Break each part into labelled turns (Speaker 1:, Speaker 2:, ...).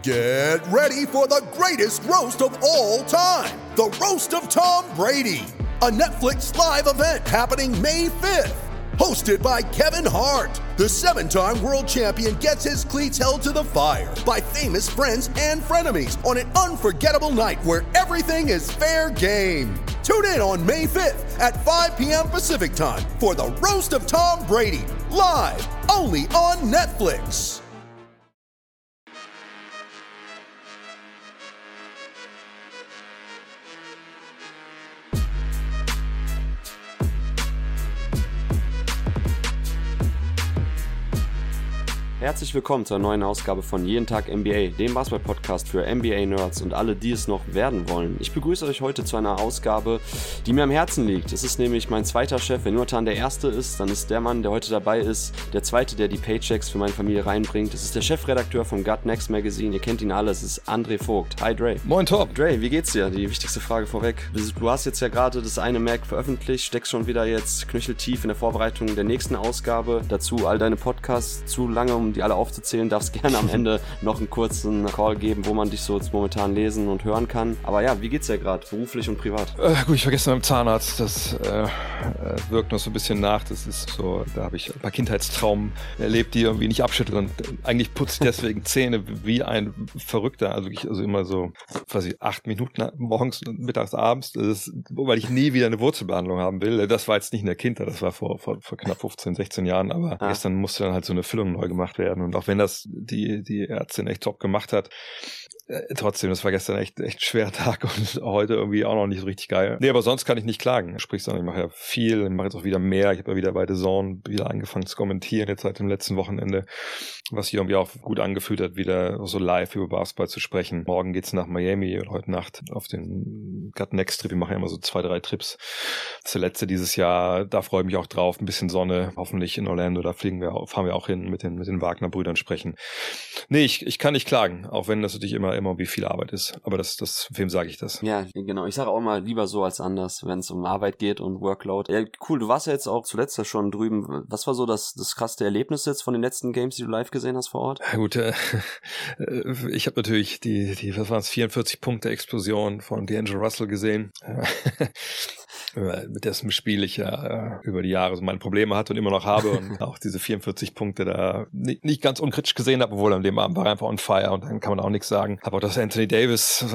Speaker 1: Get ready for the greatest roast of all time, the Roast of Tom Brady, a Netflix live event happening May 5th. Hosted by Kevin Hart, the 7-time world champion gets his cleats held to the fire by famous friends and frenemies on an unforgettable night where everything is fair game. Tune in on May 5th at 5 p.m. Pacific time for the Roast of Tom Brady, live only on Netflix.
Speaker 2: Herzlich willkommen zur neuen Ausgabe von Jeden Tag NBA, dem Basketball-Podcast für NBA-Nerds und alle, die es noch werden wollen. Ich begrüße euch heute zu einer Ausgabe, die mir am Herzen liegt. Es ist nämlich mein zweiter Chef. Wenn Jonathan der Erste ist, dann ist der Mann, der heute dabei ist, der Zweite, der die Paychecks für meine Familie reinbringt. Es ist der Chefredakteur vom Gut Next Magazine. Ihr kennt ihn alle, es ist André Vogt. Hi Dre.
Speaker 3: Moin Top.
Speaker 2: Dre, wie geht's dir? Die wichtigste Frage vorweg. Du hast jetzt ja gerade das eine Mac veröffentlicht, steckst schon wieder jetzt knöcheltief in der Vorbereitung der nächsten Ausgabe. Dazu all deine Podcasts, zu lange, um die alle aufzuzählen, darfst gerne am Ende noch einen kurzen Call geben, wo man dich so momentan lesen und hören kann. Aber ja, wie geht's dir gerade, beruflich und privat?
Speaker 3: Gut, ich war gestern beim Zahnarzt, das wirkt noch so ein bisschen nach, das ist so, da habe ich ein paar Kindheitstraumen erlebt, die irgendwie nicht abschütteln. Eigentlich putze ich deswegen Zähne wie ein Verrückter, also immer so, 8 Minuten morgens, mittags, abends, weil ich nie wieder eine Wurzelbehandlung haben will. Das war jetzt nicht in der Kindheit, das war vor knapp 15, 16 Jahren, aber gestern musste dann halt so eine Füllung neu gemacht werden und auch wenn das die Ärztin echt top gemacht hat, trotzdem, das war gestern echt ein schwerer Tag und heute irgendwie auch noch nicht so richtig geil. Nee, aber sonst kann ich nicht klagen. Sprich, ich mache ja viel, ich mache jetzt auch wieder mehr. Ich habe ja wieder bei The Zone wieder angefangen zu kommentieren, jetzt seit dem letzten Wochenende, was sich irgendwie auch gut angefühlt hat, wieder so live über Basketball zu sprechen. Morgen geht's nach Miami und heute Nacht auf den Gut Next Trip. Wir machen ja immer so 2-3 Trips. Das ist der letzte dieses Jahr. Da freue ich mich auch drauf. Ein bisschen Sonne, hoffentlich in Orlando. Da fahren wir auch hin mit den Wagner-Brüdern sprechen. Nee, ich kann nicht klagen, auch wenn das natürlich immer wie viel Arbeit ist. Aber wem sage ich das?
Speaker 2: Ja, genau. Ich sage auch mal lieber so als anders, wenn es um Arbeit geht und Workload. Ja, cool. Du warst ja jetzt auch zuletzt ja schon drüben. Was war so das krasseste Erlebnis jetzt von den letzten Games, die du live gesehen hast vor Ort?
Speaker 3: Ja, gut, ich habe natürlich die 44 Punkte Explosion von D'Angelo Russell gesehen. Mit dessen Spiel ich ja über die Jahre so meine Probleme hatte und immer noch habe und auch diese 44 Punkte da nicht ganz unkritisch gesehen habe, obwohl an dem Abend war er einfach on fire und dann kann man auch nichts sagen. Habe auch das Anthony Davis,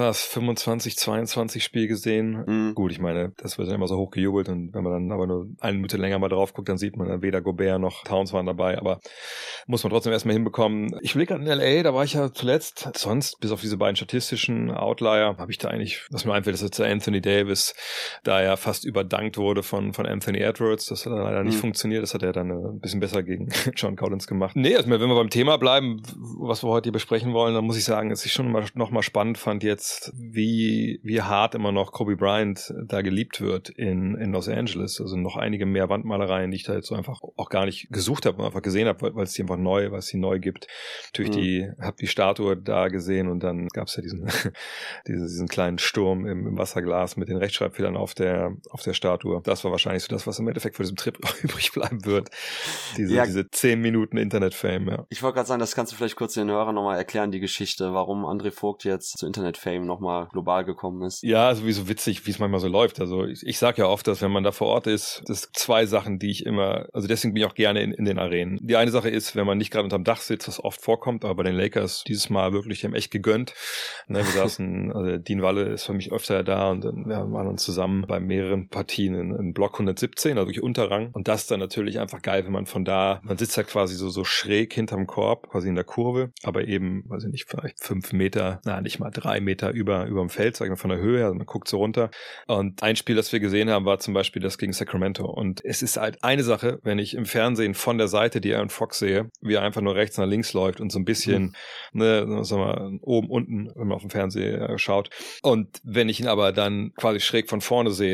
Speaker 3: 25-22 Spiel gesehen. Mhm. Gut, ich meine, das wird dann immer so hochgejubelt und wenn man dann aber nur eine Minute länger mal drauf guckt, dann sieht man dann weder Gobert noch Towns waren dabei, aber muss man trotzdem erstmal hinbekommen. Ich will gerade in L.A., da war ich ja zuletzt. Sonst, bis auf diese beiden statistischen Outlier, habe ich da eigentlich, was mir einfällt, ist jetzt der Anthony Davis, da er fast überdankt wurde von Anthony Edwards. Das hat dann leider nicht funktioniert. Das hat er dann ein bisschen besser gegen John Collins gemacht. Nee, also wenn wir beim Thema bleiben, was wir heute hier besprechen wollen, dann muss ich sagen, dass ich schon noch mal spannend fand jetzt, wie hart immer noch Kobe Bryant da geliebt wird in Los Angeles. Also noch einige mehr Wandmalereien, die ich da jetzt so einfach auch gar nicht gesucht habe, einfach gesehen habe, weil es die einfach neu gibt. Natürlich habe die Statue da gesehen und dann gab es ja diesen kleinen Sturm im Wasserglas mit den Rechtschreibfehlern auf der Statue. Das war wahrscheinlich so das, was im Endeffekt für diesen Trip übrig bleiben wird. Diese 10 Minuten Internet-Fame, ja.
Speaker 2: Ich wollte gerade sagen, das kannst du vielleicht kurz den Hörern nochmal erklären, die Geschichte, warum André Vogt jetzt zu Internet-Fame nochmal global gekommen ist.
Speaker 3: Ja, sowieso witzig, wie es manchmal so läuft. Also ich sage ja oft, dass wenn man da vor Ort ist, das 2 Sachen, die ich immer, also deswegen bin ich auch gerne in den Arenen. Die eine Sache ist, wenn man nicht gerade unterm Dach sitzt, was oft vorkommt, aber bei den Lakers dieses Mal wirklich, die haben echt gegönnt. Ne, wir saßen, also Dean Walle ist für mich öfter da und dann wir waren uns zusammen bei mehreren Partien in Block 117, also wirklich Unterrang. Und das dann natürlich einfach geil, wenn man von da, man sitzt halt quasi so schräg hinterm Korb, quasi in der Kurve, aber eben, weiß ich nicht, vielleicht 5 Meter, nicht mal 3 Meter über dem Feld, sag ich mal von der Höhe, also man guckt so runter. Und ein Spiel, das wir gesehen haben, war zum Beispiel das gegen Sacramento. Und es ist halt eine Sache, wenn ich im Fernsehen von der Seite die Aaron Fox sehe, wie er einfach nur rechts nach links läuft und so ein bisschen, sagen wir, oben, unten, wenn man auf dem Fernseher schaut. Und wenn ich ihn aber dann quasi schräg von vorne sehe und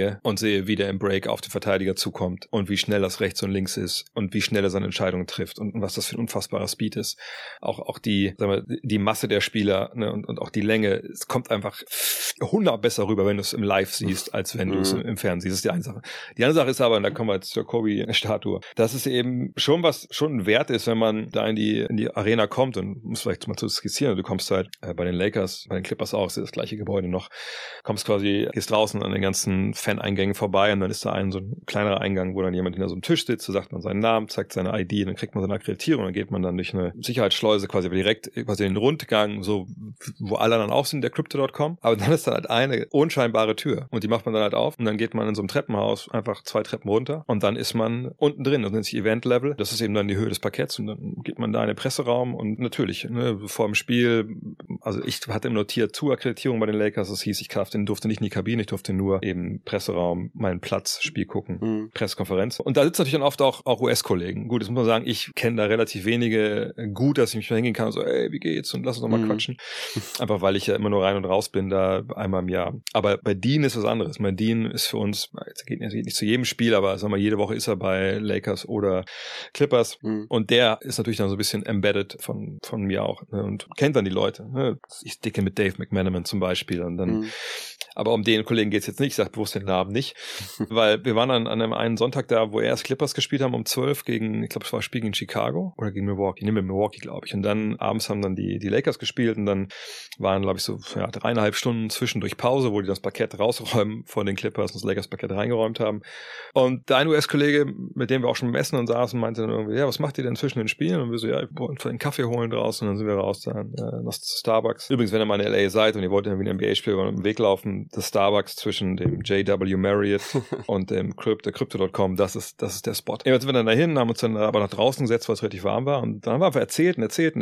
Speaker 3: sehe, wie der im Break auf den Verteidiger zukommt und wie schnell das rechts und links ist und wie schnell er seine Entscheidungen trifft und was das für ein unfassbarer Speed ist. Auch die Masse der Spieler, ne, und auch die Länge, es kommt einfach 100 besser rüber, wenn du es im Live siehst, als wenn du es im Fernsehen siehst. Das ist die eine Sache. Die andere Sache ist aber, und da kommen wir jetzt zur Kobe-Statue, dass es eben schon ein Wert ist, wenn man da in die Arena kommt, und muss vielleicht mal zu skizzieren, du kommst halt bei den Lakers, bei den Clippers auch, ist das gleiche Gebäude noch, kommst quasi, gehst draußen an den ganzen Fan-Eingängen vorbei und dann ist da so ein kleinerer Eingang, wo dann jemand hinter so einem Tisch sitzt, so sagt man seinen Namen, zeigt seine ID, und dann kriegt man seine Akkreditierung, dann geht man dann durch eine Sicherheitsschleuse quasi direkt quasi in den Rundgang, so wo alle dann auch sind, der Crypto.com, aber dann ist dann halt eine unscheinbare Tür und die macht man dann halt auf und dann geht man in so einem Treppenhaus einfach 2 Treppen runter und dann ist man unten drin, das nennt sich Event Level, das ist eben dann die Höhe des Parketts und dann geht man da in den Presseraum und natürlich, ne, vor dem Spiel, also ich hatte immer notiert Akkreditierung bei den Lakers, das hieß, ich durfte nicht in die Kabine, ich durfte nur eben Presseraum, meinen Platz, Spiel gucken, Pressekonferenz. Und da sitzen natürlich dann oft auch US-Kollegen. Gut, das muss man sagen, ich kenne da relativ wenige gut, dass ich mich mal hingehen kann und so, ey, wie geht's? Und lass uns noch mal quatschen. Einfach weil ich ja immer nur rein und raus bin, da einmal im Jahr. Aber bei Dean ist was anderes. Mein Dean ist für uns, jetzt geht nicht zu jedem Spiel, aber sagen wir, jede Woche ist er bei Lakers oder Clippers. Und der ist natürlich dann so ein bisschen embedded von mir auch, ne, und kennt dann die Leute. Ne? Ich dicke mit Dave McManaman zum Beispiel und dann aber um den Kollegen geht's jetzt nicht, ich sage bewusst den Namen nicht, weil wir waren dann an einem einen Sonntag da, wo erst Clippers gespielt haben um 12 gegen, ich glaube es war ein Spiel gegen Chicago oder gegen Milwaukee, Milwaukee glaube ich, und dann abends haben dann die Lakers gespielt und dann waren glaube ich so 3,5 Stunden zwischendurch Pause, wo die das Parkett rausräumen von den Clippers und das Lakers-Parkett reingeräumt haben und da ein US-Kollege, mit dem wir auch schon beim Essen und saßen, meinte dann irgendwie, ja, was macht ihr denn zwischen den Spielen? Und wir so, ja, wir wollten einen Kaffee holen draußen und dann sind wir raus dann nach Starbucks. Übrigens, wenn ihr mal in LA seid und ihr wollt irgendwie ein NBA-Spiel über den Weg laufen, das Starbucks zwischen dem JW Marriott und dem Crypto.com, das ist der Spot. Jetzt sind wir dann dahin, haben uns dann aber nach draußen gesetzt, weil es relativ warm war und dann haben wir einfach erzählt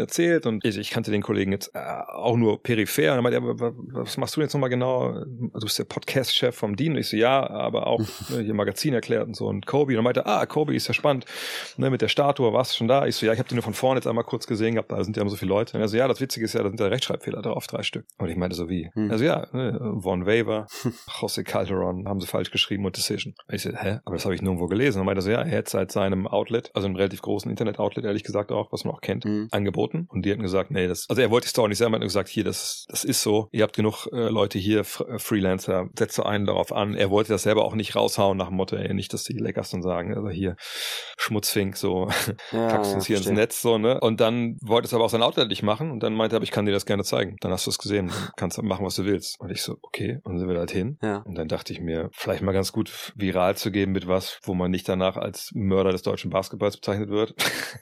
Speaker 3: und ich kannte den Kollegen jetzt auch nur peripher und er meinte, ja, was machst du jetzt nochmal genau? Du bist der Podcast-Chef vom Dean und ich so, ja, aber auch hier Magazin erklärt und so und Kobe und er meinte, Kobe ist ja spannend, ne, mit der Statue, warst du schon da? Ich so, ja, ich habe den nur von vorne jetzt einmal kurz gesehen gehabt, da sind ja immer so viele Leute. Und er so, ja, das Witzige ist ja, da sind ja Rechtschreibfehler drauf, 3 Stück. Und ich meinte so, wie? Also ja, ne, Von Waver, Jose Calderon haben sie falsch geschrieben und Decision. Und ich so, aber das habe ich nirgendwo gelesen. Und er meinte so, ja, er hätte seit seinem Outlet, also einem relativ großen Internet-Outlet, ehrlich gesagt auch, was man auch kennt, angeboten. Und die hatten gesagt, nee, also er wollte die Story nicht sagen, er hat gesagt, hier, das ist so, ihr habt genug Leute hier, Freelancer, setzt so einen darauf an. Er wollte das selber auch nicht raushauen nach dem Motto, ey, nicht, dass die Lakers dann sagen, also hier, Schmutzfink, so, kackst uns hier ins Netz, so, ne? Und dann wollte es aber auch sein Outlet nicht machen und dann meinte er, ich kann dir das gerne zeigen. Dann hast du es gesehen, dann kannst du machen, was du willst. Und ich so, okay, und dann sind wir halt hin. Ja. Und dann dachte ich mir, vielleicht mal ganz gut viral zu geben mit was, wo man nicht danach als Mörder des deutschen Basketballs bezeichnet wird.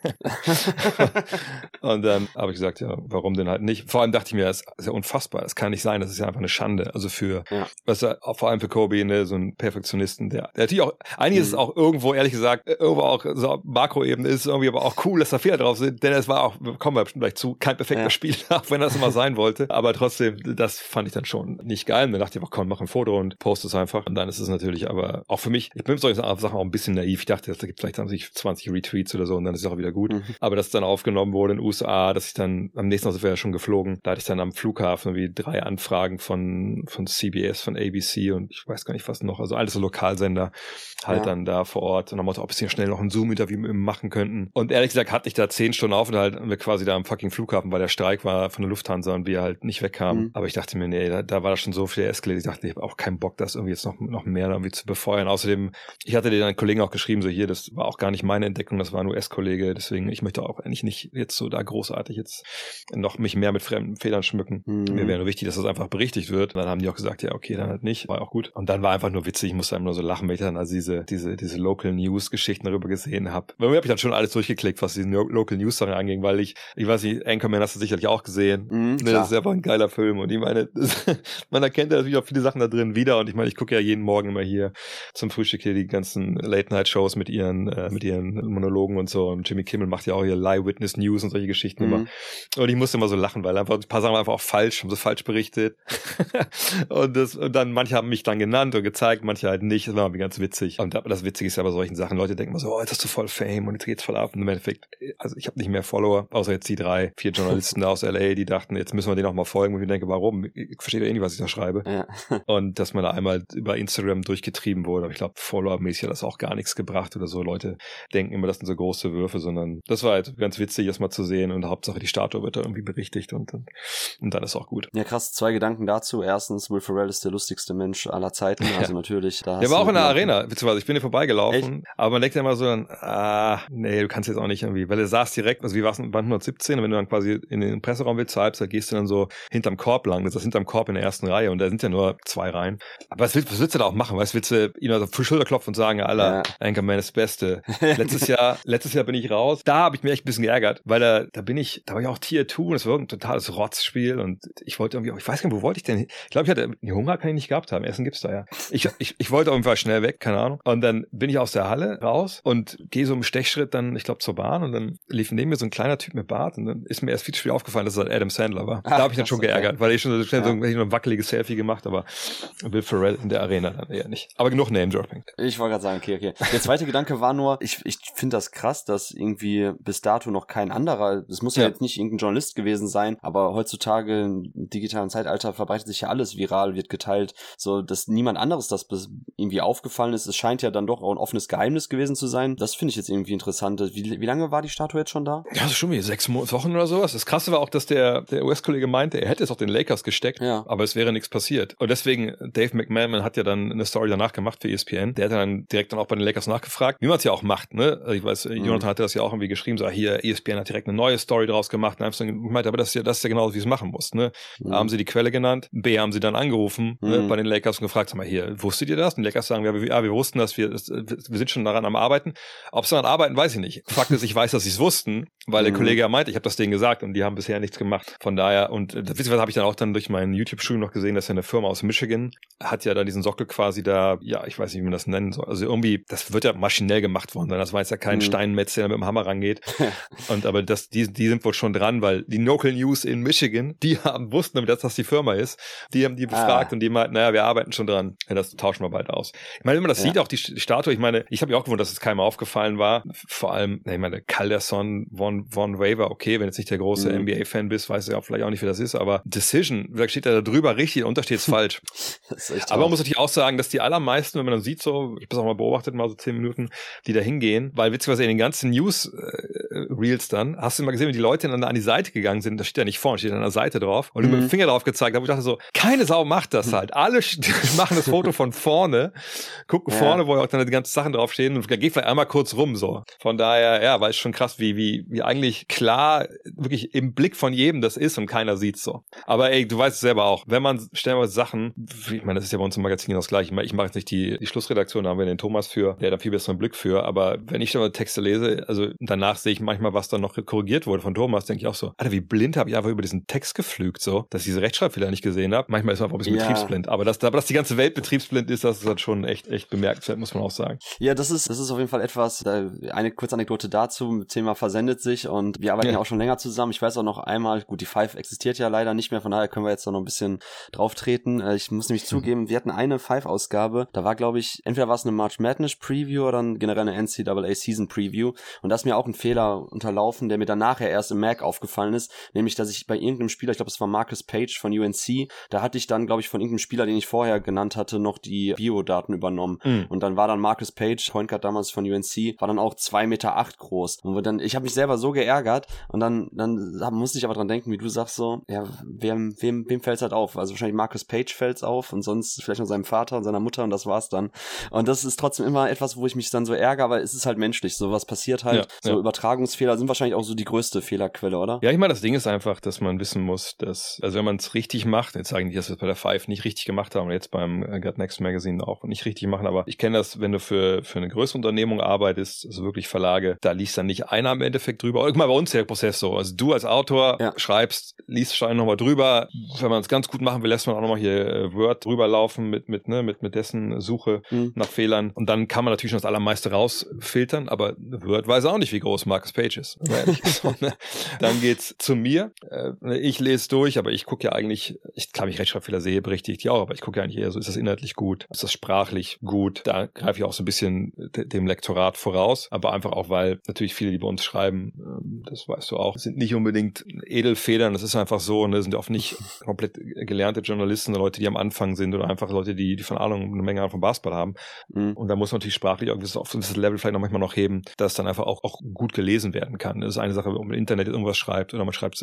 Speaker 3: Und dann habe ich gesagt, ja, warum denn halt nicht? Vor allem dachte ich mir, das ist ja unfassbar, das kann nicht sein, das ist ja einfach eine Schande. Also was vor allem für Kobe, ne, so ein Perfektionisten, der natürlich auch, eigentlich ist es auch irgendwo, ehrlich gesagt, irgendwo auch so Makroebene ist es irgendwie aber auch cool, dass da Fehler drauf sind, denn es war auch, kommen wir bestimmt gleich zu, kein perfekter Spiel, auch wenn das immer sein wollte, aber trotzdem, das fand ich dann schon nicht geil. Und dann dachte ich auch, komm, mach ein Foto und poste es einfach. Und dann ist es natürlich aber auch für mich, ich bin mit solchen Sachen auch ein bisschen naiv. Ich dachte, da gibt vielleicht 20 Retweets oder so und dann ist es auch wieder gut. Aber dass es dann aufgenommen wurde in den USA, dass ich dann, am nächsten Tag sind wir ja schon geflogen, da hatte ich dann am Flughafen irgendwie 3 Anfragen von CBS, von ABC und ich weiß gar nicht was noch, also alles so Lokalsender halt dann da vor Ort und dann wollte, ob wir hier schnell noch ein Zoom-Interview machen könnten. Und ehrlich gesagt hatte ich da 10 Stunden Aufenthalt und wir quasi da am fucking Flughafen, weil der Streik war von der Lufthansa und wir halt nicht wegkamen. Aber ich dachte mir, nee, da war das schon so viel eskaliert. Ich dachte, ich habe auch keinen Bock, das irgendwie jetzt noch mehr irgendwie zu befeuern. Außerdem, ich hatte den Kollegen auch geschrieben, so hier, das war auch gar nicht meine Entdeckung, das war ein US-Kollege, deswegen, ich möchte auch eigentlich nicht jetzt so da großartig jetzt noch mich mehr mit fremden Federn schmücken. Mir wäre nur wichtig, dass das einfach berichtigt wird. Und dann haben die auch gesagt, ja, okay, dann halt nicht. War auch gut. Und dann war einfach nur witzig, ich musste einfach nur so lachen, weil ich dann also diese Local News-Geschichten darüber gesehen habe. Bei mir habe ich dann schon alles durchgeklickt, was diese Local News-Sachen anging, weil ich weiß nicht, Anchorman hast du sicherlich auch gesehen. Das ist einfach ein geiler Film und ich meine, man erkennt ja natürlich auch viele Sachen da drin wieder und ich meine, ich gucke ja jeden Morgen immer hier zum Frühstück hier die ganzen Late-Night-Shows mit ihren Monologen und so und Jimmy Kimmel macht ja auch hier Live-Witness News und solche Geschichten immer. Und ich musste immer so lachen, weil einfach ein paar Sachen waren einfach auch falsch, haben so falsch berichtet und dann manche haben mich dann genannt und gezeigt, manche halt nicht, das war irgendwie ganz witzig. Und das Witzige ist ja bei solchen Sachen, Leute denken immer so, jetzt hast du voll Fame und jetzt geht's voll ab und im Endeffekt, also ich habe nicht mehr Follower, außer jetzt die 3, 4 Journalisten da aus LA, die dachten, jetzt müssen wir denen auch mal folgen und ich denke, warum? Ich verstehe ja eh nicht, was ich da schreibe.
Speaker 2: Ja.
Speaker 3: Und dass man da einmal über Instagram durchgetrieben wurde. Aber ich glaube, Follower-mäßig hat das auch gar nichts gebracht oder so. Leute denken immer, das sind so große Würfe, sondern das war halt ganz witzig, das mal zu sehen. Und Hauptsache, die Statue wird da irgendwie berichtigt und dann ist auch gut.
Speaker 2: Ja, krass. 2 Gedanken dazu. Erstens, Will Ferrell ist der lustigste Mensch aller Zeiten. Also natürlich. Da
Speaker 3: der war auch in der Arena, beziehungsweise ich bin hier vorbeigelaufen. Echt? Aber man denkt ja immer so dann, nee, du kannst jetzt auch nicht irgendwie, weil er saß direkt, also wir waren 117 und wenn du dann quasi in den Presseraum willst, da gehst du dann so hinterm Korb lang. Das ist hinterm Korb in der ersten Reihe und da sind ja nur 2 Reihen. Aber was willst du da auch machen? Willst du ihn also für Schulter klopfen und sagen, Alter, Anchorman ist das Beste. Letztes Jahr bin ich raus. Da habe ich mich echt ein bisschen geärgert, weil da war ich auch Tier 2 und es war ein totales Rotzspiel und ich wollte irgendwie auch, ich weiß gar nicht, wo wollte ich denn hin? Ich glaube, Hunger kann ich nicht gehabt haben. Essen gibt's da ja. Ich wollte auf jeden Fall schnell weg, keine Ahnung. Und dann bin ich aus der Halle raus und gehe so im Stechschritt dann, ich glaube, zur Bahn und dann lief neben mir so ein kleiner Typ mit Bart und dann ist mir erst viel zu spät aufgefallen, dass es halt Adam Sandler war. Da habe ich dann schon geärgert, weil ich schon so schnell so ein wackeliges Selfie gemacht, aber Will Ferrell in der Arena dann eher nicht. Aber genug Name-Dropping.
Speaker 2: Ich wollte gerade sagen, okay. Der zweite Gedanke war nur, ich finde das krass, dass irgendwie bis dato noch kein anderer, das muss ja jetzt nicht irgendein Journalist gewesen sein, aber heutzutage im digitalen Zeitalter verbreitet sich ja alles viral, wird geteilt, so dass niemand anderes das irgendwie aufgefallen ist. Es scheint ja dann doch auch ein offenes Geheimnis gewesen zu sein. Das finde ich jetzt irgendwie interessant. Wie lange war die Statue jetzt schon da?
Speaker 3: Ja, das ist schon wie 6 Wochen oder sowas. Das Krasse war auch, dass der US-Kollege meinte, er hätte es auch den Lakers gesteckt, aber es wäre nichts passiert. Und deswegen, Dave McMahon hat ja dann eine Story danach gemacht für ESPN. Der hat dann direkt dann auch bei den Lakers nachgefragt, wie man es ja auch macht, ne? Ich weiß, Jonathan hatte das ja auch irgendwie geschrieben, so hier, ESPN hat direkt eine neue Story draus gemacht. Und dann meinte, aber das ist ja genau, wie es machen muss, ne? A, haben sie die Quelle genannt, B, haben sie dann angerufen bei den Lakers und gefragt, sag mal hier, wusstet ihr das? Und die Lakers sagen, wir wussten, dass wir sind schon daran am Arbeiten. Ob sie daran arbeiten, weiß ich nicht. Fakt ist, ich weiß, dass sie es wussten, weil der Kollege ja meinte, ich habe das denen gesagt und die haben bisher nichts gemacht. Von daher, und das habe ich dann auch dann durch mein YouTube-Studium noch gesehen, dass ja eine Firma aus Michigan hat ja da diesen Sockel quasi da, ja, ich weiß nicht, wie man das nennen soll. Also irgendwie, das wird ja maschinell gemacht worden. Das war jetzt ja kein Steinmetz, der mit dem Hammer rangeht. Aber die sind wohl schon dran, weil die Local News in Michigan, die wussten, dass das die Firma ist. Die haben die befragt und die meinten, naja, wir arbeiten schon dran. Ja, das tauschen wir bald aus. Ich meine, wenn man das sieht, auch die Statue, ich meine, ich habe mir auch gewundert, dass es keinem aufgefallen war. Vor allem, ich meine, Calderson, Von Waver, okay, wenn jetzt nicht der große NBA-Fan bist, weißt du ja vielleicht auch nicht, wie das ist, aber Decision, da steht da drüber richtig und da steht es falsch. Aber man muss natürlich auch sagen, dass die allermeisten, wenn man dann sieht, so, ich habe das auch mal beobachtet, mal so 10 Minuten, die da hingehen, weil witzigerweise in den ganzen News-Reels dann, hast du mal gesehen, wie die Leute dann an die Seite gegangen sind, da steht ja nicht vorne, steht an der Seite drauf und mit dem Finger drauf gezeigt habe, wo ich dachte so, keine Sau macht das halt. Alle machen das Foto von vorne, gucken vorne, wo auch dann die ganzen Sachen draufstehen und geht vielleicht einmal kurz rum, so. Von daher, ja, war es schon krass, wie eigentlich klar wirklich im Blick von jedem das ist und keiner sieht's so. Aber ey, du weißt es selber auch, wenn man stellenweise Sachen, ich meine, das ist ja bei uns im Magazin das Gleiche, ich mache jetzt nicht die Schlussredaktion, da haben wir den Thomas für, der hat da viel besseren Blick für, aber wenn ich dann mal Texte lese, also danach sehe ich manchmal, was dann noch korrigiert wurde von Thomas, denke ich auch so, Alter, wie blind habe ich einfach über diesen Text geflügt, so, dass ich diese Rechtschreibfehler nicht gesehen habe. Manchmal ist man einfach ein bisschen betriebsblind, aber dass die ganze Welt betriebsblind ist, das ist halt schon echt bemerkenswert, muss man auch sagen.
Speaker 2: Ja, das ist auf jeden Fall etwas, eine kurze Anekdote dazu, Thema versendet sich und wir arbeiten ja auch schon länger zusammen. Ich weiß auch noch einmal, gut, die Five existiert ja leider nicht mehr, von daher können wir jetzt noch ein bisschen drauf treten. Ich muss nämlich zugeben, wir hatten eine Five-Ausgabe, da war, glaube ich, entweder war es eine March Madness Preview oder dann generell eine NCAA Season Preview und da ist mir auch ein Fehler unterlaufen, der mir dann nachher erst im Mac aufgefallen ist, nämlich, dass ich bei irgendeinem Spieler, ich glaube, es war Marcus Page von UNC, da hatte ich dann, glaube ich, von irgendeinem Spieler, den ich vorher genannt hatte, noch die Bio-Daten übernommen und dann war dann Marcus Page, Point Guard damals von UNC, war dann auch 2,8 Meter groß und ich habe mich selber so geärgert und dann musste ich aber dran denken, wie du sagst so, ja, wem fällt's halt auf? Also wahrscheinlich Marcus Page fällt's auf und sonst vielleicht noch seinem Vater und seiner Mutter und das war's dann. Und das ist trotzdem immer etwas, wo ich mich dann so ärgere, aber es ist halt menschlich, sowas passiert halt. Übertragungsfehler sind wahrscheinlich auch so die größte Fehlerquelle, oder?
Speaker 3: Ja, ich meine, das Ding ist einfach, dass man wissen muss, dass, also wenn man es richtig macht, jetzt sage ich nicht, dass wir es bei der Five nicht richtig gemacht haben und jetzt beim Got Next Magazine auch nicht richtig machen, aber ich kenne das, wenn du für eine größere Unternehmung arbeitest, also wirklich Verlage, da liest dann nicht einer im Endeffekt drüber. Guck mal, bei uns der Prozess so, also du als Autor schreibst, liest Stein nochmal drüber, wenn man es ganz gut machen will, lässt man auch nochmal hier Word drüber laufen mit dessen Suche nach Fehlern und dann kann man natürlich schon das Allermeiste rausfiltern, aber Word weiß auch nicht, wie groß Marcus Page ist. Dann geht's zu mir, ich lese durch, aber ich gucke ja eigentlich, klar, ich Rechtschreibfehler sehe, berichte ich die auch, aber ich gucke ja eigentlich eher so, ist das inhaltlich gut, ist das sprachlich gut, da greife ich auch so ein bisschen dem Lektorat voraus, aber einfach auch, weil natürlich viele, die bei uns schreiben, das weißt du auch, sind nicht unbedingt Edelfedern, das ist einfach so und das sind oft nicht komplett gelernte Journalisten, wissen, Leute, die am Anfang sind oder einfach Leute, die von Ahnung, eine Menge von Basketball haben. Und da muss man natürlich sprachlich auf das Level vielleicht noch manchmal noch heben, dass dann einfach auch gut gelesen werden kann. Das ist eine Sache, wenn man im Internet irgendwas schreibt oder man schreibt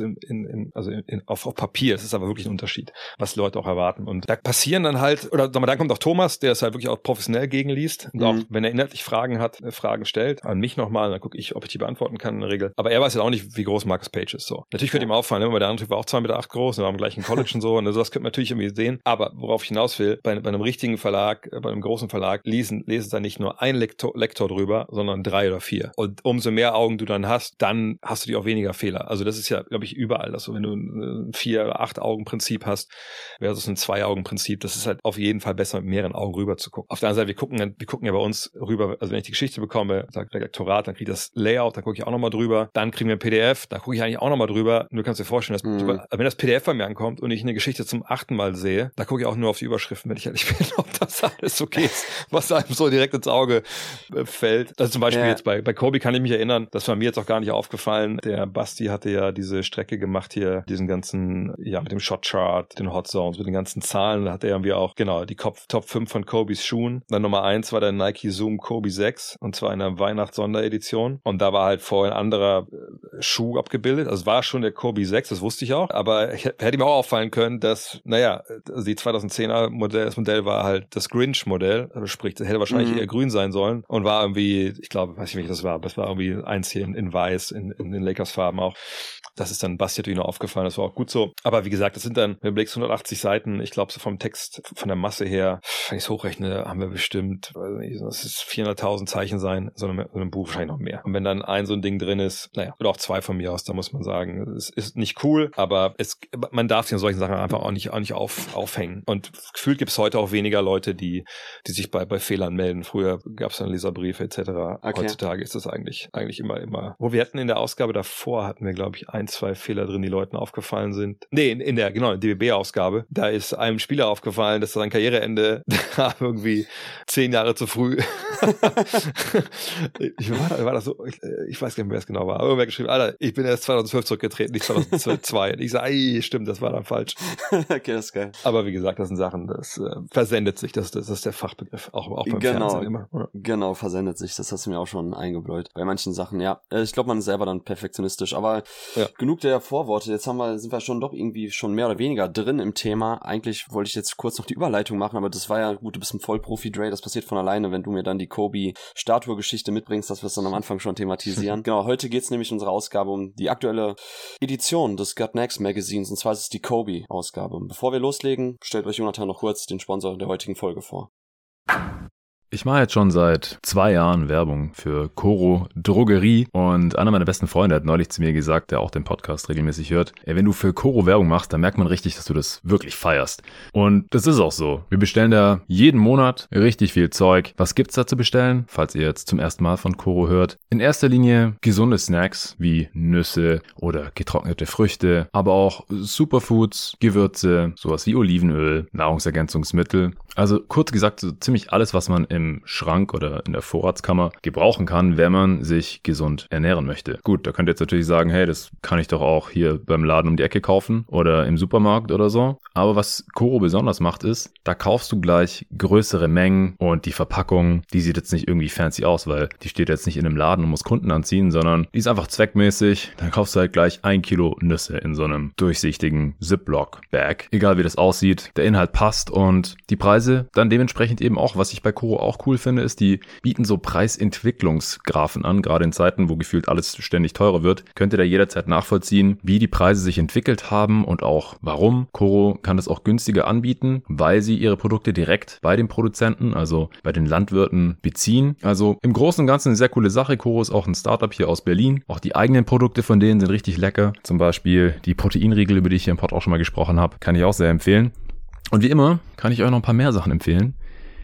Speaker 3: es auf Papier. Es ist aber wirklich ein Unterschied, was die Leute auch erwarten. Und da passieren dann halt, oder dann kommt auch Thomas, der es halt wirklich auch professionell gegenliest und auch, wenn er inhaltlich Fragen hat, Fragen stellt, an mich nochmal, dann gucke ich, ob ich die beantworten kann in der Regel. Aber er weiß ja auch nicht, wie groß Marcus Page ist. So. Natürlich könnte ihm auffallen, weil der andere Typ war auch 2,8 Meter groß und war im gleichen College und so, und sowas könnte man natürlich irgendwie sehen. Aber worauf ich hinaus will, bei einem richtigen Verlag, bei einem großen Verlag, lesen da nicht nur ein Lektor drüber, sondern 3 oder 4. Und umso mehr Augen du dann hast du auch weniger Fehler. Also das ist ja, glaube ich, überall. Also wenn du ein 4- oder 8-Augen-Prinzip hast versus ein 2-Augen-Prinzip, das ist halt auf jeden Fall besser, mit mehreren Augen rüber zu gucken. Auf der anderen Seite, wir gucken ja bei uns rüber, also wenn ich die Geschichte bekomme, sagt der Lektorat, dann kriege ich das Layout, dann gucke ich auch nochmal drüber, dann kriegen wir ein PDF, da gucke ich eigentlich auch nochmal drüber. Und du kannst dir vorstellen, wenn das PDF bei mir ankommt und ich eine Geschichte zum 8. Mal sehe, da gucke ich auch nur auf die Überschriften, wenn ich ehrlich bin, ob das alles okay ist, was einem so direkt ins Auge fällt. Also zum Beispiel jetzt bei Kobe kann ich mich erinnern, das war mir jetzt auch gar nicht aufgefallen. Der Basti hatte ja diese Strecke gemacht hier, diesen ganzen, mit dem Shotchart, den Hot Zones, mit den ganzen Zahlen. Da hatte er irgendwie auch, genau, die Top 5 von Kobes Schuhen. Dann Nummer 1 war der Nike Zoom Kobe 6 und zwar in einer Weihnachts-Sonderedition. Und da war halt vorher ein anderer Schuh abgebildet. Also es war schon der Kobe 6, das wusste ich auch. Aber hätte mir auch auffallen können, dass, die 2010er Modell, das Modell war halt das Grinch-Modell. Also sprich, das hätte wahrscheinlich eher grün sein sollen und war irgendwie, ich glaube, weiß nicht, welches das war, aber es war irgendwie eins hier in weiß, in den Lakers-Farben auch. Das ist dann Basti natürlich noch aufgefallen, das war auch gut so. Aber wie gesagt, das sind dann, wenn du blickst, 180 Seiten. Ich glaube, so vom Text, von der Masse her, wenn ich es hochrechne, haben wir bestimmt, weiß nicht, das ist 400.000 Zeichen sein, so einem Buch wahrscheinlich noch mehr. Und wenn dann ein so ein Ding drin ist, oder auch 2 von mir aus, da muss man sagen, es ist nicht cool, aber man darf sich an solchen Sachen einfach auch nicht aufhängen. Und gefühlt gibt es heute auch weniger Leute, die sich bei Fehlern melden. Früher gab es dann Leserbriefe etc. Okay. Heutzutage ist das eigentlich immer. Wo wir hatten in der Ausgabe davor, hatten wir, glaube ich, 1-2 Fehler drin, die Leuten aufgefallen sind. Nee, in der DBB-Ausgabe. Da ist einem Spieler aufgefallen, dass sein Karriereende irgendwie 10 Jahre zu früh. war das so? Ich weiß gar nicht mehr, wer es genau war. Aber irgendwer hat geschrieben, Alter, ich bin erst 2012 zurückgetreten, nicht 2002. Und ich sage, stimmt, das war dann falsch.
Speaker 2: Okay, das ist geil.
Speaker 3: Aber wie gesagt, das sind Sachen, das versendet sich. Das ist der Fachbegriff. Auch beim Fernsehen immer. Oder?
Speaker 2: Genau, versendet sich. Das hast du mir auch schon eingebläut. Bei manchen Sachen, ja. Ich glaube, man ist selber dann perfektionistisch. Aber genug der Vorworte. Jetzt sind wir schon doch irgendwie schon mehr oder weniger drin im Thema. Eigentlich wollte ich jetzt kurz noch die Überleitung machen, aber das war ja gut, du bist ein Vollprofi, Dre. Das passiert von alleine, wenn du mir dann die Kobe-Statue-Geschichte mitbringst, dass wir es dann am Anfang schon thematisieren. Genau, heute geht es nämlich in unserer Ausgabe um die aktuelle Edition des Got Next Magazins, und zwar ist es die Kobe-Ausgabe. Bevor wir loslegen, stellt euch Jonathan noch kurz den Sponsor der heutigen Folge vor.
Speaker 4: Ich mache jetzt schon seit 2 Jahren Werbung für Coro Drogerie und einer meiner besten Freunde hat neulich zu mir gesagt, der auch den Podcast regelmäßig hört, wenn du für Coro Werbung machst, dann merkt man richtig, dass du das wirklich feierst. Und das ist auch so. Wir bestellen da jeden Monat richtig viel Zeug. Was gibt's da zu bestellen, falls ihr jetzt zum ersten Mal von Coro hört? In erster Linie gesunde Snacks wie Nüsse oder getrocknete Früchte, aber auch Superfoods, Gewürze, sowas wie Olivenöl, Nahrungsergänzungsmittel. Also kurz gesagt, so ziemlich alles, was man im Schrank oder in der Vorratskammer gebrauchen kann, wenn man sich gesund ernähren möchte. Gut, da könnt ihr jetzt natürlich sagen, hey, das kann ich doch auch hier beim Laden um die Ecke kaufen oder im Supermarkt oder so. Aber was Coro besonders macht ist, da kaufst du gleich größere Mengen und die Verpackung, die sieht jetzt nicht irgendwie fancy aus, weil die steht jetzt nicht in einem Laden und muss Kunden anziehen, sondern die ist einfach zweckmäßig. Dann kaufst du halt gleich 1 Kilo Nüsse in so einem durchsichtigen Ziploc-Bag. Egal wie das aussieht, der Inhalt passt und die Preise dann dementsprechend eben auch. Was ich bei Coro auch cool finde, ist, die bieten so Preisentwicklungsgraphen an, gerade in Zeiten, wo gefühlt alles ständig teurer wird. Könnt ihr da jederzeit nachvollziehen, wie die Preise sich entwickelt haben und auch warum. Coro kann das auch günstiger anbieten, weil sie ihre Produkte direkt bei den Produzenten, also bei den Landwirten beziehen. Also im Großen und Ganzen eine sehr coole Sache. Coro ist auch ein Startup hier aus Berlin. Auch die eigenen Produkte von denen sind richtig lecker. Zum Beispiel die Proteinriegel, über die ich hier im Pod auch schon mal gesprochen habe, kann ich auch sehr empfehlen. Und wie immer kann ich euch noch ein paar mehr Sachen empfehlen.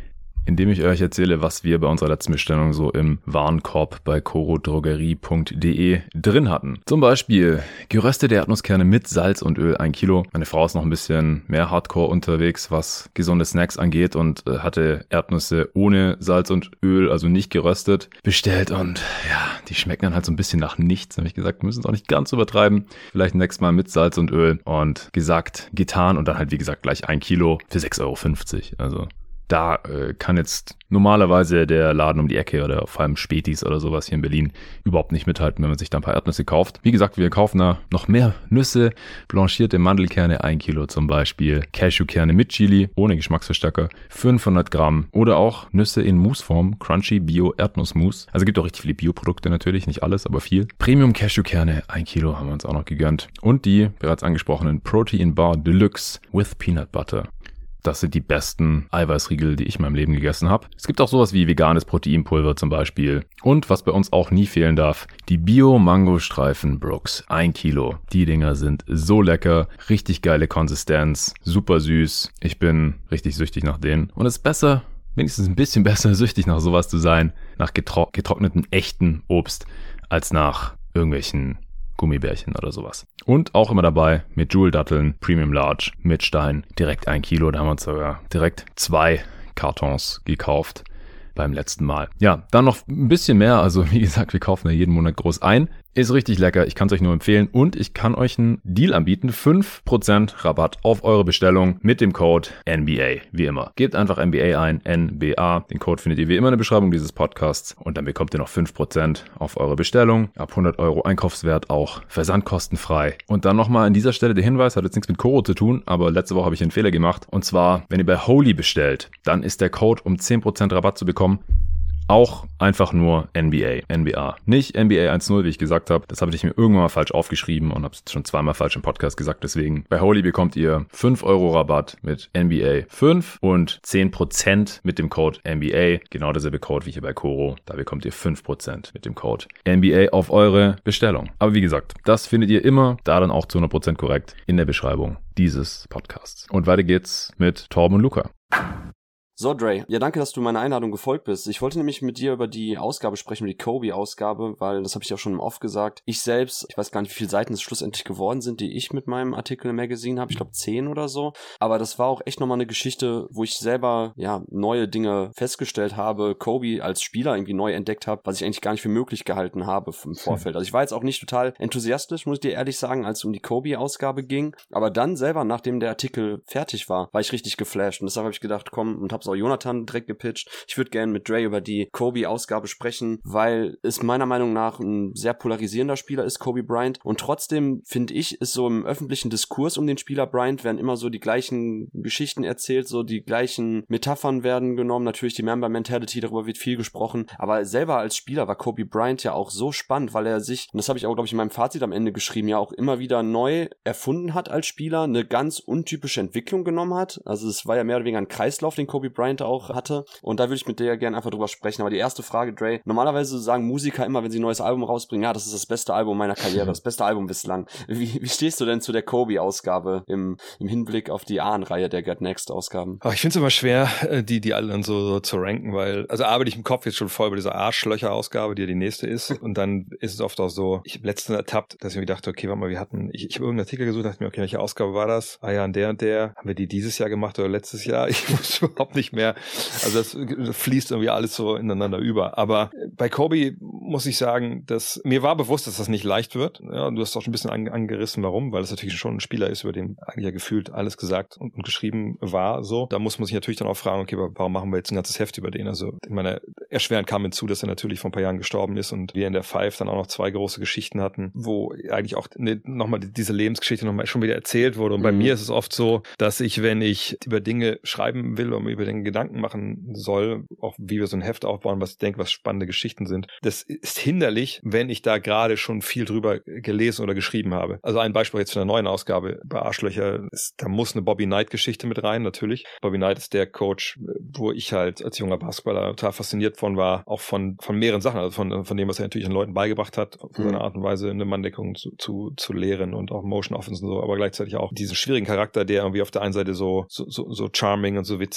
Speaker 4: indem ich euch erzähle, was wir bei unserer letzten Bestellung so im Warenkorb bei corodrogerie.de drin hatten. Zum Beispiel geröstete Erdnusskerne mit Salz und Öl 1 Kilo. Meine Frau ist noch ein bisschen mehr Hardcore unterwegs, was gesunde Snacks angeht und hatte Erdnüsse ohne Salz und Öl, also nicht geröstet, bestellt und ja, die schmecken dann halt so ein bisschen nach nichts. Habe ich gesagt, wir müssen es auch nicht ganz übertreiben. Vielleicht nächstes Mal mit Salz und Öl und gesagt, getan und dann halt wie gesagt gleich 1 Kilo für 6,50 €. Also da kann jetzt normalerweise der Laden um die Ecke oder vor allem Spätis oder sowas hier in Berlin überhaupt nicht mithalten, wenn man sich da ein paar Erdnüsse kauft. Wie gesagt, wir kaufen da noch mehr Nüsse, blanchierte Mandelkerne 1 Kilo zum Beispiel, Cashewkerne mit Chili, ohne Geschmacksverstärker, 500 Gramm oder auch Nüsse in Mousseform, Crunchy Bio Erdnussmus. Also gibt auch richtig viele Bioprodukte natürlich, nicht alles, aber viel. Premium Cashewkerne 1 Kilo haben wir uns auch noch gegönnt und die bereits angesprochenen Protein Bar Deluxe with Peanut Butter. Das sind die besten Eiweißriegel, die ich in meinem Leben gegessen habe. Es gibt auch sowas wie veganes Proteinpulver zum Beispiel. Und was bei uns auch nie fehlen darf, die Bio-Mango-Streifen Brooks. 1 Kilo. Die Dinger sind so lecker, richtig geile Konsistenz, super süß. Ich bin richtig süchtig nach denen. Und es ist besser, wenigstens ein bisschen besser, süchtig nach sowas zu sein, nach getrocknetem echten Obst, als nach irgendwelchen Gummibärchen oder sowas. Und auch immer dabei mit Joule-Datteln, Premium Large, mit Stein, direkt 1 Kilo. Da haben wir uns sogar direkt 2 Kartons gekauft beim letzten Mal. Ja, dann noch ein bisschen mehr. Also wie gesagt, wir kaufen ja jeden Monat groß ein. Ist richtig lecker, ich kann es euch nur empfehlen und ich kann euch einen Deal anbieten, 5% Rabatt auf eure Bestellung mit dem Code NBA, wie immer. Gebt einfach NBA ein, NBA, den Code findet ihr wie immer in der Beschreibung dieses Podcasts und dann bekommt ihr noch 5% auf eure Bestellung, ab 100 € Einkaufswert auch versandkostenfrei. Und dann nochmal an dieser Stelle der Hinweis, hat jetzt nichts mit Koro zu tun, aber letzte Woche habe ich einen Fehler gemacht und zwar, wenn ihr bei Holy bestellt, dann ist der Code, um 10% Rabatt zu bekommen, auch einfach nur NBA, nicht NBA 1.0, wie ich gesagt habe. Das habe ich mir irgendwann mal falsch aufgeschrieben und habe es schon zweimal falsch im Podcast gesagt. Deswegen bei Holy bekommt ihr 5 € Rabatt mit NBA 5 und 10% mit dem Code NBA. Genau derselbe Code wie hier bei Koro. Da bekommt ihr 5% mit dem Code NBA auf eure Bestellung. Aber wie gesagt, das findet ihr immer, da dann auch zu 100% korrekt, in der Beschreibung dieses Podcasts. Und weiter geht's mit Torben und Luca.
Speaker 2: So, Dre, ja, danke, dass du meiner Einladung gefolgt bist. Ich wollte nämlich mit dir über die Ausgabe sprechen, über die Kobe-Ausgabe, weil, das habe ich ja schon oft gesagt, ich selbst, ich weiß gar nicht, wie viele Seiten es schlussendlich geworden sind, die ich mit meinem Artikel im Magazine habe, ich glaube 10 oder so, aber das war auch echt nochmal eine Geschichte, wo ich selber, ja, neue Dinge festgestellt habe, Kobe als Spieler irgendwie neu entdeckt habe, was ich eigentlich gar nicht für möglich gehalten habe im Vorfeld. Also ich war jetzt auch nicht total enthusiastisch, muss ich dir ehrlich sagen, als es um die Kobe-Ausgabe ging, aber dann selber, nachdem der Artikel fertig war ich richtig geflasht und deshalb habe ich gedacht, komm, und hab's auch Jonathan direkt gepitcht. Ich würde gerne mit Dre über die Kobe-Ausgabe sprechen, weil es meiner Meinung nach ein sehr polarisierender Spieler ist, Kobe Bryant. Und trotzdem, finde ich, ist so im öffentlichen Diskurs um den Spieler Bryant werden immer so die gleichen Geschichten erzählt, so die gleichen Metaphern werden genommen. Natürlich die Mamba-Mentality, darüber wird viel gesprochen. Aber selber als Spieler war Kobe Bryant ja auch so spannend, weil er sich, und das habe ich auch, glaube ich, in meinem Fazit am Ende geschrieben, ja auch immer wieder neu erfunden hat als Spieler, eine ganz untypische Entwicklung genommen hat. Also es war ja mehr oder weniger ein Kreislauf, den Kobe Bryant auch hatte. Und da würde ich mit dir gerne einfach drüber sprechen. Aber die erste Frage, Dre, normalerweise sagen Musiker immer, wenn sie ein neues Album rausbringen, ja, das ist das beste Album meiner Karriere, das beste Album bislang. Wie stehst du denn zu der Kobe-Ausgabe im Hinblick auf die Ahn-Reihe der Get Next-Ausgaben?
Speaker 3: Ich finde es immer schwer, die alle dann so zu ranken, weil, also arbeite ich im Kopf jetzt schon voll bei dieser Arschlöcher-Ausgabe, die ja die nächste ist. Und dann ist es oft auch so, ich habe letztens ertappt, dass ich mir dachte, okay, warte mal, ich habe irgendeinen Artikel gesucht, dachte mir, okay, welche Ausgabe war das? Ah ja, und der, haben wir die dieses Jahr gemacht oder letztes Jahr? Ich wusste überhaupt nicht mehr. Also das fließt irgendwie alles so ineinander über. Aber bei Kobe muss ich sagen, dass mir war bewusst, dass das nicht leicht wird. Ja, du hast auch schon ein bisschen angerissen, warum, weil es natürlich schon ein Spieler ist, über den eigentlich ja gefühlt alles gesagt und geschrieben war. So, da muss man sich natürlich dann auch fragen, okay, warum machen wir jetzt ein ganzes Heft über den? Also ich meine, erschwerend kam hinzu, dass er natürlich vor ein paar Jahren gestorben ist und wir in der Five dann auch noch 2 große Geschichten hatten, wo eigentlich auch nochmal diese Lebensgeschichte nochmal schon wieder erzählt wurde. Und bei mir ist es oft so, dass ich, wenn ich über Dinge schreiben will und mir über den Gedanken machen soll, auch wie wir so ein Heft aufbauen, was ich denke, was spannende Geschichten sind. Das ist hinderlich, wenn ich da gerade schon viel drüber gelesen oder geschrieben habe. Also ein Beispiel jetzt von der neuen Ausgabe bei Arschlöcher, da muss eine Bobby Knight-Geschichte mit rein, natürlich. Bobby Knight ist der Coach, wo ich halt als junger Basketballer total fasziniert von war, auch von mehreren Sachen, also von dem, was er natürlich den Leuten beigebracht hat, auf seine Art und Weise eine Manndeckung zu lehren und auch Motion Offense und so, aber gleichzeitig auch diesen schwierigen Charakter, der irgendwie auf der einen Seite so charming und so witzig und einfach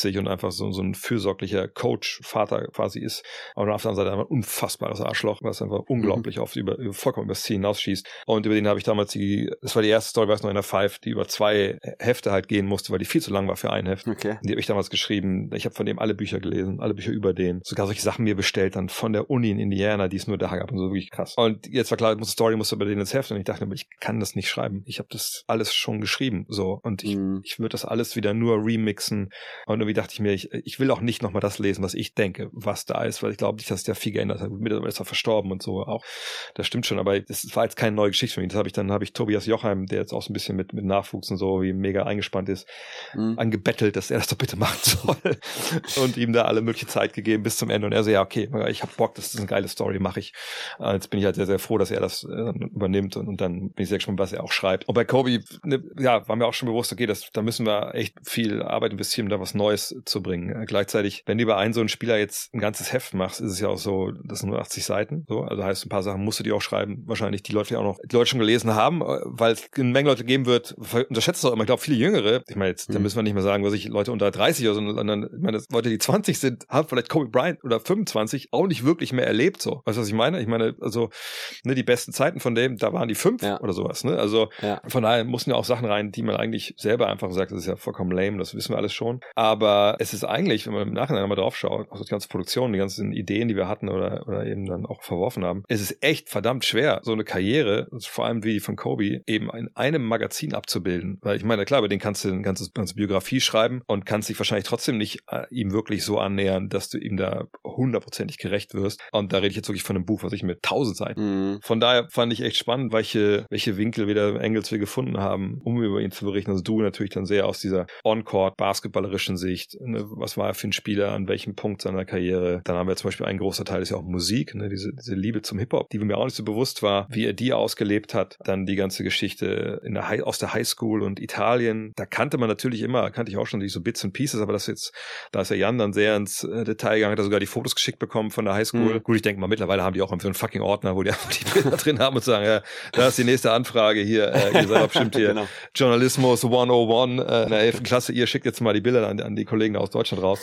Speaker 3: einfach so ein fürsorglicher Coach, Vater quasi ist. Aber auf der anderen Seite einfach ein unfassbares Arschloch, was einfach unglaublich oft vollkommen übers Ziel hinausschießt. Und über den habe ich damals das war die erste Story, weiß noch in der Five, die über 2 Hefte halt gehen musste, weil die viel zu lang war für ein Heft.
Speaker 2: Okay.
Speaker 3: Die habe ich damals geschrieben. Ich habe von dem alle Bücher gelesen, alle Bücher über den. Sogar solche Sachen mir bestellt dann von der Uni in Indiana, die es nur da gab und so, wirklich krass. Und jetzt war klar, Story musste über den ins Heft und ich dachte, aber ich kann das nicht schreiben. Ich habe das alles schon geschrieben, so. Und ich würde das alles wieder nur remixen. Und irgendwie dachte ich mir, ich will auch nicht nochmal das lesen, was ich denke, was da ist, weil ich glaube nicht, dass der viel geändert hat. Mittlerweile ist er verstorben und so auch. Das stimmt schon, aber das war jetzt keine neue Geschichte für mich. Das habe ich Tobias Jochheim, der jetzt auch so ein bisschen mit Nachwuchs und so wie mega eingespannt ist, angebettelt, dass er das doch bitte machen soll und ihm da alle mögliche Zeit gegeben bis zum Ende. Und er so, ja, okay, ich habe Bock, das ist eine geile Story, mache ich. Jetzt bin ich halt sehr, sehr froh, dass er das übernimmt und dann bin ich sehr gespannt, was er auch schreibt. Und bei Kobe, war mir auch schon bewusst, okay, da müssen wir echt viel Arbeit investieren, um da was Neues zu bringen. Gleichzeitig, wenn du über einen so einen Spieler jetzt ein ganzes Heft machst, ist es ja auch so, das sind nur 80 Seiten, so, also heißt, ein paar Sachen musst du dir auch schreiben, wahrscheinlich die Leute schon gelesen haben, weil es eine Menge Leute geben wird, unterschätzt es auch immer, ich glaube, viele Jüngere, ich meine jetzt, da müssen wir nicht mehr sagen, Leute unter 30 oder so, sondern, ich meine, Leute, die 20 sind, haben vielleicht Kobe Bryant oder 25 auch nicht wirklich mehr erlebt, so. Weißt du, was ich meine? Ich meine, also, die besten Zeiten von dem, da waren die 5 oder sowas, ne? Also, von daher mussten ja auch Sachen rein, die man eigentlich selber einfach sagt, das ist ja vollkommen lame, das wissen wir alles schon. Aber es ist eigentlich, wenn man im Nachhinein mal drauf schaut, auch die ganze Produktion, die ganzen Ideen, die wir hatten oder eben dann auch verworfen haben, es ist echt verdammt schwer, so eine Karriere, vor allem wie die von Kobe, eben in einem Magazin abzubilden. Weil ich meine, klar, bei denen kannst du eine ganze Biografie schreiben und kannst dich wahrscheinlich trotzdem nicht ihm wirklich so annähern, dass du ihm da 100%ig gerecht wirst. Und da rede ich jetzt wirklich von einem Buch, was ich mit 1000 Seiten. Von daher fand ich echt spannend, welche Winkel Engels wir gefunden haben, um über ihn zu berichten. Also du natürlich dann sehr aus dieser On-Court basketballerischen Sicht. Ne? Was war er für ein Spieler, an welchem Punkt seiner Karriere? Dann haben wir zum Beispiel ein großer Teil, ist ja auch Musik, ne? Diese Liebe zum Hip-Hop, die mir auch nicht so bewusst war, wie er die ausgelebt hat. Dann die ganze Geschichte aus der Highschool und Italien. Da kannte ich auch schon so Bits and Pieces, aber da ist der Jan dann sehr ins Detail gegangen, hat er sogar die Fotos geschickt bekommen von der Highschool. Gut, ich denke mal, mittlerweile haben die auch so einen fucking Ordner, wo die einfach die Bilder drin haben und sagen, ja, da ist die nächste Anfrage hier, ihr seid doch bestimmt hier
Speaker 2: genau.
Speaker 3: Journalismus 101 in der 11. Klasse, ihr schickt jetzt mal die Bilder an die Kollegen aus Deutschland raus.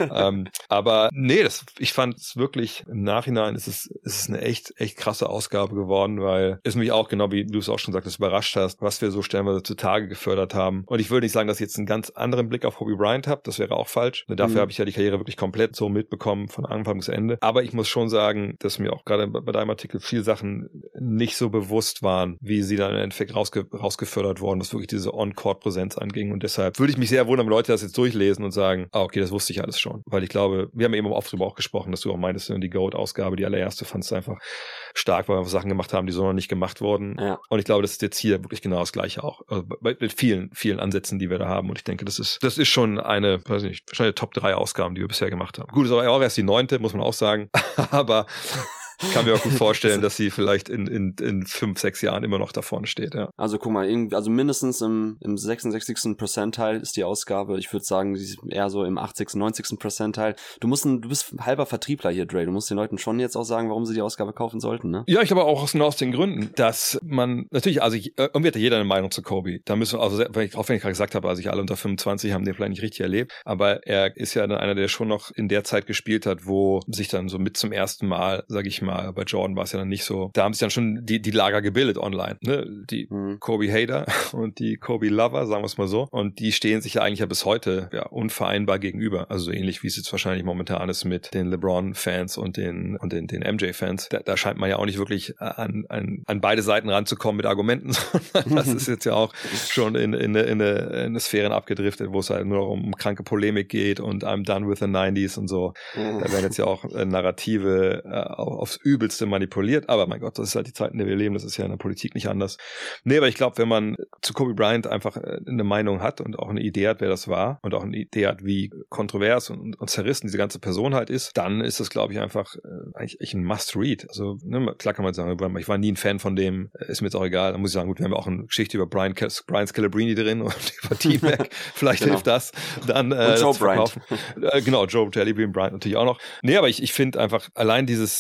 Speaker 3: Aber nee, ich fand es wirklich, im Nachhinein ist es eine echt krasse Ausgabe geworden, weil es mich auch, genau wie du es auch schon sagtest, überrascht hast, was wir so stellenweise zutage gefördert haben. Und ich würde nicht sagen, dass ich jetzt einen ganz anderen Blick auf Kobe Bryant habe, das wäre auch falsch. Dafür habe ich ja die Karriere wirklich komplett so mitbekommen, von Anfang bis Ende. Aber ich muss schon sagen, dass mir auch gerade bei deinem Artikel viele Sachen nicht so bewusst waren, wie sie dann im Endeffekt rausgefördert wurden, was wirklich diese On-Court-Präsenz anging. Und deshalb würde ich mich sehr wundern, wenn Leute das jetzt durchlesen und sagen, okay, das wusste ich alles schon. Weil ich glaube, wir haben eben oft darüber auch gesprochen, dass du auch meintest, die GOAT-Ausgabe, die allererste, fandst du einfach stark, weil wir Sachen gemacht haben, die so noch nicht gemacht wurden. Ja. Und ich glaube, das ist jetzt hier wirklich genau das Gleiche auch. Also mit vielen, vielen Ansätzen, die wir da haben. Und ich denke, das ist schon eine, weiß nicht, wahrscheinlich Top 3 Ausgaben, die wir bisher gemacht haben. Gut, das ist auch erst die 9., muss man auch sagen. Aber ich kann mir auch gut vorstellen, dass sie vielleicht in 5, 6 Jahren immer noch da vorne steht, ja.
Speaker 2: Also guck mal, also mindestens im 66. Percentile ist die Ausgabe. Ich würde sagen, die ist eher so im 80., 90. Percentile. Du bist halber Vertriebler hier, Dre. Du musst den Leuten schon jetzt auch sagen, warum sie die Ausgabe kaufen sollten, ne?
Speaker 3: Ja, ich glaube auch aus den Gründen, dass man, natürlich, also irgendwie hat ja jeder eine Meinung zu Kobe. Da müssen wir, also auch wenn ich gerade gesagt habe, also alle unter 25 haben den vielleicht nicht richtig erlebt, aber er ist ja dann einer, der schon noch in der Zeit gespielt hat, wo sich dann so mit zum ersten Mal, sage ich mal, bei Jordan war es ja dann nicht so, da haben sich dann schon die Lager gebildet online, ne? Die Kobe-Hater und die Kobe-Lover, sagen wir es mal so, und die stehen sich ja eigentlich ja bis heute unvereinbar gegenüber, also so ähnlich wie es jetzt wahrscheinlich momentan ist mit den LeBron-Fans und den MJ-Fans. Da scheint man ja auch nicht wirklich an beide Seiten ranzukommen mit Argumenten, sondern das ist jetzt ja auch schon in eine Sphären abgedriftet, wo es halt nur um kranke Polemik geht und I'm done with the 90s und so. Da werden jetzt ja auch Narrative aufs Übelste manipuliert, aber mein Gott, das ist halt die Zeit, in der wir leben, das ist ja in der Politik nicht anders. Nee, aber ich glaube, wenn man zu Kobe Bryant einfach eine Meinung hat und auch eine Idee hat, wer das war und auch eine Idee hat, wie kontrovers und zerrissen diese ganze Person halt ist, dann ist das, glaube ich, einfach eigentlich ein Must-Read. Also ne, klar kann man sagen, ich war nie ein Fan von dem, ist mir jetzt auch egal. Dann muss ich sagen, gut, wir haben auch eine Geschichte über Brian Scalabrine drin und über T-Mac, vielleicht hilft das. Dann
Speaker 2: und Joe Bryant.
Speaker 3: Genau, Joe Jellybean Bryant natürlich auch noch. Nee, aber ich finde einfach, allein dieses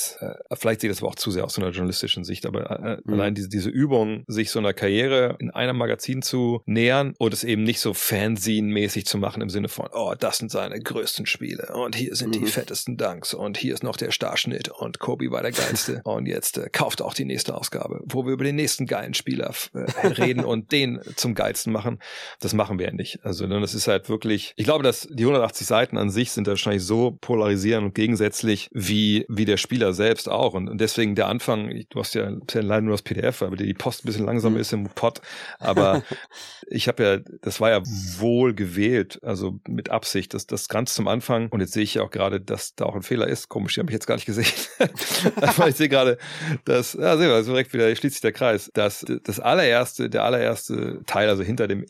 Speaker 3: vielleicht sehe ich das aber auch zu sehr aus so einer journalistischen Sicht, aber allein diese Übung, sich so einer Karriere in einem Magazin zu nähern und es eben nicht so Fanzine-mäßig zu machen im Sinne von, oh, das sind seine größten Spiele und hier sind die fettesten Dunks und hier ist noch der Starschnitt und Kobe war der Geilste und jetzt kauft auch die nächste Ausgabe, wo wir über den nächsten geilen Spieler reden und den zum Geilsten machen. Das machen wir ja nicht. Also das ist halt wirklich, ich glaube, dass die 180 Seiten an sich sind wahrscheinlich so polarisierend und gegensätzlich wie der Spieler selbst auch. Und deswegen der Anfang, du hast ja leider nur das PDF, weil die Post ein bisschen langsam ist im Pod, aber ich habe ja, das war ja wohl gewählt, also mit Absicht, das ganz zum Anfang, und jetzt sehe ich ja auch gerade, dass da auch ein Fehler ist, komisch, die habe ich jetzt gar nicht gesehen, aber ich sehe gerade, dass, ja, sehen wir, so direkt wieder schließt sich der Kreis, dass der allererste Teil, also hinter dem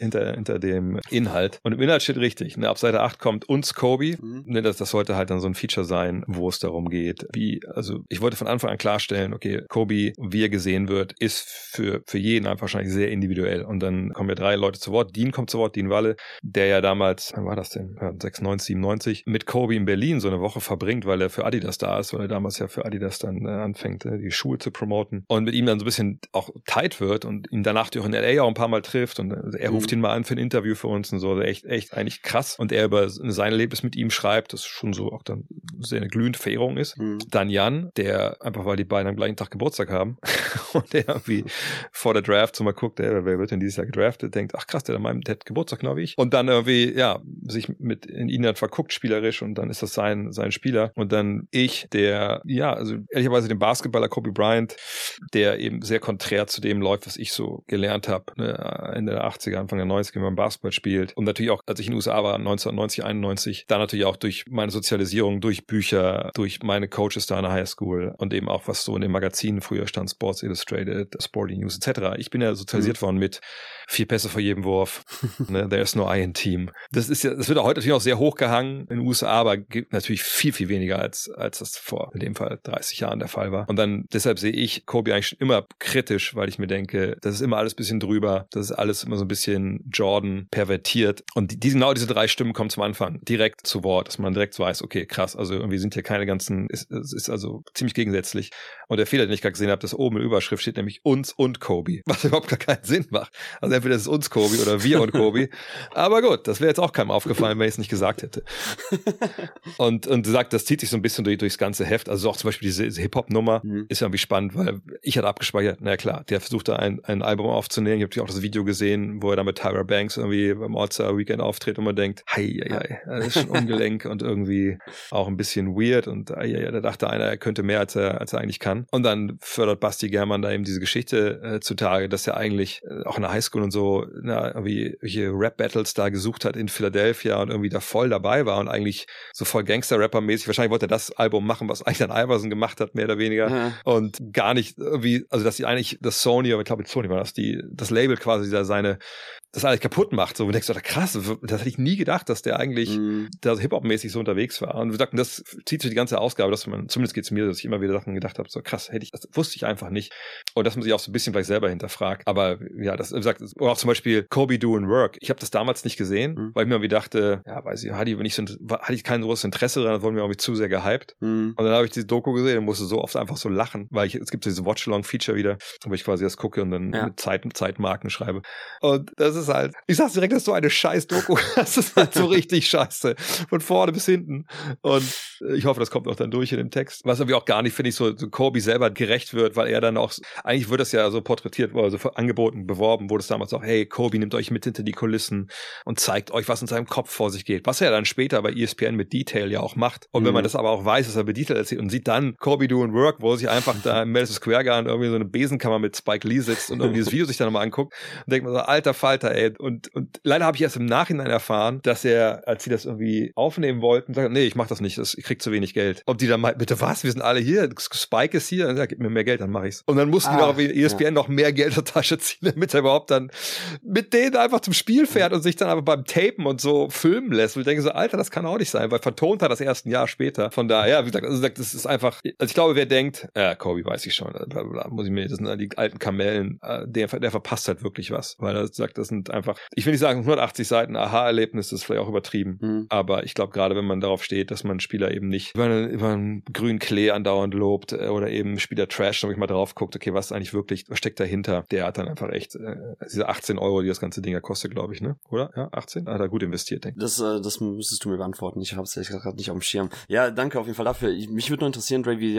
Speaker 3: Inhalt, und im Inhalt steht richtig, ne, ab Seite 8 kommt uns Kobe, ne, das sollte halt dann so ein Feature sein, wo es darum geht, also ich wollte von Anfang an klarstellen, okay, Kobe, wie er gesehen wird, ist für jeden einfach wahrscheinlich sehr individuell, und dann kommen ja 3 Leute zu Wort. Dean kommt zu Wort, Dean Walle, der ja damals, wann war das denn? 96, 97, mit Kobe in Berlin so eine Woche verbringt, weil er für Adidas da ist, weil er damals ja für Adidas dann anfängt, die Schuhe zu promoten, und mit ihm dann so ein bisschen auch tight wird und ihn danach auch in LA auch ein paar Mal trifft, und er ruft ihn mal an für ein Interview für uns und so, also echt eigentlich krass, und er über sein Erlebnis mit ihm schreibt, das schon so auch dann sehr eine glühende Verehrung ist. Dann Jan, der einfach, weil die beiden am gleichen Tag Geburtstag haben und der irgendwie vor der Draft so mal guckt, wer wird denn dieses Jahr gedraftet, denkt, ach krass, der hat Geburtstag, genau wie ich. Und dann irgendwie, ja, sich mit in ihn dann verguckt spielerisch, und dann ist das sein Spieler. Und dann ich, der, ja, also ehrlicherweise den Basketballer Kobe Bryant, der eben sehr konträr zu dem läuft, was ich so gelernt habe, ne, Ende der 80er, Anfang der 90er, wenn man Basketball spielt. Und natürlich auch, als ich in den USA war, 1990, 91, dann natürlich auch durch meine Sozialisierung, durch Bücher, durch meine Coaches da in der Highschool und eben auch, was so in den Magazinen früher stand, Sports Illustrated, Sporting News etc. Ich bin ja sozialisiert worden mit 4 Pässe vor jedem Wurf, ne, there's no I in Team. Das wird auch heute natürlich auch sehr hochgehangen in den USA, aber gibt natürlich viel, viel weniger als das vor, in dem Fall 30 Jahren der Fall war. Und dann, deshalb sehe ich Kobe eigentlich schon immer kritisch, weil ich mir denke, das ist immer alles ein bisschen drüber, das ist alles immer so ein bisschen Jordan pervertiert. Und genau diese 3 Stimmen kommen zum Anfang direkt zu Wort, dass man direkt weiß, okay, krass, also irgendwie sind hier keine ganzen, es ist also ziemlich gegensätzlich. Und der Fehler, den ich gerade gesehen habe, dass oben in der Überschrift steht nämlich uns und Kobe, was überhaupt gar keinen Sinn macht. Also entweder ist es uns Kobe oder wir und Kobe. Aber gut, das wäre jetzt auch keinem aufgefallen, wenn ich es nicht gesagt hätte. Und du sagst, das zieht sich so ein bisschen durchs ganze Heft. Also auch zum Beispiel diese Hip-Hop-Nummer ist ja irgendwie spannend, weil ich hatte abgespeichert, na klar, der versucht da ein Album aufzunehmen. Ich habe natürlich auch das Video gesehen, wo er da mit Tyra Banks irgendwie beim All-Star Weekend auftritt und man denkt, das ist schon ungelenk und irgendwie auch ein bisschen weird, und da dachte einer, er könnte mehr, als er eigentlich kann. Und dann fördert Basti Germann da eben diese Geschichte zutage, dass er eigentlich auch in der Highschool und so irgendwie hier Rap-Battles da gesucht hat in Philadelphia und irgendwie da voll dabei war und eigentlich so voll Gangster-Rapper-mäßig, wahrscheinlich wollte er das Album machen, was eigentlich dann Iverson gemacht hat, mehr oder weniger, und gar nicht irgendwie, also dass sie eigentlich das Sony, aber ich glaube Sony war das Label quasi da das alles kaputt macht. So, und denkst du, krass, das hätte ich nie gedacht, dass der eigentlich da Hip-Hop-mäßig so unterwegs war. Und wir sagten, das zieht sich die ganze Ausgabe, dass man, zumindest geht es mir, dass ich immer wieder Sachen gedacht habe, so krass, das wusste ich einfach nicht. Und dass man sich auch so ein bisschen vielleicht selber hinterfragt. Aber ja, das, wie gesagt, auch zum Beispiel Kobe Doing Work. Ich habe das damals nicht gesehen, weil ich mir irgendwie dachte, ja, weiß ich, hatte ich kein großes Interesse daran, das wurde mir irgendwie zu sehr gehypt. Und dann habe ich diese Doku gesehen und musste so oft einfach so lachen, weil es gibt so diese Watch-Along-Feature wieder, wo ich quasi das gucke und dann mit Zeitmarken schreibe. Und das ist halt, ich sag's direkt, das ist so eine scheiß Doku. Das ist halt so richtig scheiße. Von vorne bis hinten. Und ich hoffe, das kommt auch dann durch in dem Text. Was irgendwie auch gar nicht, finde ich, so Kobe selber gerecht wird, weil er dann auch, eigentlich wird das ja so porträtiert, also angeboten, beworben, wurde es damals auch, hey, Kobe nimmt euch mit hinter die Kulissen und zeigt euch, was in seinem Kopf vor sich geht. Was er dann später bei ESPN mit Detail ja auch macht. Und wenn man das aber auch weiß, dass er mit Detail erzählt und sieht dann Kobe Doing Work, wo er sich einfach da im Madison Square Garden irgendwie so eine Besenkammer mit Spike Lee sitzt und irgendwie dieses Video sich dann nochmal anguckt und denkt man so, alter Falter, ey. Und leider habe ich erst im Nachhinein erfahren, dass er, als sie das irgendwie aufnehmen wollten, sagt, nee, ich mach das nicht, ich krieg zu wenig Geld. Und die dann meint, bitte was, wir sind alle hier, Spike ist hier, und er gib mir mehr Geld, dann mach ich's. Und dann mussten wir auch wie ESPN noch mehr Geld aus der Tasche ziehen, damit er überhaupt dann mit denen einfach zum Spiel fährt und sich dann aber beim Tapen und so filmen lässt. Und ich denke so, Alter, das kann auch nicht sein, weil vertont hat das erst ein Jahr später. Von daher, wie gesagt, das ist einfach, also ich glaube, wer denkt, Kobe weiß ich schon, blablabla, muss ich mir, das sind die alten Kamellen, der verpasst halt wirklich was, weil er sagt, das sind einfach, ich will nicht sagen 180 Seiten Aha-Erlebnis, das ist vielleicht auch übertrieben, aber ich glaube, gerade wenn man darauf steht, dass man Spieler eben nicht über einen grünen Klee andauernd lobt oder eben Spieler Trash, wenn ich mal drauf guckt, okay, was ist eigentlich wirklich, was steckt dahinter? Der hat dann einfach echt diese 18 €, die das ganze Ding ja kostet, glaube ich, ne? Oder? Ja, 18? Hat er gut investiert, denke ich.
Speaker 2: Das müsstest du mir beantworten. Ich habe es ehrlich gesagt nicht auf dem Schirm. Ja, danke auf jeden Fall dafür. Mich würde nur interessieren, Dre, wie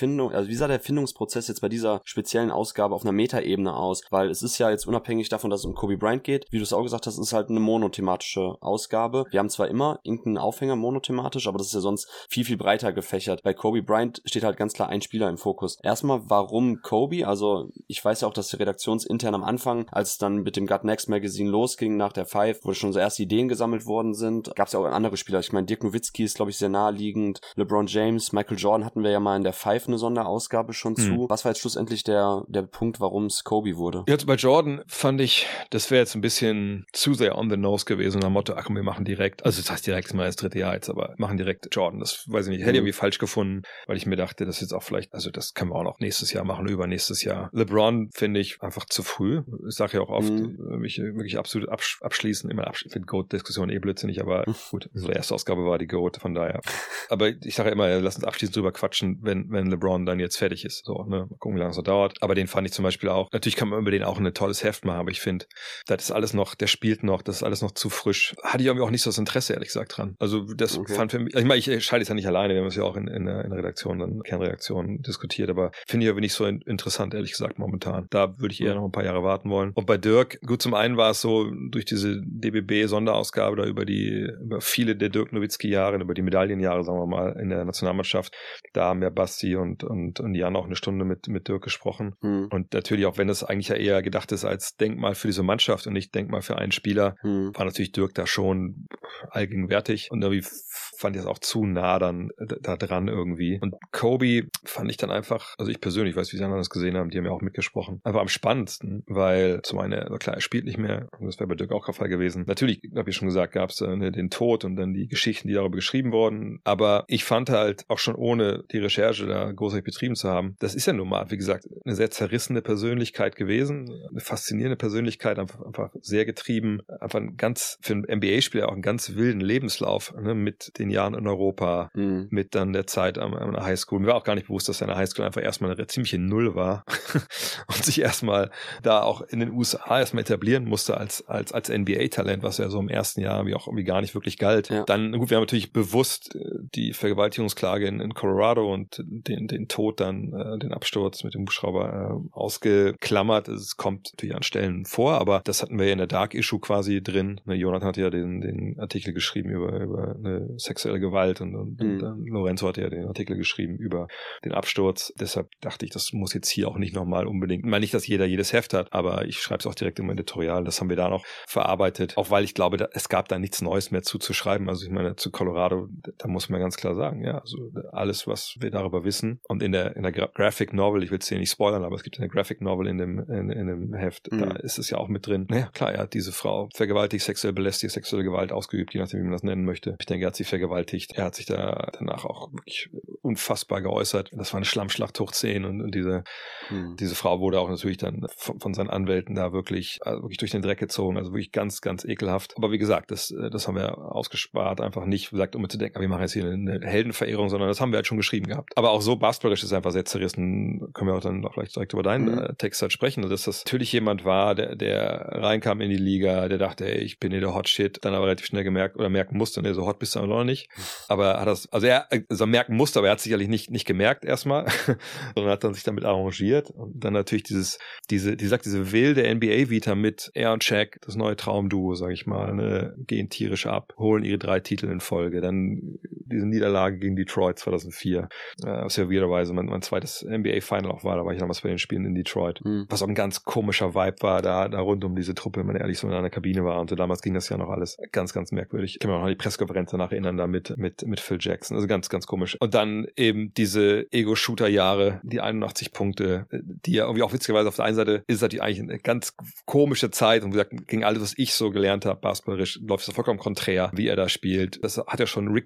Speaker 2: sah der Findungsprozess jetzt bei dieser speziellen Ausgabe auf einer Metaebene aus? Weil es ist ja jetzt unabhängig davon, dass es um Kobe Bryant geht. Wie du es auch gesagt hast, ist halt eine monothematische Ausgabe. Wir haben zwar immer irgendeinen Aufhänger monothematisch, aber das ist ja sonst viel, viel breiter gefächert. Bei Kobe Bryant steht halt ganz klar ein Spieler im Fokus. Erstmal, warum Kobe? Also ich weiß ja auch, dass redaktionsintern am Anfang, als es dann mit dem Gut Next Magazine losging nach der Five, wo schon so erste Ideen gesammelt worden sind, gab es ja auch andere Spieler. Ich meine, Dirk Nowitzki ist, glaube ich, sehr naheliegend. LeBron James, Michael Jordan hatten wir ja mal in der Five eine Sonderausgabe schon zu. Was war jetzt schlussendlich der Punkt, warum es Kobe wurde?
Speaker 3: Jetzt bei Jordan fand ich, das wäre jetzt ein bisschen zu sehr on the nose gewesen, nach dem Motto, ach komm, wir machen direkt, also das heißt direkt, ist mal das 3. Jahr jetzt, aber machen direkt Jordan. Das weiß ich nicht, hätte ich irgendwie falsch gefunden, weil ich mir dachte, das ist jetzt auch vielleicht, also das können wir auch noch nächstes Jahr machen, übernächstes Jahr. LeBron finde ich einfach zu früh. Ich sage ja auch oft, mich wirklich absolut abschließen, immer ich finde GOAT-Diskussion blödsinnig, aber gut, unsere erste Ausgabe war die GOAT, von daher. Aber ich sage ja immer, lass uns abschließend drüber quatschen, wenn LeBron dann jetzt fertig ist. So, ne? Mal gucken, wie lange es noch dauert. Aber den fand ich zum Beispiel auch, natürlich kann man über den auch ein tolles Heft machen, aber ich finde, das ist alles noch, der spielt noch, das ist alles noch zu frisch. Hatte ich irgendwie auch nicht so das Interesse, ehrlich gesagt, dran. Also das fand für mich, ich meine, ich scheide es ja nicht alleine, wir haben es ja auch in der Redaktion, dann Kernredaktion diskutiert, aber finde ich aber nicht so interessant, ehrlich gesagt, momentan. Da würde ich eher noch ein paar Jahre warten wollen. Und bei Dirk, gut, zum einen war es so, durch diese DBB-Sonderausgabe da über viele der Dirk Nowitzki-Jahre, über die Medaillenjahre, sagen wir mal, in der Nationalmannschaft, da haben ja Basti und Jan auch eine Stunde mit Dirk gesprochen. Und natürlich, auch wenn es eigentlich ja eher gedacht ist als Denkmal für diese Mannschaft und nicht Denkmal für einen Spieler, war natürlich Dirk da schon allgegenwärtig und irgendwie fand ich es auch zu nah dann da dran irgendwie. Und Kobe fand ich dann einfach, also ich persönlich, weiß, wie die anderen das gesehen haben, die haben ja auch mitgesprochen, einfach am spannendsten, weil zum einen, also klar, er spielt nicht mehr, das wäre bei Dirk auch der Fall gewesen. Natürlich, habe ich schon gesagt, gab es den Tod und dann die Geschichten, die darüber geschrieben wurden, aber ich fand halt, auch schon ohne die Recherche da großartig betrieben zu haben, das ist ja nun mal, wie gesagt, eine sehr zerrissene Persönlichkeit gewesen, eine faszinierende Persönlichkeit, einfach sehr getrieben, einfach für einen NBA-Spieler auch einen ganz wilden Lebenslauf, ne, mit den Jahren in Europa, mit dann der Zeit an der Highschool. Mir war auch gar nicht bewusst, dass seine Highschool einfach erstmal eine ziemliche Null war und sich erstmal da auch in den USA erstmal etablieren musste als NBA-Talent, was ja so im ersten Jahr wie auch irgendwie gar nicht wirklich galt. Ja. Dann, gut, wir haben natürlich bewusst die Vergewaltigungsklage in Colorado und den Tod dann, den Absturz mit dem Hubschrauber ausgeklammert. Es kommt natürlich an Stellen vor, aber das hatten wir ja in der Dark Issue quasi drin. Jonathan hat ja den Artikel geschrieben über eine sexuelle Gewalt und dann Lorenzo hat ja den Artikel geschrieben über den Absturz. Deshalb dachte ich, das muss jetzt hier auch nicht nochmal unbedingt, ich meine nicht, dass jeder jedes Heft hat, aber ich schreibe es auch direkt im Editorial. Das haben wir da noch verarbeitet, auch weil ich glaube, es gab da nichts Neues mehr zu schreiben. Also ich meine, zu Colorado, da muss man ganz klar sagen, ja, also alles, was wir darüber wissen und in der Graphic Novel, ich will es hier nicht spoilern, aber es gibt eine Graphic Novel in dem Heft, da ist es ja auch mit drin. Naja, klar, er hat diese Frau vergewaltigt, sexuell belästigt, sexuelle Gewalt ausgeübt, je nachdem, wie man das nennen möchte. Ich denke, er hat sie vergewaltigt. Er hat sich da danach auch wirklich unfassbar geäußert. Das war eine Schlammschlacht hoch 10 und diese Frau wurde auch natürlich dann von seinen Anwälten da wirklich durch den Dreck gezogen, also wirklich ganz, ganz ekelhaft. Aber wie gesagt, das haben wir ausgespart, einfach nicht, wie gesagt, um zu denken, wir machen jetzt hier eine Heldenverehrung, sondern das haben wir halt schon geschrieben gehabt. Aber auch so basketballerisch ist einfach sehr zerrissen, können wir auch dann vielleicht direkt über deinen Text halt sprechen, dass das natürlich jemand war, der reinkam in die Liga, der dachte, ey, ich bin hier der Hot Shit, dann aber relativ schnell merken musste, ne, so hot bist du auch noch nicht. Aber hat das, also er merken musste, aber er hat sicherlich nicht gemerkt erstmal, sondern hat dann sich damit arrangiert. Und dann natürlich diese wilde NBA-Vita mit er und Shaq, das neue Traumduo, sag ich mal, ne, gehen tierisch ab, holen ihre 3 Titel in Folge. Dann diese Niederlage gegen Detroit 2004, was ja weirderweise mein zweites NBA-Final auch war, da war ich damals bei den Spielen in Detroit. Was auch ein ganz komischer Vibe war, da rund um diese Truppe, wenn man ehrlich so in einer Kabine war. Und so damals ging das ja noch alles ganz, ganz merkwürdig. Ich kann mich auch noch an die Pressekonferenz danach erinnern, da mit Phil Jackson. Also ganz, ganz komisch. Und dann eben diese Ego-Shooter-Jahre, die 81 Punkte, die ja irgendwie auch witzigerweise auf der einen Seite ist es natürlich eigentlich eine ganz komische Zeit und wie gesagt, gegen alles, was ich so gelernt habe, basketballerisch, läuft es vollkommen konträr, wie er da spielt. Das hat ja schon Rick Barry-Niveau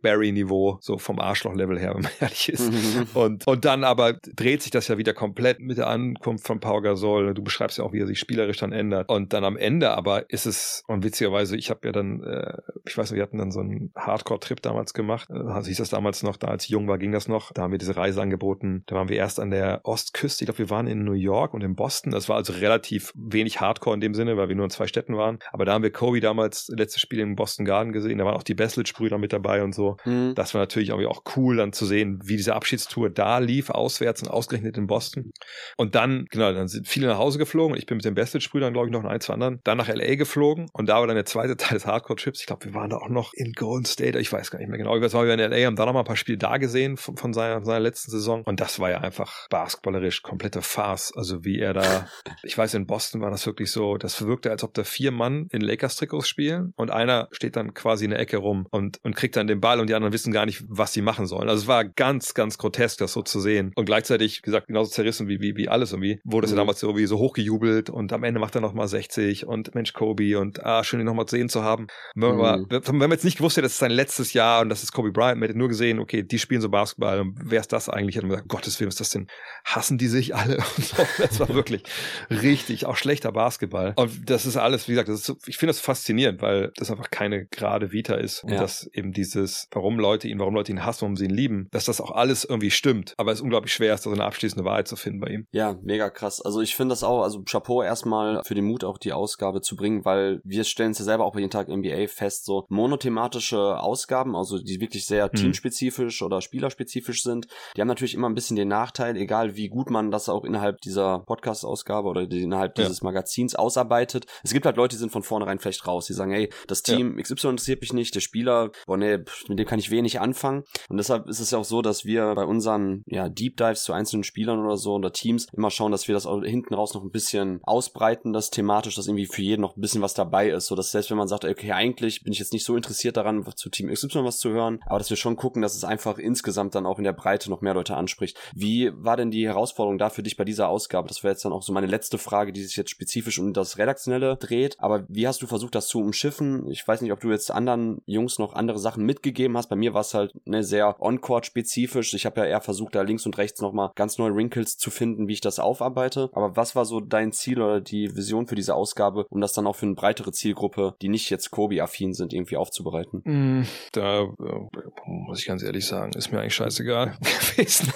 Speaker 3: Niveau, so vom Arschloch-Level her, wenn man ehrlich ist. Und dann aber dreht sich das ja wieder komplett mit der Ankunft von Pau Gasol. Du beschreibst ja auch, wie er sich spielerisch dann ändert. Und dann am Ende aber ist es, und witzigerweise, ich habe ja dann, ich weiß nicht, wir hatten dann so einen Hardcore-Trip damals gemacht. Also hieß das damals noch, da als ich jung war, ging das noch. Da haben wir diese Reise angeboten. Da waren wir erst an der Ostküste. Ich glaube, wir waren in New York und in Boston. Das war also relativ wenig Hardcore in dem Sinne, weil wir nur in 2 Städten waren. Aber da haben wir Kobe damals letztes Spiel im Boston Garden gesehen. Da waren auch die Besslich-Brüder mit dabei und so. Das war natürlich auch cool, dann zu sehen, wie diese Abschiedstour da lief, auswärts und ausgerechnet in Boston. Und dann, genau, dann sind viele nach Hause geflogen. Ich bin mit den Besslich-Brüdern, glaube ich, noch 1, 2 anderen, dann nach L.A. geflogen. Und da war dann der zweite Teil des Hardcore-Trips. Ich glaube, wir waren da auch noch in Golden State. Ich weiß gar nicht mehr genau. Wir waren in L.A., haben da noch mal ein paar Spiele da gesehen von seiner letzten Saison. Und das war ja einfach basketballerisch komplette Farce. Also wie er da, ich weiß, in Boston war das wirklich so, das wirkte, als ob da 4 Mann in Lakers-Trikots spielen und einer steht dann quasi in der Ecke rum und kriegt dann den Ball und die anderen wissen gar nicht, was sie machen sollen. Also es war ganz, ganz grotesk, das so zu sehen. Und gleichzeitig, wie gesagt, genauso zerrissen wie alles irgendwie. Wurde es ja damals so hochgejubelt und am Ende macht er nochmal 60 und Mensch, Kobe und schön, ihn nochmal sehen zu haben. Wenn man jetzt nicht gewusst hätte, das ist sein letztes Jahr und das ist Kobe Bryant, man hätte nur gesehen, okay, die spielen so Basketball und wer ist das eigentlich? Hätte man gesagt, Gottes Willen, was ist das denn? Hassen die sich alle? Und so. Das war wirklich richtig, auch schlechter Basketball. Und das ist alles, wie gesagt, ich finde das faszinierend, weil das einfach keine gerade Vita ist und dass eben dieses, warum Leute ihn hassen, warum sie ihn lieben, dass das auch alles irgendwie stimmt. Aber es ist unglaublich schwer, ist da so eine abschließende Wahrheit zu finden bei ihm.
Speaker 2: Ja, mega krass. Also ich finde das auch, also Chapeau erstmal für den Mut, auch die Ausgabe zu bringen, weil wir stellen es ja selber auch bei jeden Tag NBA fest, so monothematische Ausgaben, also die wirklich sehr teamspezifisch oder spielerspezifisch sind, die haben natürlich immer ein bisschen den Nachteil, egal wie gut man das auch innerhalb dieser Podcast-Ausgabe oder innerhalb dieses Magazins ausarbeitet. Es gibt halt Leute, die sind von vornherein vielleicht raus, die sagen, hey, das Team XY interessiert mich nicht, der Spieler, mit dem kann ich wenig anfangen. Und deshalb ist es ja auch so, dass wir bei unseren Deep Dives zu einzelnen Spielern oder so oder Teams immer schauen, dass wir das auch hinten raus noch ein bisschen ausbreiten, das thematisch, dass irgendwie für jeden noch ein bisschen was dabei ist, so dass selbst wenn man sagt, okay, eigentlich bin ich jetzt nicht so interessiert daran, zu Team XY was zu hören, aber dass wir schon gucken, dass es einfach insgesamt dann auch in der Breite noch mehr Leute anspricht. Wie war denn die Herausforderung da für dich bei dieser Ausgabe? Das wäre jetzt dann auch so meine letzte Frage, die sich jetzt spezifisch um das Redaktionelle dreht, aber wie hast du versucht, das zu umschiffen? Ich weiß nicht, ob du jetzt anderen Jungs noch andere Sachen mitgegeben hast. Bei mir war es halt sehr On-Court-spezifisch. Ich habe ja eher versucht, da links und rechts nochmal ganz neue Wrinkles zu finden, wie ich das aufarbeite. Aber was war so dein Ziel oder die Vision für diese Ausgabe, um das dann auch für eine breitere Zielgruppe, die nicht jetzt Kobe-affin sind, irgendwie aufzubereiten?
Speaker 3: Da muss ich ganz ehrlich sagen, ist mir eigentlich scheißegal gewesen.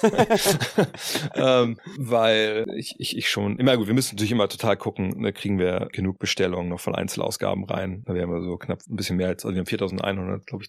Speaker 3: Weil ich schon, immer gut, wir müssen natürlich immer total gucken, ne, kriegen wir genug Bestellungen noch von Einzelausgaben rein. Da wären wir so knapp ein bisschen mehr als, also wir haben 4100, glaube ich,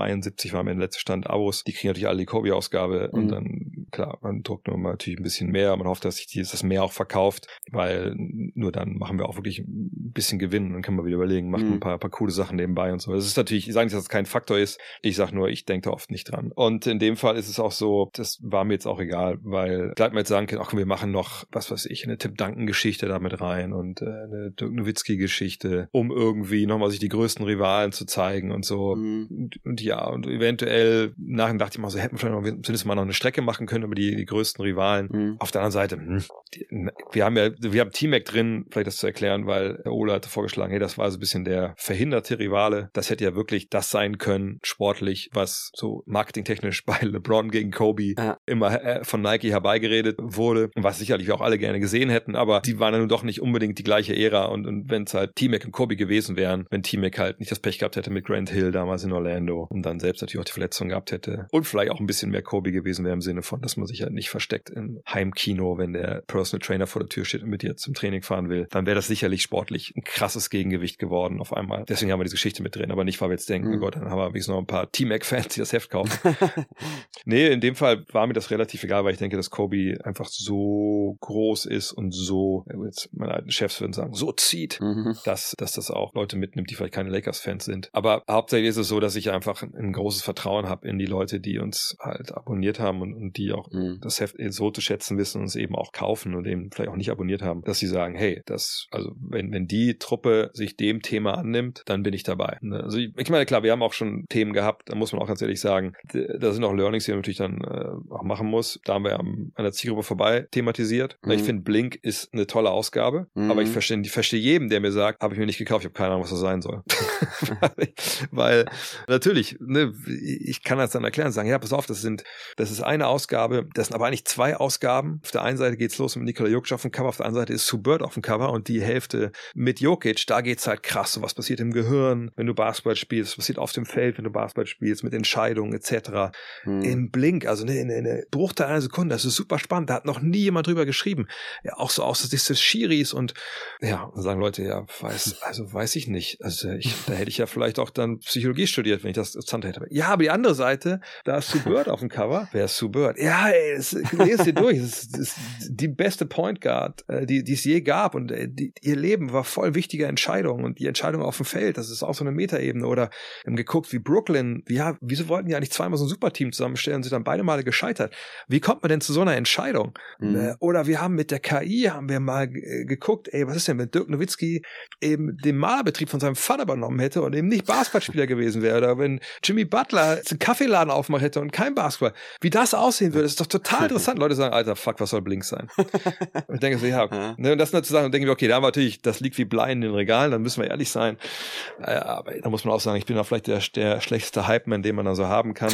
Speaker 3: 72 waren wir im letzten Stand Abos. Die kriegen natürlich alle die Kobe-Ausgabe und dann, klar, man druckt nur mal natürlich ein bisschen mehr. Man hofft, dass sich das mehr auch verkauft, weil nur dann machen wir auch wirklich ein bisschen Gewinn und dann kann man wieder überlegen, macht ein paar coole Sachen nebenbei und so. Das ist natürlich, ich sage nicht, dass es kein Faktor ist. Ich sage nur, ich denke da oft nicht dran. Und in dem Fall ist es auch so, das war mir jetzt auch egal, weil gleich mal jetzt sagen können, ach, wir machen noch, was weiß ich, eine Tim Duncan-Geschichte da mit rein und eine Dirk Nowitzki-Geschichte, um irgendwie nochmal sich die größten Rivalen zu zeigen und so. Und ja, und eventuell nachher dachte ich mal so, hätten wir vielleicht noch zumindest mal noch eine Strecke machen können über die größten Rivalen. Auf der anderen Seite, wir haben T-Mac drin, vielleicht das zu erklären, weil Herr Ohle hatte vorgeschlagen, hey, das war so ein bisschen der verhinderte Rivale. Das hätte ja wirklich das sein können, sportlich, was so marketingtechnisch bei LeBron gegen Kobe immer von Nike herbeigeredet wurde, was sicherlich auch alle gerne gesehen hätten, aber die waren ja nun doch nicht unbedingt die gleiche Ära und wenn es halt T-Mac und Kobe gewesen wären, wenn T-Mac halt nicht das Pech gehabt hätte mit Grant Hill damals in Orlando und dann selbst natürlich auch die Verletzung gehabt hätte und vielleicht auch ein bisschen mehr Kobe gewesen wäre im Sinne von, dass man sich halt nicht versteckt im Heimkino, wenn der Personal Trainer vor der Tür steht und mit dir zum Training fahren will, dann wäre das sicherlich sportlich ein krasses Gegengewicht geworden auf einmal. Deswegen haben wir diese Geschichte mit drin, aber nicht, weil wir jetzt denken, oh Gott, dann haben wir wenigstens noch ein paar T-Mac-Fans, die das Heft kaufen. Nee, in dem Fall war mir das relativ egal, weil ich denke, dass Kobe einfach so groß ist und so, jetzt meine alten Chefs würden sagen, so zieht, dass das auch Leute mitnimmt, die vielleicht keine Lakers-Fans sind. Aber hauptsächlich ist es so, dass ich einfach ein großes Vertrauen habe in die Leute, die uns halt abonniert haben und die auch das Heft so zu schätzen wissen und es eben auch kaufen und eben vielleicht auch nicht abonniert haben, dass sie sagen, hey, also wenn die Truppe sich dem Thema annimmt, dann bin ich dabei. Also ich meine, klar, wir haben auch schon Themen gehabt, da muss man auch ganz ehrlich sagen, da sind auch Learnings, die man natürlich dann auch machen muss. Da haben wir an der Zielgruppe vorbei thematisiert. Ich finde, Blink ist eine tolle Ausgabe, aber ich verstehe jeden, der mir sagt, habe ich mir nicht gekauft, ich habe keine Ahnung, was das sein soll. Weil natürlich, ne, ich kann das dann erklären und sagen, ja, pass auf, das ist eine Ausgabe, das sind aber eigentlich 2 Ausgaben. Auf der einen Seite geht's los mit Nikola Jokic auf dem Cover, auf der anderen Seite ist Sue Bird auf dem Cover und die Hälfte mit Jokic, da geht's halt krass, so was passiert im Gehirn, wenn du Basketball spielst, was passiert auf dem Feld, wenn du Basketball spielst, mit Entscheidungen etc. Im Blink, also in eine Bruchteil einer Sekunde, das ist super spannend, da hat noch nie jemand drüber geschrieben. Ja, auch so aus des Schiris und ja, sagen Leute, ja, weiß ich nicht. Also da hätte ich ja vielleicht auch dann Psychologie studiert, wenn ich das Zante hätte. Ja, aber die andere Seite, da ist Sue Bird auf dem Cover. Wer ist Sue Bird? Ja, ey, lest dir durch. Das ist die beste Point Guard, die es je gab und ihr Leben war voll wichtiger Entscheidungen und die Entscheidung auf dem Feld, das ist auch so eine Metaebene. Oder wir haben geguckt, wie Brooklyn, wieso wollten die eigentlich zweimal so ein Superteam zusammenstellen und sind dann beide Male gescheitert? Wie kommt man denn zu so einer Entscheidung? Oder wir haben mit der KI, mal geguckt, ey, was ist denn, wenn Dirk Nowitzki eben den Malerbetrieb von seinem Vater übernommen hätte und eben nicht Basketballspieler gewesen wäre, oder wenn Jimmy Butler einen Kaffeeladen aufmacht hätte und kein Basketball. Wie das aussehen würde, ist doch total interessant. Leute sagen, Alter, fuck, was soll Blink sein? Und ich denke so, ja, okay. Und das dazu sagen, und denken wir, okay, da haben wir natürlich, das liegt wie Blei in den Regalen, dann müssen wir ehrlich sein. Aber da muss man auch sagen, ich bin da vielleicht der schlechteste Hype-Man, den man da so haben kann.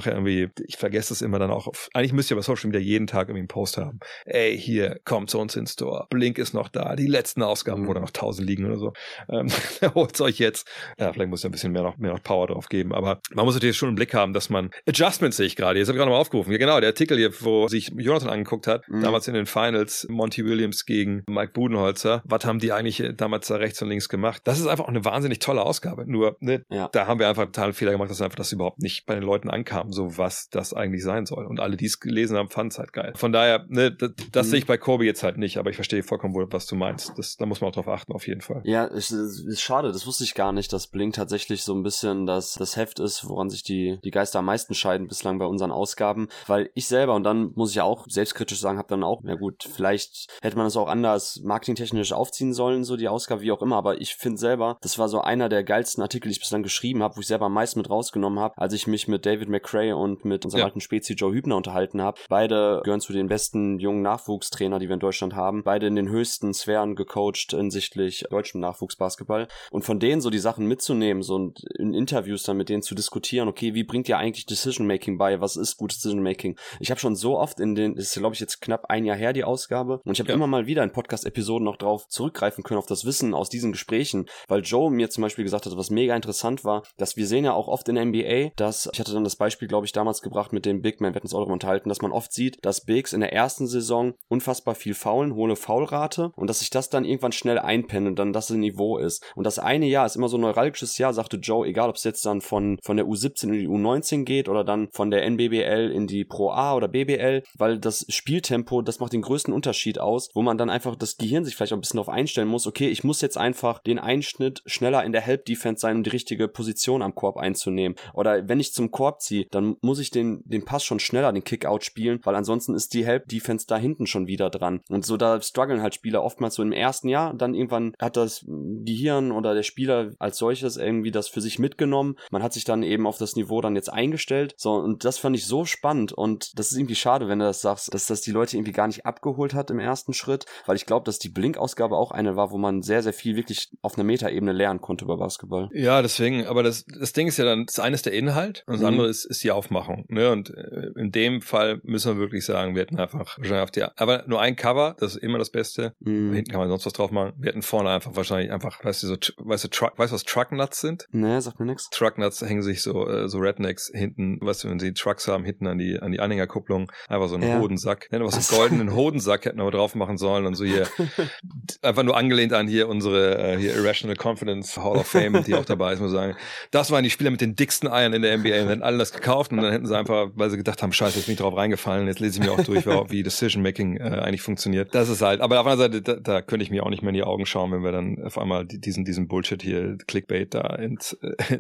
Speaker 3: Ich vergesse es immer dann auch eigentlich müsst ihr bei Social Media jeden Tag irgendwie einen Post haben. Ey, hier, kommt zu uns ins Store. Blink ist noch da. Die letzten Ausgaben, wo da noch 1000 liegen oder so. Holt's euch jetzt. Ja, vielleicht muss ich ein bisschen mehr noch Power drauf geben. Aber man muss natürlich schon im Blick haben, dass man Adjustments sehe ich gerade. Jetzt habe ich gerade mal aufgerufen. Ja, genau, der Artikel hier, wo sich Jonathan angeguckt hat, damals in den Finals, Monty Williams gegen Mike Budenholzer. Was haben die eigentlich damals da rechts und links gemacht? Das ist einfach auch eine wahnsinnig tolle Ausgabe. Nur, da haben wir einfach einen totalen Fehler gemacht, dass einfach das überhaupt nicht bei den Leuten ankam, so was das eigentlich sein soll. Und alle, die es gelesen haben, fanden es halt geil. Von daher, das sehe ich bei Kobe jetzt halt nicht, aber ich verstehe vollkommen wohl, was du meinst. Da muss man auch drauf achten, auf jeden Fall.
Speaker 2: Ja, ist schade, das wusste ich gar nicht, dass Blink tatsächlich so ein bisschen das Heft ist, woran sich die Geister am meisten scheiden bislang bei unseren Ausgaben, weil ich selber, und dann muss ich ja auch selbstkritisch sagen, habe dann auch, ja gut, vielleicht hätte man das auch anders marketingtechnisch aufziehen sollen, so die Ausgabe, wie auch immer, aber ich finde selber, das war so einer der geilsten Artikel, die ich bislang geschrieben habe, wo ich selber am meisten mit rausgenommen habe, als ich mich mit David McRae und mit unserem alten Spezi Joe Hübner unterhalten habe. Beide gehören zu den besten jungen Nachwuchstrainer, die wir in Deutschland haben. Beide in den höchsten Sphären gecoacht hinsichtlich deutschem Nachwuchsbasketball. Und von denen so die Sachen mitzunehmen, so in Interviews dann mit denen zu diskutieren, okay, wie bringt ihr eigentlich Decision-Making bei? Was ist gutes Decision-Making? Ich habe schon so oft das ist glaube ich jetzt knapp ein Jahr her, die Ausgabe, und ich habe immer mal wieder in Podcast-Episoden noch drauf zurückgreifen können, auf das Wissen aus diesen Gesprächen, weil Joe mir zum Beispiel gesagt hat, was mega interessant war, dass wir sehen ja auch oft in der NBA, ich hatte dann das Beispiel, glaube ich, damals gebracht mit dem Big Man, wir hatten es auch darüber unterhalten, dass man oft sieht, dass Bigs in der ersten Saison unfassbar viel faulen, hohe Foulrate, und dass sich das dann irgendwann schnell einpendelt und dann das Niveau ist. Und das eine Jahr ist immer so ein neuralgisches Jahr, sagte Joe, egal ob es jetzt dann von der U17 in die U19 geht oder dann von der NBBL in die Pro A oder BBL, weil das Spieltempo, das macht den größten Unterschied aus, wo man dann einfach das Gehirn sich vielleicht auch ein bisschen darauf einstellen muss, okay, ich muss jetzt einfach den Einschnitt schneller in der Help-Defense sein, um die richtige Position am Korb einzunehmen. Oder wenn ich zum Korb ziehe, dann muss ich den Pass schon schneller, den Kick-Out spielen, weil ansonsten ist die Help-Defense da hinten schon wieder dran. Und so, da strugglen halt Spieler oftmals so im ersten Jahr, dann irgendwann hat das Gehirn oder der Spieler als solches irgendwie das für sich mitgenommen. Man hat sich dann eben auf das Niveau dann jetzt eingestellt. So, und das fand ich so spannend, und das ist irgendwie schade, wenn du das sagst, dass das die Leute irgendwie gar nicht abgeholt hat im ersten Schritt, weil ich glaube, dass die Blink-Ausgabe auch eine war, wo man sehr, sehr viel wirklich auf einer Metaebene lernen konnte über Basketball.
Speaker 3: Ja, deswegen, aber das Ding ist ja dann, das eine ist der Inhalt und das andere ist die Aufmachung, ne? Und in dem Fall müssen wir wirklich sagen, wir hätten einfach wahrscheinlich aber nur ein Cover, das ist immer das Beste. Hinten kann man sonst was drauf machen. Wir hätten vorne wahrscheinlich weißt du, was Trucknuts sind?
Speaker 2: Nee, sagt mir nix.
Speaker 3: Trucknuts hängen sich so Rednecks hinten, weißt du, wenn sie Trucks haben, hinten an die Anhängerkupplung, einfach so einen Hodensack. Hätten wir so einen goldenen Hodensack hätten wir drauf machen sollen und so hier einfach nur angelehnt an hier unsere hier Irrational Confidence Hall of Fame, die auch dabei ist, muss ich sagen. Das waren die Spieler mit den dicksten Eiern in der NBA und hätten alle das gekauft und dann hätten sie einfach, weil sie gedacht haben, scheiße, jetzt bin ich drauf reingefallen, jetzt lese ich mir auch durch, wie Decision-Making eigentlich funktioniert. Das ist halt, aber auf der anderen Seite, da könnte ich mir auch nicht mehr in die Augen schauen, wenn wir dann auf einmal diesen Bullshit hier, Clickbait da ins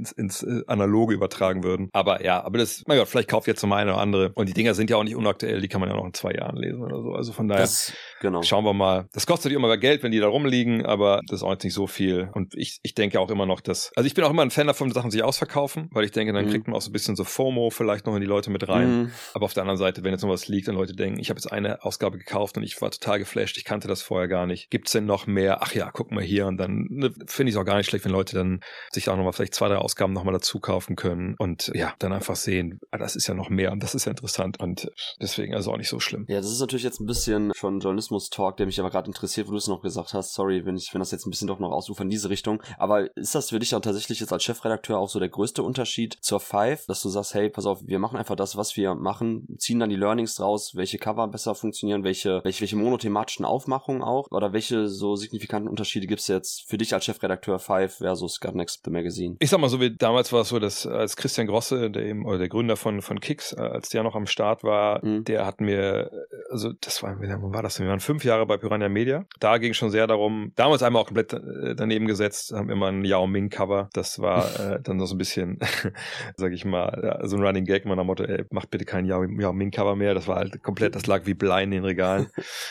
Speaker 3: Analoge übertragen würden. Aber ja, das, mein Gott, vielleicht kauft jetzt zum einen oder andere und die Dinger sind ja auch nicht unaktuell, die kann man ja auch noch in 2 Jahren lesen oder so. Also von daher schauen wir mal. Das kostet natürlich immer Geld, wenn die da rumliegen, aber das ist auch jetzt nicht so viel. Und ich denke auch immer noch, also ich bin auch immer ein Fan davon, Sachen sich ausverkaufen, weil ich denke, dann kriegt man auch so ein bisschen so FOMO vielleicht noch in die Leute mit rein. Aber auf der anderen Seite, wenn jetzt noch was liegt und Leute denken, ich habe jetzt eine Ausgabe gekauft und ich war total geflasht, ich kannte das vorher gar nicht. Gibt's denn noch mehr? Ach ja, guck mal hier. Und dann finde ich es auch gar nicht schlecht, wenn Leute dann sich auch nochmal vielleicht 2, 3 Ausgaben nochmal dazu kaufen können. und ja, dann einfach sehen, das ist ja noch mehr und das ist ja interessant und deswegen also auch nicht so schlimm.
Speaker 2: Ja, das ist natürlich jetzt ein bisschen schon Journalismus-Talk, der mich aber gerade interessiert, wo du es noch gesagt hast. Sorry, wenn das jetzt ein bisschen doch noch ausufert in diese Richtung. Aber ist das für dich dann tatsächlich jetzt als Chefredakteur auch so der größte Unterschied zur Five, dass du sagst, hey, pass auf, wir machen einfach das, was wir machen, ziehen dann die Learnings draus, welche Cover besser funktionieren, welche monothematischen Aufmachungen auch, oder welche so signifikanten Unterschiede gibt es jetzt für dich als Chefredakteur Five versus God Next the Magazine?
Speaker 3: Ich sag mal so, wie damals war es so, dass als Christian Grosse, der Gründer von Kicks, als der noch am Start war, der hat mir, also das war, wann war das denn? Wir waren 5 Jahre bei Piranha Media. Da ging es schon sehr darum, damals einmal auch komplett daneben gesetzt, haben immer ein Yao Ming Cover. Das war dann noch so ein bisschen, sag ich mal, so ein Running Gag, nach dem Motto, ey, macht bitte kein Yao Ming Cover mehr. Das war halt komplett, das lag wie Blei in den Regalen.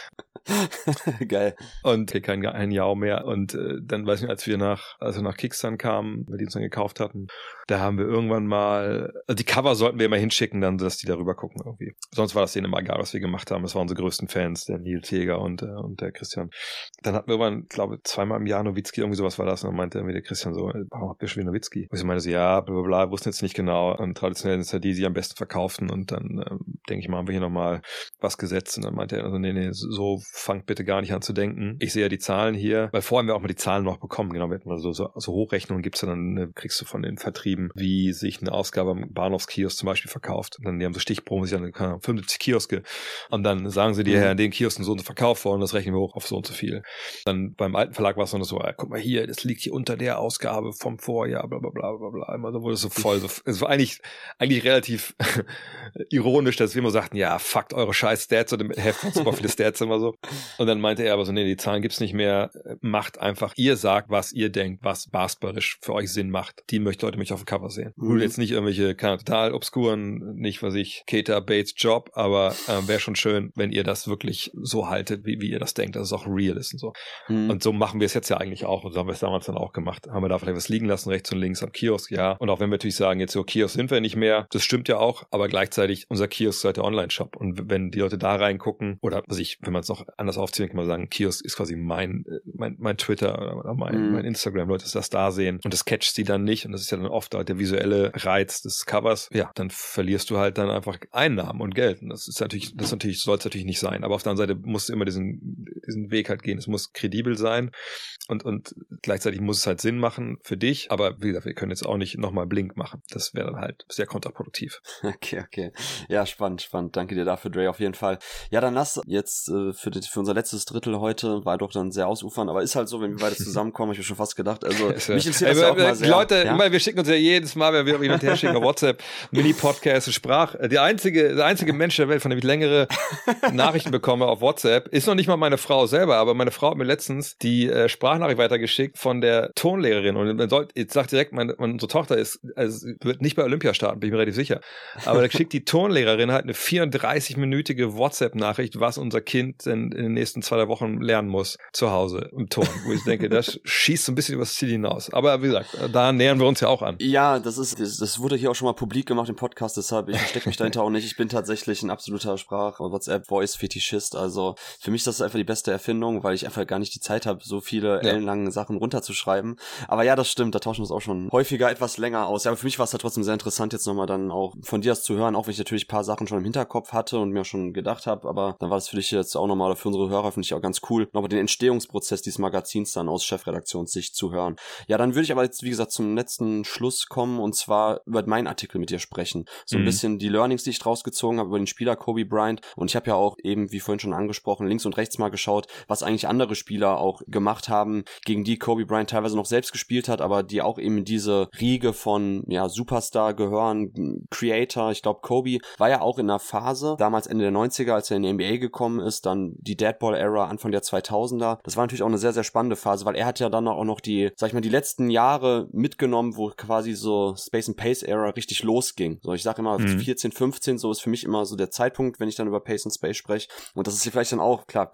Speaker 2: Geil.
Speaker 3: Und kein Yao mehr. Und dann, weiß ich nicht, als wir nach Kicks dann kamen, weil die uns dann gekauft hatten, da haben wir irgendwann mal, also die Cover sollten wir immer hinschicken, dann, dass die darüber gucken irgendwie. Sonst war das denen immer egal, was wir gemacht haben. Das waren unsere größten Fans, der Neil Teger und der Christian. Dann hatten wir irgendwann, glaube ich, 2-mal im Jahr Nowitzki, irgendwie sowas war das. Und dann meinte irgendwie der Christian so, warum habt ihr schon wieder Nowitzki? Und ich meinte so, ja, bla bla bla, wussten jetzt nicht genau. Und traditionell ist ja die am besten verkauften. Und dann denke ich mal, haben wir hier nochmal was gesetzt. Und dann meinte er, also nee, so fangt bitte gar nicht an zu denken. Ich sehe ja die Zahlen hier, weil vorher haben wir auch mal die Zahlen noch bekommen. Genau, wir hatten mal so Hochrechnungen gibt's ja dann, kriegst du von den Vertrieben, wie sich eine Ausgabe am Bahnhofskiosk zum Beispiel verkauft. Und dann, die haben so Stichproben, sich dann 75 Kioske. Und dann sagen sie dir, in den Kiosken so und so verkauft worden, das rechnen wir hoch auf so und so viel. Dann beim alten Verlag war es dann so, guck mal hier, das liegt hier unter der Ausgabe vom Vorjahr, bla bla bla bla bla. Immer so wurde es so voll. Es war eigentlich relativ ironisch, dass wir immer sagten, ja, fuckt eure scheiß Stats, und im Heft hat super viele Stats immer so. Und dann meinte er aber so, nee, die Zahlen gibt's nicht mehr. Macht einfach, ihr sagt, was ihr denkt, was basketballerisch für euch Sinn macht. Die Leute möchten auf dem Cover sehen. Jetzt nicht irgendwelche total obskuren, nicht, was ich, Keita Bates Job, aber wäre schon schön, wenn ihr das wirklich so haltet, wie ihr das denkt, dass es auch real ist und so. Und so machen wir es jetzt ja eigentlich auch, und so haben wir es damals dann auch gemacht. Haben wir da vielleicht was liegen lassen, rechts und links am Kiosk, ja. Und auch wenn wir natürlich sagen, jetzt so Kiosk sind wir nicht mehr, das stimmt ja auch, aber gleichzeitig unser Kiosk ist der Online-Shop. Und wenn die Leute da reingucken, oder wenn man es noch anders aufziehen, kann man sagen, Kiosk ist quasi mein Twitter oder mein Instagram, Leute das da sehen, und das catcht sie dann nicht, und das ist ja dann oft halt der visuelle Reiz des Covers, ja, dann verlierst du halt dann einfach Einnahmen und Geld. Und das soll es natürlich nicht sein. Aber auf der anderen Seite musst du immer diesen Weg halt gehen. Es muss kredibel sein und gleichzeitig muss es halt Sinn machen für dich. Aber wie gesagt, wir können jetzt auch nicht nochmal Blink machen. Das wäre dann halt sehr kontraproduktiv.
Speaker 2: Okay. Ja, spannend. Danke dir dafür, Dre, auf jeden Fall. Ja, dann lass jetzt für unser letztes Drittel heute, war doch dann sehr ausufern, aber ist halt so, wenn wir beide zusammenkommen, habe ich mir schon fast gedacht, also mich interessiert das ja auch mal sehr.
Speaker 3: Leute, ja? Wir schicken uns ja jedes Mal, wenn wir hin und her schicken auf WhatsApp, Mini-Podcast, der einzige Mensch der Welt, von dem ich längere Nachrichten bekomme auf WhatsApp, ist noch nicht mal meine Frau selber, aber meine Frau hat mir letztens die Sprachnachricht weitergeschickt von der Tonlehrerin, und jetzt sagt direkt, unsere Tochter wird nicht bei Olympia starten, bin ich mir relativ sicher, aber da schickt die Tonlehrerin halt eine 34-minütige WhatsApp-Nachricht, was unser Kind in den nächsten 2-3 Wochen lernen muss zu Hause im Ton, wo ich denke, das schießt so ein bisschen übers Ziel hinaus, aber wie gesagt, da nähern wir uns ja auch an.
Speaker 2: Ja, das wurde hier auch schon mal publik gemacht im Podcast, deshalb, ich verstecke mich dahinter auch nicht. Ich bin tatsächlich ein absoluter WhatsApp-Voice-Fetischist, also für mich das ist einfach die beste Erfindung, weil ich einfach gar nicht die Zeit habe, so viele ellenlange Sachen runterzuschreiben. Aber ja, das stimmt, da tauschen wir uns auch schon häufiger etwas länger aus. Ja, aber für mich war es halt trotzdem sehr interessant, jetzt nochmal dann auch von dir das zu hören, auch wenn ich natürlich ein paar Sachen schon im Hinterkopf hatte und mir schon gedacht habe, aber dann war das für dich jetzt auch nochmal, oder für unsere Hörer, finde ich auch ganz cool, nochmal den Entstehungsprozess dieses Magazins dann aus Chefredaktionssicht zu hören. Ja, dann würde ich aber jetzt, wie gesagt, zum letzten Schluss kommen, und zwar über meinen Artikel mit dir sprechen. So ein bisschen die Learnings, die ich draus gezogen habe über den Spieler Kobe Bryant, und ich habe ja auch eben, wie vorhin schon angesprochen, links und rechts mal geschaut, was eigentlich andere Spieler auch gemacht haben, gegen die Kobe Bryant teilweise noch selbst gespielt hat, aber die auch eben in diese Riege von Superstar gehören, Creator. Ich glaube, Kobe war ja auch in einer Phase, damals Ende der 90er, als er in die NBA gekommen ist, dann die Deadball-Era, Anfang der 2000er. Das war natürlich auch eine sehr, sehr spannende Phase, weil er hat ja dann auch noch die, sag ich mal, die letzten Jahre mitgenommen, wo quasi so Space and Pace Era richtig losging. So, ich sage immer 14, 15, so ist für mich immer so der Zeitpunkt, wenn ich dann über Pace and Space spreche. Und das ist hier vielleicht dann auch, klar, Kobe, sehr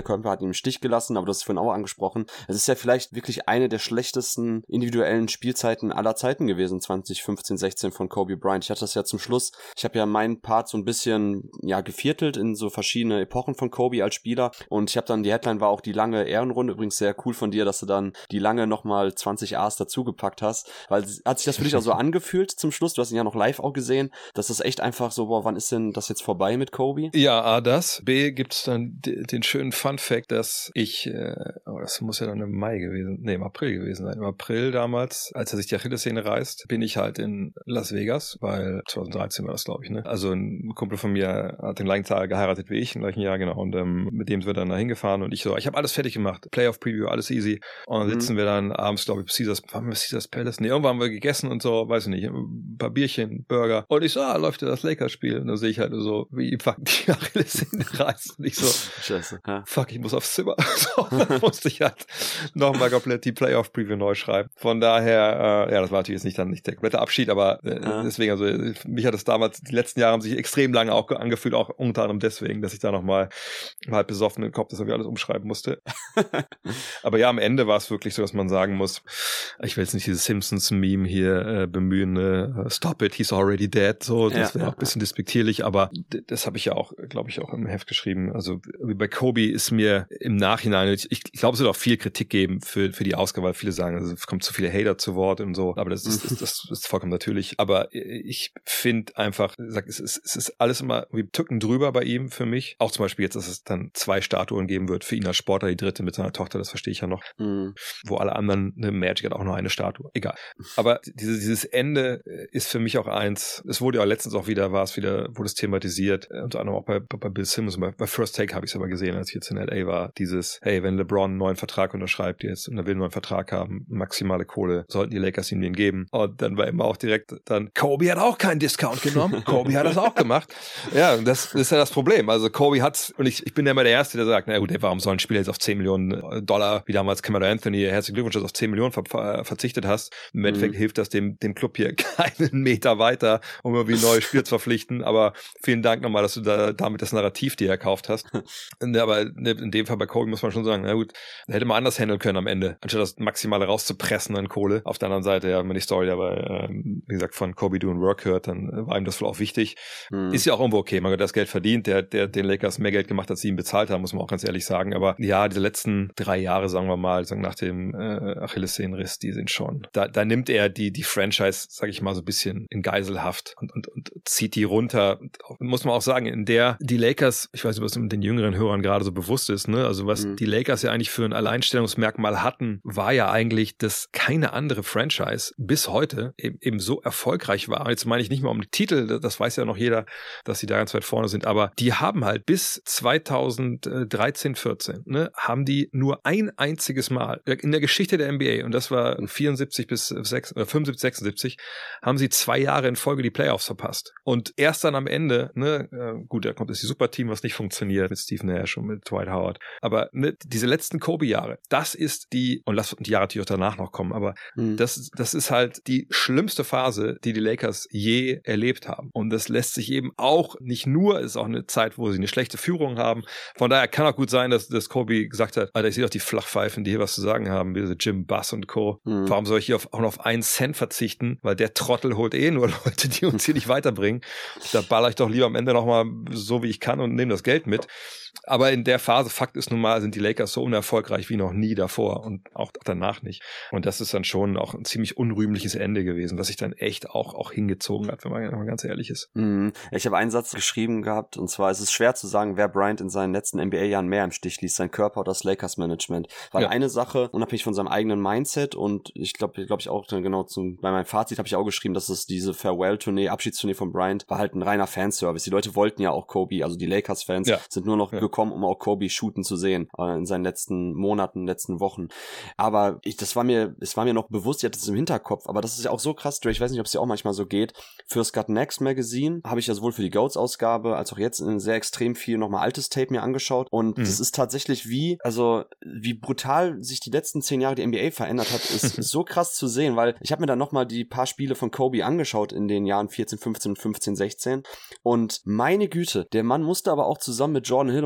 Speaker 2: Körper hat ihn im Stich gelassen, aber du hast es vorhin auch angesprochen. Es ist ja vielleicht wirklich eine der schlechtesten individuellen Spielzeiten aller Zeiten gewesen, 2015, 16 von Kobe Bryant. Ich hatte das ja zum Schluss, ich habe ja meinen Part so ein bisschen geviertelt in so verschiedene Epochen von Kobe als Spieler und ich habe dann, die Headline war auch die lange Ehrenrunde, übrigens sehr cool von dir, dass du dann die lange nochmal 20 A's dazugepackt hast, weil hat sich das für dich auch so angefühlt zum Schluss, du hast ihn ja noch live auch gesehen, dass das echt einfach so, wann ist denn das jetzt vorbei mit Kobe?
Speaker 3: Ja, A, das. B, gibt's dann den schönen Fun-Fact, dass ich, das muss ja dann im April gewesen sein. Im April damals, als er sich die Achillessehne reißt, bin ich halt in Las Vegas, weil 2013 war das, glaube ich, ne? Also ein Kumpel von mir hat den gleichen Tag geheiratet wie ich, im gleichen Jahr, genau. Und mit dem sind wir dann da hingefahren und ich habe alles fertig gemacht. Playoff-Preview, alles easy. Und dann sitzen wir dann abends, glaube ich, waren wir Caesars Palace? Nee, irgendwann haben wir gegessen und so, weiß ich nicht, ein paar Bierchen, Burger. Und ich so, läuft ja das Lakers-Spiel. Und dann sehe ich halt so, wie die Achillessehne reißt. Und ich so,
Speaker 2: Scheiße, ja.
Speaker 3: Fuck, ich muss aufs Zimmer. So, dann musste ich halt nochmal komplett die Playoff-Preview neu schreiben. Von daher, das war natürlich jetzt nicht der komplette Abschied, aber deswegen, also mich hat es damals, die letzten Jahre haben sich extrem lange auch angefühlt, auch unter anderem deswegen, dass ich da nochmal halb besoffen im Kopf das irgendwie alles umschreiben musste. Aber ja, am Ende war es wirklich so, dass man sagen muss, ich will jetzt nicht dieses Simpsons-Meme hier bemühen, stop it, he's already dead, so, das wäre auch ein bisschen despektierlich, aber das habe ich ja auch, glaube ich, auch im Heft geschrieben. Also bei Kobe ist mir im Nachhinein, ich glaube, es wird auch viel Kritik geben für die Ausgabe, weil viele sagen, also, es kommen zu viele Hater zu Wort und so, aber das ist vollkommen natürlich. Aber ich finde einfach, es ist alles immer wie Tücken drüber bei ihm für mich. Auch zum Beispiel jetzt, dass es dann 2 Statuen geben wird für ihn als Sportler, die dritte mit seiner Tochter, das verstehe ich ja noch. Wo alle anderen, Magic hat auch nur eine Statue. Egal. Aber dieses Ende ist für mich auch eins, es wurde ja letztens auch wieder, wurde es thematisiert, unter anderem auch bei Bill Simmons, bei First Take habe ich es aber gesehen, als ich jetzt in LA war, dieses, hey, wenn LeBron einen neuen Vertrag unterschreibt jetzt und er will einen neuen Vertrag haben, maximale Kohle, sollten die Lakers ihm den geben. Und dann war immer auch direkt dann, Kobe hat auch keinen Discount genommen, Kobe hat das auch gemacht. Ja, das ist ja das Problem. Also Kobe hat's, und ich bin ja immer der Erste, der sagt, na gut, warum soll ein Spieler jetzt auf $10 Millionen, wie damals Carmelo Anthony, herzlichen Glückwunsch, dass du auf 10 Millionen verzichtet hast. Im Endeffekt hilft das dem Club hier keinen Meter weiter, um irgendwie neue Spieler zu verpflichten, aber vielen Dank nochmal, dass du damit das Narrativ dir erkauft hast. Aber in dem Fall bei Kobe muss man schon sagen, na gut, hätte man anders handeln können am Ende, anstatt das Maximale rauszupressen an Kohle. Auf der anderen Seite, ja, wenn man die Story aber, wie gesagt, von Kobe Doing Work hört, dann war ihm das wohl auch wichtig. Ist ja auch irgendwo okay, man hat das Geld verdient, der den Lakers mehr Geld gemacht, als sie ihm bezahlt haben, muss man auch ganz ehrlich sagen. Aber ja, diese letzten 3 Jahre, sagen wir mal, nach dem Achillessehnenriss, die sind schon, da nimmt er die Franchise, sag ich mal, so ein bisschen in Geiselhaft und zieht die runter. Muss man auch sagen, die Lakers, ich weiß nicht, was den jüngeren Hörern gerade so bewusst ist, ne? Also was die Lakers ja eigentlich für ein Alleinstellungsmerkmal hatten, war ja eigentlich, dass keine andere Franchise bis heute eben so erfolgreich war. Jetzt meine ich nicht mal um die Titel, das weiß ja noch jeder, dass sie da ganz weit vorne sind, aber die haben halt bis 2013, 14, ne, haben die nur ein einziges Mal in der Geschichte der NBA, und das war 75 bis 75, 76, haben sie 2 Jahre in Folge die Playoffs verpasst. Und erst dann am Ende, ne, gut, da kommt das Superteam, was nicht funktioniert mit Steve Nash und mit Dwight Howard, aber ne, diese letzten Kobe-Jahre, das ist die, und lass die Jahre natürlich auch danach noch kommen, aber das ist halt die schlimmste Phase, die Lakers je erlebt haben. Und das lässt sich eben auch nicht nur, ist auch eine Zeit, wo sie eine schlechte Führung haben. Von daher kann auch gut sein, dass Kobe gesagt hat, Alter, ich sehe doch die Flachpfeifen, die hier was zu sagen haben, wie diese Jim Buss und Co. Warum soll ich hier auch noch auf 1 Cent verzichten? Weil der Trottel holt nur Leute, die uns hier nicht weiterbringen. Da baller ich doch lieber am Ende nochmal so, wie ich kann und nehme das Geld mit. Aber in der Phase, Fakt ist nun mal, sind die Lakers so unerfolgreich wie noch nie davor und auch danach nicht. Und das ist dann schon auch ein ziemlich unrühmliches Ende gewesen, was sich dann echt auch hingezogen hat, wenn man ganz ehrlich ist.
Speaker 2: Ich habe einen Satz geschrieben gehabt, und zwar ist es schwer zu sagen, wer Bryant in seinen letzten NBA-Jahren mehr im Stich ließ, sein Körper oder das Lakers-Management. Weil eine Sache, unabhängig von seinem eigenen Mindset, und ich glaube ich auch genau bei meinem Fazit habe ich auch geschrieben, dass es diese Farewell-Tournee, Abschiedstournee von Bryant war halt ein reiner Fanservice. Die Leute wollten ja auch Kobe, also die Lakers-Fans sind nur noch gekommen, um auch Kobe shooten zu sehen in seinen letzten Monaten, letzten Wochen. Aber es war mir noch bewusst, ich hatte es im Hinterkopf, aber das ist ja auch so krass, Dre, ich weiß nicht, ob es dir auch manchmal so geht. Für Scott Next Magazine habe ich ja sowohl für die GOATs-Ausgabe als auch jetzt in sehr extrem viel nochmal altes Tape mir angeschaut, und das ist tatsächlich wie brutal sich die letzten 10 Jahre die NBA verändert hat, ist so krass zu sehen, weil ich habe mir dann nochmal die paar Spiele von Kobe angeschaut in den Jahren 14, 15 und 15, 16, und meine Güte, der Mann musste aber auch zusammen mit Jordan Hill und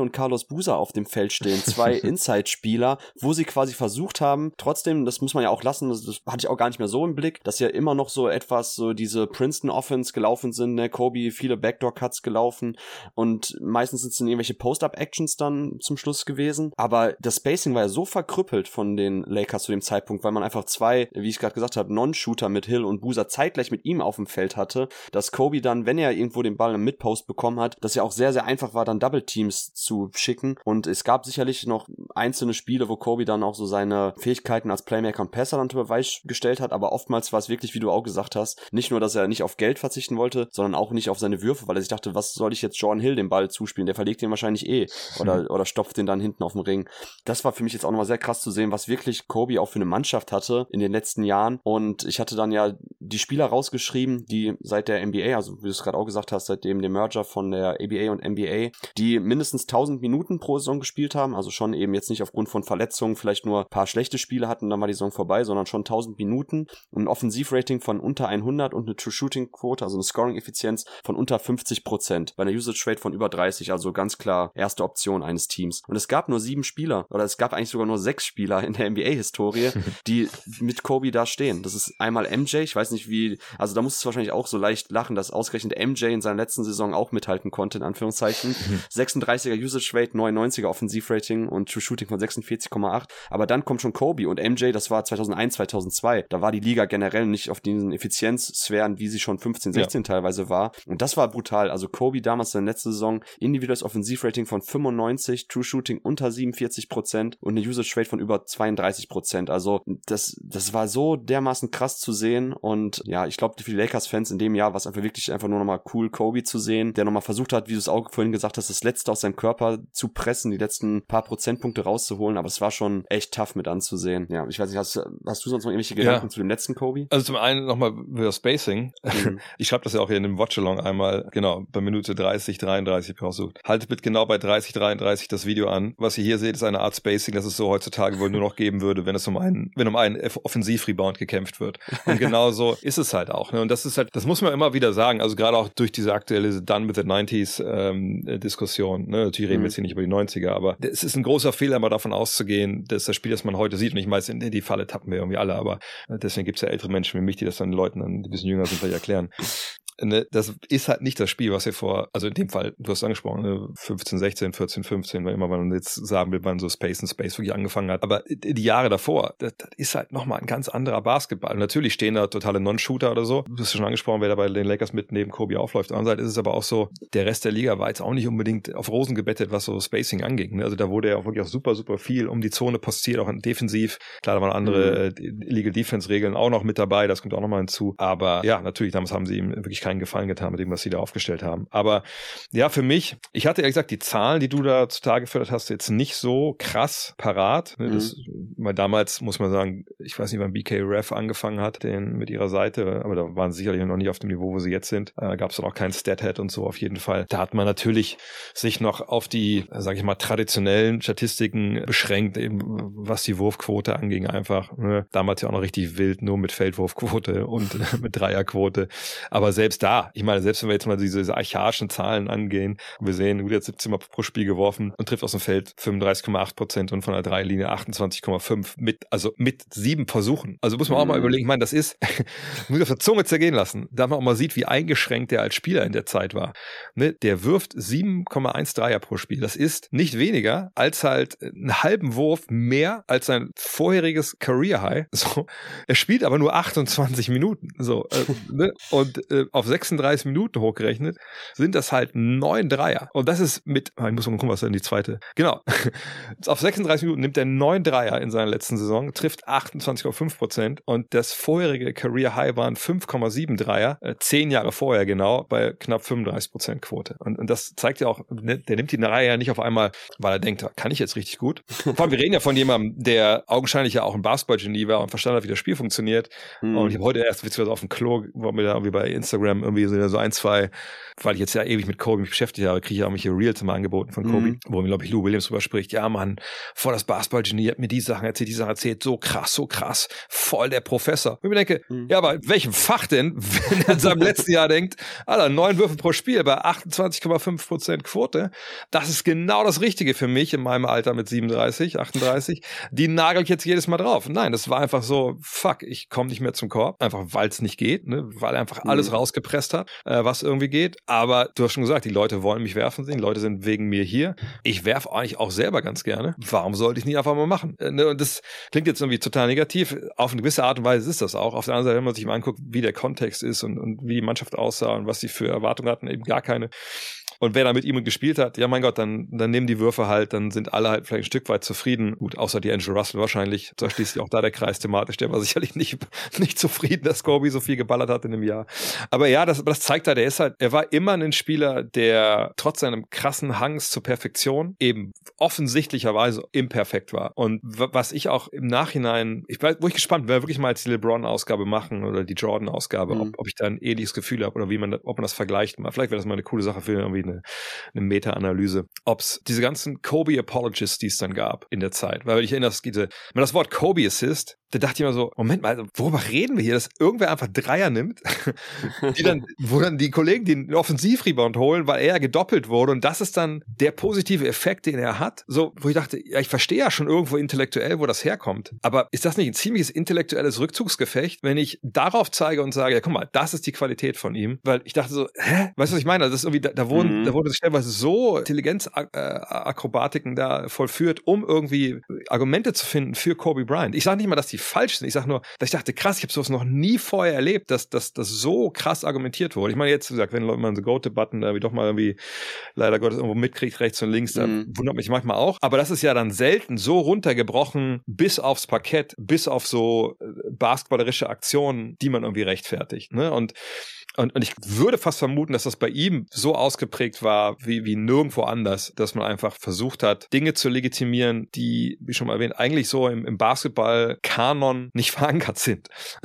Speaker 2: und Carlos Boozer auf dem Feld stehen. 2 Inside-Spieler, wo sie quasi versucht haben, trotzdem, das muss man ja auch lassen, das hatte ich auch gar nicht mehr so im Blick, dass ja immer noch so etwas so diese Princeton-Offense gelaufen sind, ne? Kobe viele Backdoor-Cuts gelaufen und meistens sind es dann irgendwelche Post-Up-Actions dann zum Schluss gewesen. Aber das Spacing war ja so verkrüppelt von den Lakers zu dem Zeitpunkt, weil man einfach 2, wie ich gerade gesagt habe, Non-Shooter mit Hill und Boozer zeitgleich mit ihm auf dem Feld hatte, dass Kobe dann, wenn er irgendwo den Ball im Mid-Post bekommen hat, dass ja auch sehr, sehr einfach war, dann Double-Teams zu schicken. Und es gab sicherlich noch einzelne Spiele, wo Kobe dann auch so seine Fähigkeiten als Playmaker und Passer dann unter Beweis gestellt hat, aber oftmals war es wirklich, wie du auch gesagt hast, nicht nur, dass er nicht auf Geld verzichten wollte, sondern auch nicht auf seine Würfe, weil er sich dachte, was soll ich jetzt Jordan Hill den Ball zuspielen? Der verlegt den wahrscheinlich oder stopft den dann hinten auf dem Ring. Das war für mich jetzt auch nochmal sehr krass zu sehen, was wirklich Kobe auch für eine Mannschaft hatte in den letzten Jahren. Und ich hatte dann ja die Spieler rausgeschrieben, die seit der NBA, also wie du es gerade auch gesagt hast, seitdem dem Merger von der ABA und NBA, die mindestens 1000 Minuten pro Saison gespielt haben, also schon eben jetzt nicht aufgrund von Verletzungen, vielleicht nur ein paar schlechte Spiele hatten, dann war die Saison vorbei, sondern schon 1000 Minuten und ein Offensivrating von unter 100 und eine True-Shooting-Quote, also eine Scoring-Effizienz von unter 50%, bei einer Usage-Rate von über 30, also ganz klar erste Option eines Teams. Und es gab nur 7 Spieler, oder es gab eigentlich sogar nur 6 Spieler in der NBA-Historie, die mit Kobe da stehen. Das ist einmal MJ, ich weiß nicht wie, also da muss es wahrscheinlich auch so leicht lachen, dass ausgerechnet MJ in seiner letzten Saison auch mithalten konnte, in Anführungszeichen. 36er Usage Rate, 99er Offensivrating und True Shooting von 46,8. Aber dann kommt schon Kobe und MJ, das war 2001, 2002. Da war die Liga generell nicht auf diesen Effizienzsphären, wie sie schon 15, 16 teilweise war. Und das war brutal. Also Kobe damals in der letzten Saison, individuelles Offensivrating von 95, True Shooting unter 47% und eine Usage Rate von über 32%. Also das war so dermaßen krass zu sehen und ja, ich glaube für die Lakers-Fans in dem Jahr war es einfach wirklich einfach nur nochmal cool, Kobe zu sehen, der nochmal versucht hat, wie du es auch vorhin gesagt hast, das Letzte aus seinem Körper zu pressen, die letzten paar Prozentpunkte rauszuholen, aber es war schon echt tough mit anzusehen. Ja, ich weiß nicht, hast du sonst noch irgendwelche Gedanken zu dem letzten Kobe?
Speaker 3: Also zum einen nochmal über Spacing. Ich schreibe das ja auch hier in dem Watch-Along einmal, genau, bei Minute 30, 33 raussucht. Haltet bitte genau bei 30, 33 das Video an. Was ihr hier seht, ist eine Art Spacing, das es so heutzutage wohl nur noch geben würde, wenn um einen Offensiv-Rebound gekämpft wird. Und genau so ist es halt auch. Ne? Und das ist halt, das muss man immer wieder sagen, also gerade auch durch diese aktuelle Done with the 90s Diskussion. Ne? Natürlich reden wir jetzt hier nicht über die 90er, aber es ist ein großer Fehler, mal davon auszugehen, dass das Spiel, das man heute sieht, und ich weiß, in die Falle tappen wir irgendwie alle, aber deswegen gibt es ja ältere Menschen wie mich, die das dann den Leuten, die ein bisschen jünger sind, vielleicht erklären. Das ist halt nicht das Spiel, was wir also in dem Fall, du hast angesprochen, 15, 16, 14, 15, weil immer man jetzt sagen will, wann so Space wirklich angefangen hat. Aber die Jahre davor, das ist halt nochmal ein ganz anderer Basketball. Natürlich stehen da totale Non-Shooter oder so. Du hast schon angesprochen, wer da bei den Lakers mit neben Kobe aufläuft. Auf der anderen Seite ist es aber auch so, der Rest der Liga war jetzt auch nicht unbedingt auf Rosen gebettet, was so Spacing anging. Ne? Also da wurde ja auch wirklich auch super, super viel um die Zone postiert, auch defensiv. Klar, da waren andere Illegal Defense-Regeln auch noch mit dabei, das kommt auch nochmal hinzu. Aber ja, natürlich, damals haben sie ihm wirklich keinen Gefallen getan mit dem, was sie da aufgestellt haben. Aber ja, für mich, ich hatte ja gesagt, die Zahlen, die du da zutage gefördert hast, jetzt nicht so krass parat. Weil damals, muss man sagen, ich weiß nicht, wann BK Ref angefangen hat, mit ihrer Seite, aber da waren sie sicherlich noch nicht auf dem Niveau, wo sie jetzt sind. Gab es dann auch keinen Stathead und so auf jeden Fall. Da hat man natürlich sich noch auf die, sag ich mal, traditionellen Statistiken beschränkt, eben was die Wurfquote anging einfach. Ne? Damals ja auch noch richtig wild, nur mit Feldwurfquote und mit Dreierquote. Aber selbst da, ich meine, selbst wenn wir jetzt mal diese archaischen Zahlen angehen, wir sehen, gut, jetzt 17 Mal pro Spiel geworfen und trifft aus dem Feld 35,8% und von der Dreierlinie 28,5 mit 7 Versuchen. Also muss man auch mal überlegen, ich meine, das ist, muss ich auf der Zunge zergehen lassen, da man auch mal sieht, wie eingeschränkt der als Spieler in der Zeit war. Ne? Der wirft 7,1 Dreier pro Spiel. Das ist nicht weniger als halt einen halben Wurf mehr als sein vorheriges Career High. So. Er spielt aber nur 28 Minuten. So, ne? Und auf 36 Minuten hochgerechnet sind das halt 9 Dreier. Und das ist ich muss mal gucken, was denn die zweite. Genau. Auf 36 Minuten nimmt er 9 Dreier in seiner letzten Saison, trifft 28,5% und das vorherige Career High waren 5,7 Dreier, 10 Jahre vorher genau, bei knapp 35% Quote. Und das zeigt ja auch, der nimmt die Dreier ja nicht auf einmal, weil er denkt, kann ich jetzt richtig gut. Vor allem, wir reden ja von jemandem, der augenscheinlich ja auch ein Basketball-Genie war und verstanden hat, wie das Spiel funktioniert. Und ich habe heute erst witzigerweise auf dem Klo, wo mir da irgendwie bei Instagram Instagram irgendwie so ein, zwei, weil ich jetzt ja ewig mit Kobe mich beschäftigt habe, kriege ich auch welche Reels immer angeboten von Kobe, wo mir, glaube ich, Lou Williams drüber spricht. Ja, Mann, voll das Basketball-Genie, hat mir die Sachen erzählt, so krass, voll der Professor. Und ich mir denke, ja, aber in welchem Fach denn, wenn er in seinem letzten Jahr denkt, Alter, 9 Würfe pro Spiel bei 28,5% Quote, das ist genau das Richtige für mich in meinem Alter mit 37, 38, die nagel ich jetzt jedes Mal drauf. Nein, das war einfach so, fuck, ich komme nicht mehr zum Korb, einfach weil es nicht geht, ne? Weil er einfach alles rausgepresst hat, was irgendwie geht. Aber du hast schon gesagt, die Leute wollen mich werfen sehen, die Leute sind wegen mir hier. Ich werfe eigentlich auch selber ganz gerne. Warum sollte ich nicht einfach mal machen? Und das klingt jetzt irgendwie total negativ. Auf eine gewisse Art und Weise ist das auch. Auf der anderen Seite, wenn man sich mal anguckt, wie der Kontext ist und wie die Mannschaft aussah und was sie für Erwartungen hatten, eben gar keine. Und wer da mit ihm gespielt hat, ja mein Gott, dann nehmen die Würfe halt, dann sind alle halt vielleicht ein Stück weit zufrieden. Gut, außer die Angel Russell wahrscheinlich. Da schließt sich auch da der Kreis thematisch. Der war sicherlich nicht zufrieden, dass Kobe so viel geballert hat in einem Jahr. Aber ja, das zeigt halt, er war immer ein Spieler, der trotz seinem krassen Hangs zur Perfektion eben offensichtlicherweise imperfekt war. Und was ich auch im Nachhinein, wo ich gespannt bin, wirklich mal jetzt die LeBron-Ausgabe machen oder die Jordan-Ausgabe, ob ich da ein ähnliches Gefühl habe oder ob man das vergleicht. Vielleicht wäre das mal eine coole Sache für irgendwie eine Meta-Analyse, ob es diese ganzen Kobe-Apologists, die es dann gab in der Zeit, weil ich erinnere, das Wort Kobe-Assist, da dachte ich immer so, Moment mal, worüber reden wir hier, dass irgendwer einfach Dreier nimmt, wo dann die Kollegen den Offensivrebound holen, weil er gedoppelt wurde und das ist dann der positive Effekt, den er hat, so, wo ich dachte, ja, ich verstehe ja schon irgendwo intellektuell, wo das herkommt, aber ist das nicht ein ziemliches intellektuelles Rückzugsgefecht, wenn ich darauf zeige und sage, ja, guck mal, das ist die Qualität von ihm, weil ich dachte so, weißt du, was ich meine? Also das ist irgendwie, da wurde stellenweise so Intelligenzakrobatiken da vollführt, um irgendwie Argumente zu finden für Kobe Bryant. Ich sage nicht mal, dass die falsch sind. Ich sage nur, dass ich dachte, krass, ich habe sowas noch nie vorher erlebt, dass das so krass argumentiert wurde. Ich meine, jetzt, wie gesagt, wenn man so Go-To-Button da doch mal irgendwie leider Gottes irgendwo mitkriegt, rechts und links, da wundert mich manchmal auch. Aber das ist ja dann selten so runtergebrochen bis aufs Parkett, bis auf so basketballerische Aktionen, die man irgendwie rechtfertigt. Ne? Und ich würde fast vermuten, dass das bei ihm so ausgeprägt war wie nirgendwo anders, dass man einfach versucht hat, Dinge zu legitimieren, die, wie schon mal erwähnt, eigentlich so im Basketball-Kanon nicht verankert sind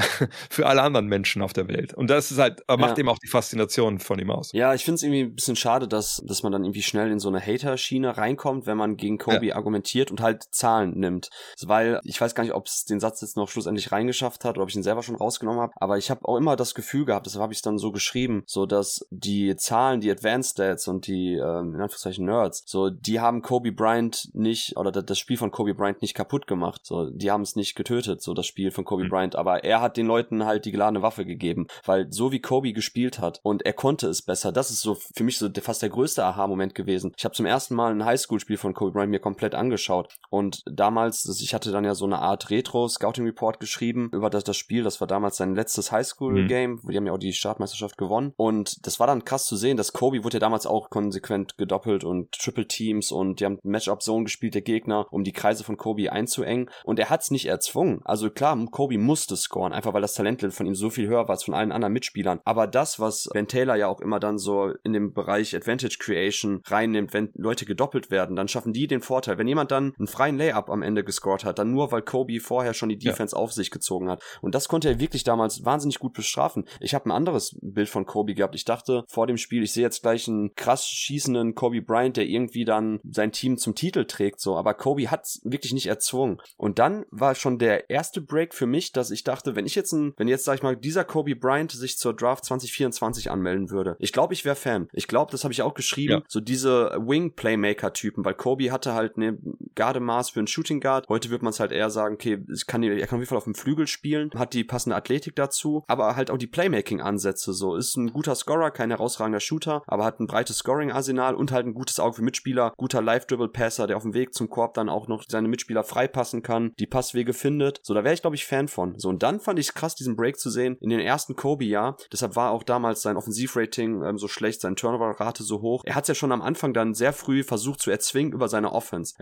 Speaker 3: für alle anderen Menschen auf der Welt. Und das ist halt, macht eben auch die Faszination von ihm aus.
Speaker 2: Ja, ich finde es irgendwie ein bisschen schade, dass man dann irgendwie schnell in so eine Hater-Schiene reinkommt, wenn man gegen Kobe argumentiert und halt Zahlen nimmt. Weil, ich weiß gar nicht, ob es den Satz jetzt noch schlussendlich reingeschafft hat oder ob ich ihn selber schon rausgenommen habe, aber ich habe auch immer das Gefühl gehabt, deshalb habe ich es dann so geschrieben, so dass die Zahlen, die Advanced Stats und die in Anführungszeichen Nerds, so die haben Kobe Bryant nicht, oder das Spiel von Kobe Bryant nicht kaputt gemacht, so die haben es nicht getötet, so das Spiel von Kobe Bryant, aber er hat den Leuten halt die geladene Waffe gegeben, weil so wie Kobe gespielt hat und er konnte es besser, das ist so für mich so fast der größte Aha-Moment gewesen. Ich habe zum ersten Mal ein Highschool-Spiel von Kobe Bryant mir komplett angeschaut und damals, ich hatte dann ja so eine Art Retro-Scouting-Report geschrieben über das Spiel, das war damals sein letztes Highschool-Game, die haben ja auch die Startmeisterschaft gewonnen und das war dann krass zu sehen, dass Kobe wurde ja damals auch konsequent gedoppelt und Triple Teams und die haben Matchup-Zone gespielt, der Gegner, um die Kreise von Kobe einzuengen und er hat es nicht erzwungen. Also klar, Kobe musste scoren, einfach weil das Talent von ihm so viel höher war als von allen anderen Mitspielern. Aber das, was Ben Taylor ja auch immer dann so in dem Bereich Advantage Creation reinnimmt, wenn Leute gedoppelt werden, dann schaffen die den Vorteil. Wenn jemand dann einen freien Layup am Ende gescored hat, dann nur, weil Kobe vorher schon die Defense auf sich gezogen hat. Und das konnte er wirklich damals wahnsinnig gut bestrafen. Ich habe ein anderes Bild von Kobe gehabt. Ich dachte vor dem Spiel, ich sehe jetzt gleich einen krass schießenden Kobe Bryant, der irgendwie dann sein Team zum Titel trägt, so. Aber Kobe hat's wirklich nicht erzwungen. Und dann war schon der erste Break für mich, dass ich dachte, wenn jetzt, sag ich mal, dieser Kobe Bryant sich zur Draft 2024 anmelden würde, ich glaube, ich wäre Fan. Ich glaube, das habe ich auch geschrieben, so diese Wing-Playmaker-Typen, weil Kobe hatte halt eine Gardemaß für einen Shooting Guard. Heute wird man es halt eher sagen, okay, er kann auf jeden Fall auf dem Flügel spielen, hat die passende Athletik dazu, aber halt auch die Playmaking-Ansätze, so. Ist ein guter Scorer, kein herausragender Shooter, aber hat ein breites Scoring-Arsenal und halt ein gutes Auge für Mitspieler, guter Live-Dribble-Passer, der auf dem Weg zum Korb dann auch noch seine Mitspieler freipassen kann, die Passwege findet. So, da wäre ich, glaube ich, Fan von. So, und dann fand ich es krass, diesen Break zu sehen in den ersten Kobe-Jahr. Deshalb war auch damals sein Offensivrating so schlecht, seine Turnover-Rate so hoch. Er hat es ja schon am Anfang dann sehr früh versucht zu erzwingen über seine Offense. Er war ein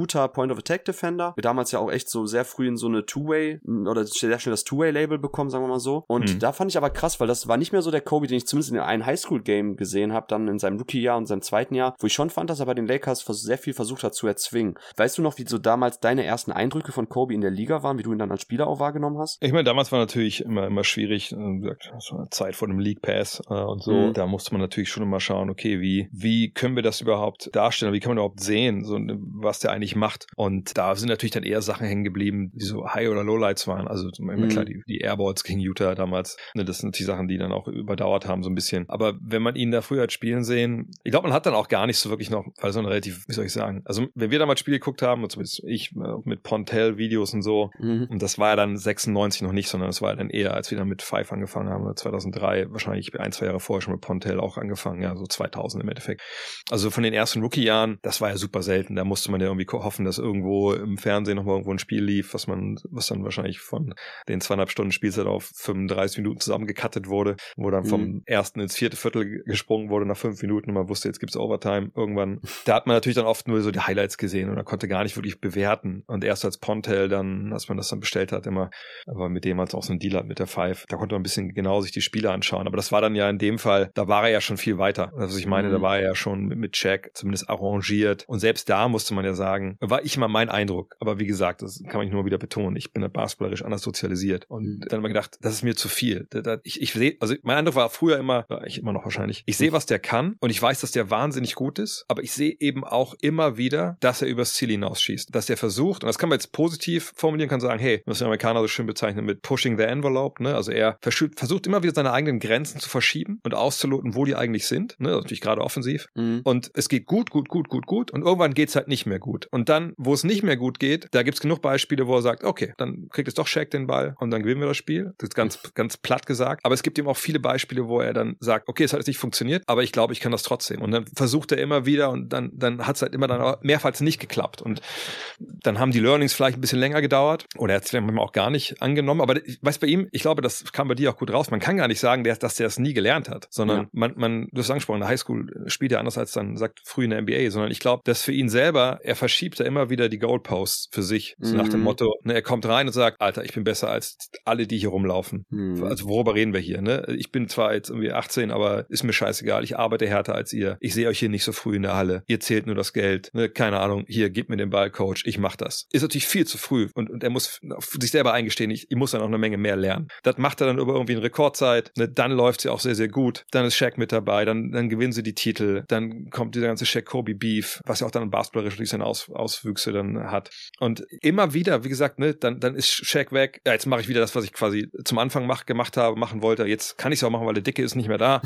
Speaker 2: guter Point-of-Attack-Defender. Wir damals ja auch echt so sehr früh in so eine Two-Way oder sehr schnell das Two-Way-Label bekommen, sagen wir mal so. Und da fand ich aber krass, weil das war nicht mehr so der Kobe, den ich zumindest in einem Highschool-Game gesehen habe, dann in seinem Rookie-Jahr und seinem zweiten Jahr, wo ich schon fand, dass er bei den Lakers sehr viel versucht hat zu erzwingen. Weißt du noch, wie so damals deine ersten Eindrücke von Kobe in der Liga waren, wie du ihn dann als Spieler auch wahrgenommen hast?
Speaker 3: Ich meine, damals war natürlich immer schwierig, das war Zeit vor dem League Pass und so. Da musste man natürlich schon immer schauen, okay, wie können wir das überhaupt darstellen, wie kann man überhaupt sehen, so, was der eigentlich macht. Und da sind natürlich dann eher Sachen hängen geblieben, die so High- oder Lowlights waren. Also immer klar, die Airballs gegen Utah damals, das sind natürlich Sachen, die dann auch überdauert haben so ein bisschen. Aber wenn man ihn da früher hat spielen sehen, ich glaube, man hat dann auch gar nicht so wirklich noch, weil so ein relativ, wie soll ich sagen, also wenn wir damals Spiele geguckt haben, zumindest ich mit Pontell-Videos und so, und das war ja dann 96 noch nicht, sondern das war ja dann eher, als wir dann mit Five angefangen haben, 2003, wahrscheinlich 1-2 Jahre vorher schon mit Pontell auch angefangen, ja, so 2000 im Endeffekt. Also von den ersten Rookie-Jahren, das war ja super selten, da musste man ja irgendwie hoffen, dass irgendwo im Fernsehen nochmal irgendwo ein Spiel lief, was dann wahrscheinlich von den 2,5 Stunden Spielzeit auf 35 Minuten zusammengekattet wurde, wo dann vom ersten ins vierte Viertel gesprungen wurde nach 5 Minuten und man wusste, jetzt gibt's Overtime irgendwann. Da hat man natürlich dann oft nur so die Highlights gesehen und man konnte gar nicht wirklich bewerten. Und erst als Pontell dann, als man das dann bestellt hat, immer, aber mit dem als auch so ein Deal hat mit der Five, da konnte man ein bisschen genau sich die Spiele anschauen. Aber das war dann ja in dem Fall, da war er ja schon viel weiter. Also ich meine, da war er ja schon mit Shaq zumindest arrangiert. Und selbst da musste man ja sagen, war ich immer mein Eindruck. Aber wie gesagt, das kann man nur wieder betonen. Ich bin basketballerisch anders sozialisiert. Und dann habe ich gedacht, das ist mir zu viel. Ich sehe, also mein Eindruck war früher immer, ich immer noch wahrscheinlich, ich sehe, was der kann und ich weiß, dass der wahnsinnig gut ist, aber ich sehe eben auch immer wieder, dass er übers Ziel hinausschießt. Dass er versucht, und das kann man jetzt positiv formulieren, kann sagen, hey, was die Amerikaner so schön bezeichnen mit pushing the envelope, ne? Also er versucht immer wieder seine eigenen Grenzen zu verschieben und auszuloten, wo die eigentlich sind, ne? Also natürlich gerade offensiv. Und es geht gut und irgendwann geht's halt nicht mehr gut. Und dann, wo es nicht mehr gut geht, da gibt's genug Beispiele, wo er sagt, okay, dann kriegt es doch Shaq den Ball und dann gewinnen wir das Spiel. Das ist ganz platt gesagt. Aber es gibt eben auch viele Beispiele, wo er dann sagt, okay, es hat jetzt nicht funktioniert, aber ich glaube, ich kann das trotzdem. Und dann versucht er immer wieder und dann hat's halt immer dann mehrfach nicht geklappt. Und dann haben die Learnings vielleicht ein bisschen länger gedauert oder er hat es vielleicht manchmal auch gar nicht angenommen. Aber ich weiß bei ihm, ich glaube, das kam bei dir auch gut raus. Man kann gar nicht sagen, dass der es nie gelernt hat, sondern du hast angesprochen, in der Highschool spielt er anders als dann sagt früh in der NBA, sondern ich glaube, dass für ihn selber, er verschiebt da immer wieder die Goalposts für sich. So nach dem Motto, ne, er kommt rein und sagt, Alter, ich bin besser als alle, die hier rumlaufen. Also worüber reden wir hier, ne? Ich bin zwar jetzt irgendwie 18, aber ist mir scheißegal. Ich arbeite härter als ihr. Ich sehe euch hier nicht so früh in der Halle. Ihr zählt nur das Geld. Ne? Keine Ahnung. Hier, gib mir den Ball, Coach. Ich mach das. Ist natürlich viel zu früh. Und er muss sich selber eingestehen, ich muss dann auch eine Menge mehr lernen. Das macht er dann über irgendwie eine Rekordzeit. Ne? Dann läuft sie auch sehr, sehr gut. Dann ist Shaq mit dabei. Dann gewinnen sie die Titel. Dann kommt dieser ganze Shaq-Kobe-Beef, was ja auch dann basketballerisch durch seine Auswüchse dann hat. Und immer wieder, wie gesagt, ne, dann ist Shaq weg. Ja, jetzt mache ich wieder das, was ich quasi zum Anfang machen wollte. Jetzt kann ich es auch machen, weil der Dicke ist nicht mehr da.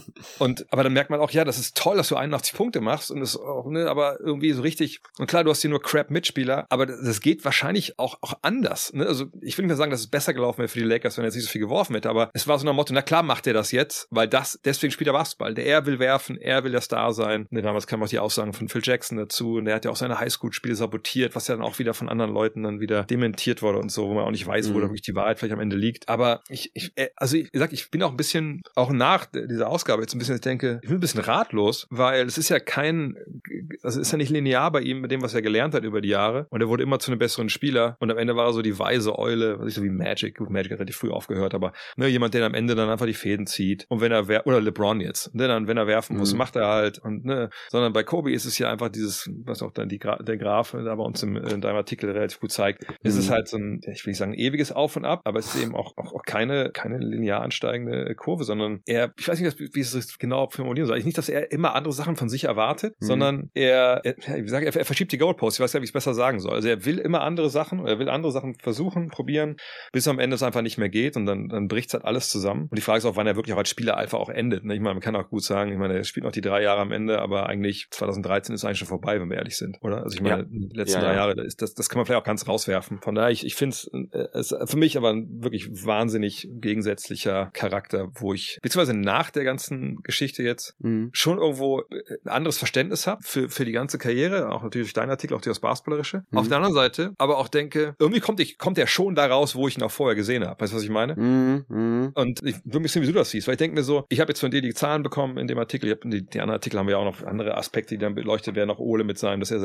Speaker 3: Aber dann merkt man auch, ja, das ist toll, dass du 81 Punkte machst und das auch, ne, aber irgendwie so richtig. Und klar, du hast hier nur Crap-Mitspieler, aber das geht wahrscheinlich auch anders. Ne? Also ich will nicht mehr sagen, dass es besser gelaufen wäre für die Lakers, wenn er jetzt nicht so viel geworfen hätte, aber es war so ein Motto, na klar macht er das jetzt, weil deswegen spielt er Basketball. Er will werfen, er will der Star sein. Ne, damals kamen auch die Aussagen von Phil Jackson dazu und der hat ja auch seine Highschool-Spiele sabotiert, was ja dann auch wieder von anderen Leuten dann wieder dementiert wurde und so, wo man auch nicht weiß, wo da wirklich die Wahrheit vielleicht am Ende liegt. Aber ich bin auch ein bisschen, auch nach dieser Ausgabe jetzt ein bisschen, ich denke, ich bin ein bisschen ratlos, weil es ist ja ist ja nicht linear bei ihm mit dem, was er gelernt hat über die Jahre und er wurde immer zu einem besseren Spieler und am Ende war er so die weise Eule, was ich so wie Magic, gut, Magic hat relativ früh aufgehört, aber ne, jemand, der am Ende dann einfach die Fäden zieht und wenn er oder LeBron jetzt, ne, dann wenn er werfen muss, macht er halt und ne, sondern bei Kobe ist es ja einfach dieses, was auch dann der Graf da bei uns in deinem Artikel relativ gut zeigt, es ist halt so ein, ich will nicht sagen ewiges Auf und Ab, aber es ist eben auch keine linear ansteigende Kurve, sondern ich weiß nicht, wie ich es genau formulieren soll. Nicht, dass er immer andere Sachen von sich erwartet, sondern er verschiebt die Goalposts. Ich weiß gar nicht, wie ich es besser sagen soll. Also er will immer andere Sachen, oder er will andere Sachen versuchen, probieren, bis am Ende es einfach nicht mehr geht und dann bricht es halt alles zusammen. Und die Frage ist auch, wann er wirklich auch als Spieler einfach auch endet. Ich meine, man kann auch gut sagen, er spielt noch die 3 Jahre am Ende, aber eigentlich 2013 ist eigentlich schon vorbei, wenn wir ehrlich sind, oder? Also ich meine, die letzten 3 Jahre, das kann man vielleicht auch ganz rauswerfen. Von daher, ich finde es für mich aber ein wirklich wahnsinnig gegensätzlicher Charakter, wo ich, beziehungsweise nach der ganzen Geschichte jetzt, schon irgendwo ein anderes Verständnis habe für die ganze Karriere, auch natürlich dein Artikel, auch das Basketballerische. Auf der anderen Seite aber auch denke, irgendwie kommt er schon da raus, wo ich ihn auch vorher gesehen habe. Weißt du, was ich meine? Und ich würde mich sehen, wie du das siehst, weil ich denke mir so, ich habe jetzt von dir die Zahlen bekommen in dem Artikel, die anderen Artikel haben ja auch noch andere Aspekte, die dann beleuchtet werden, auch Ole mit seinem, dass er sagte, für mich ist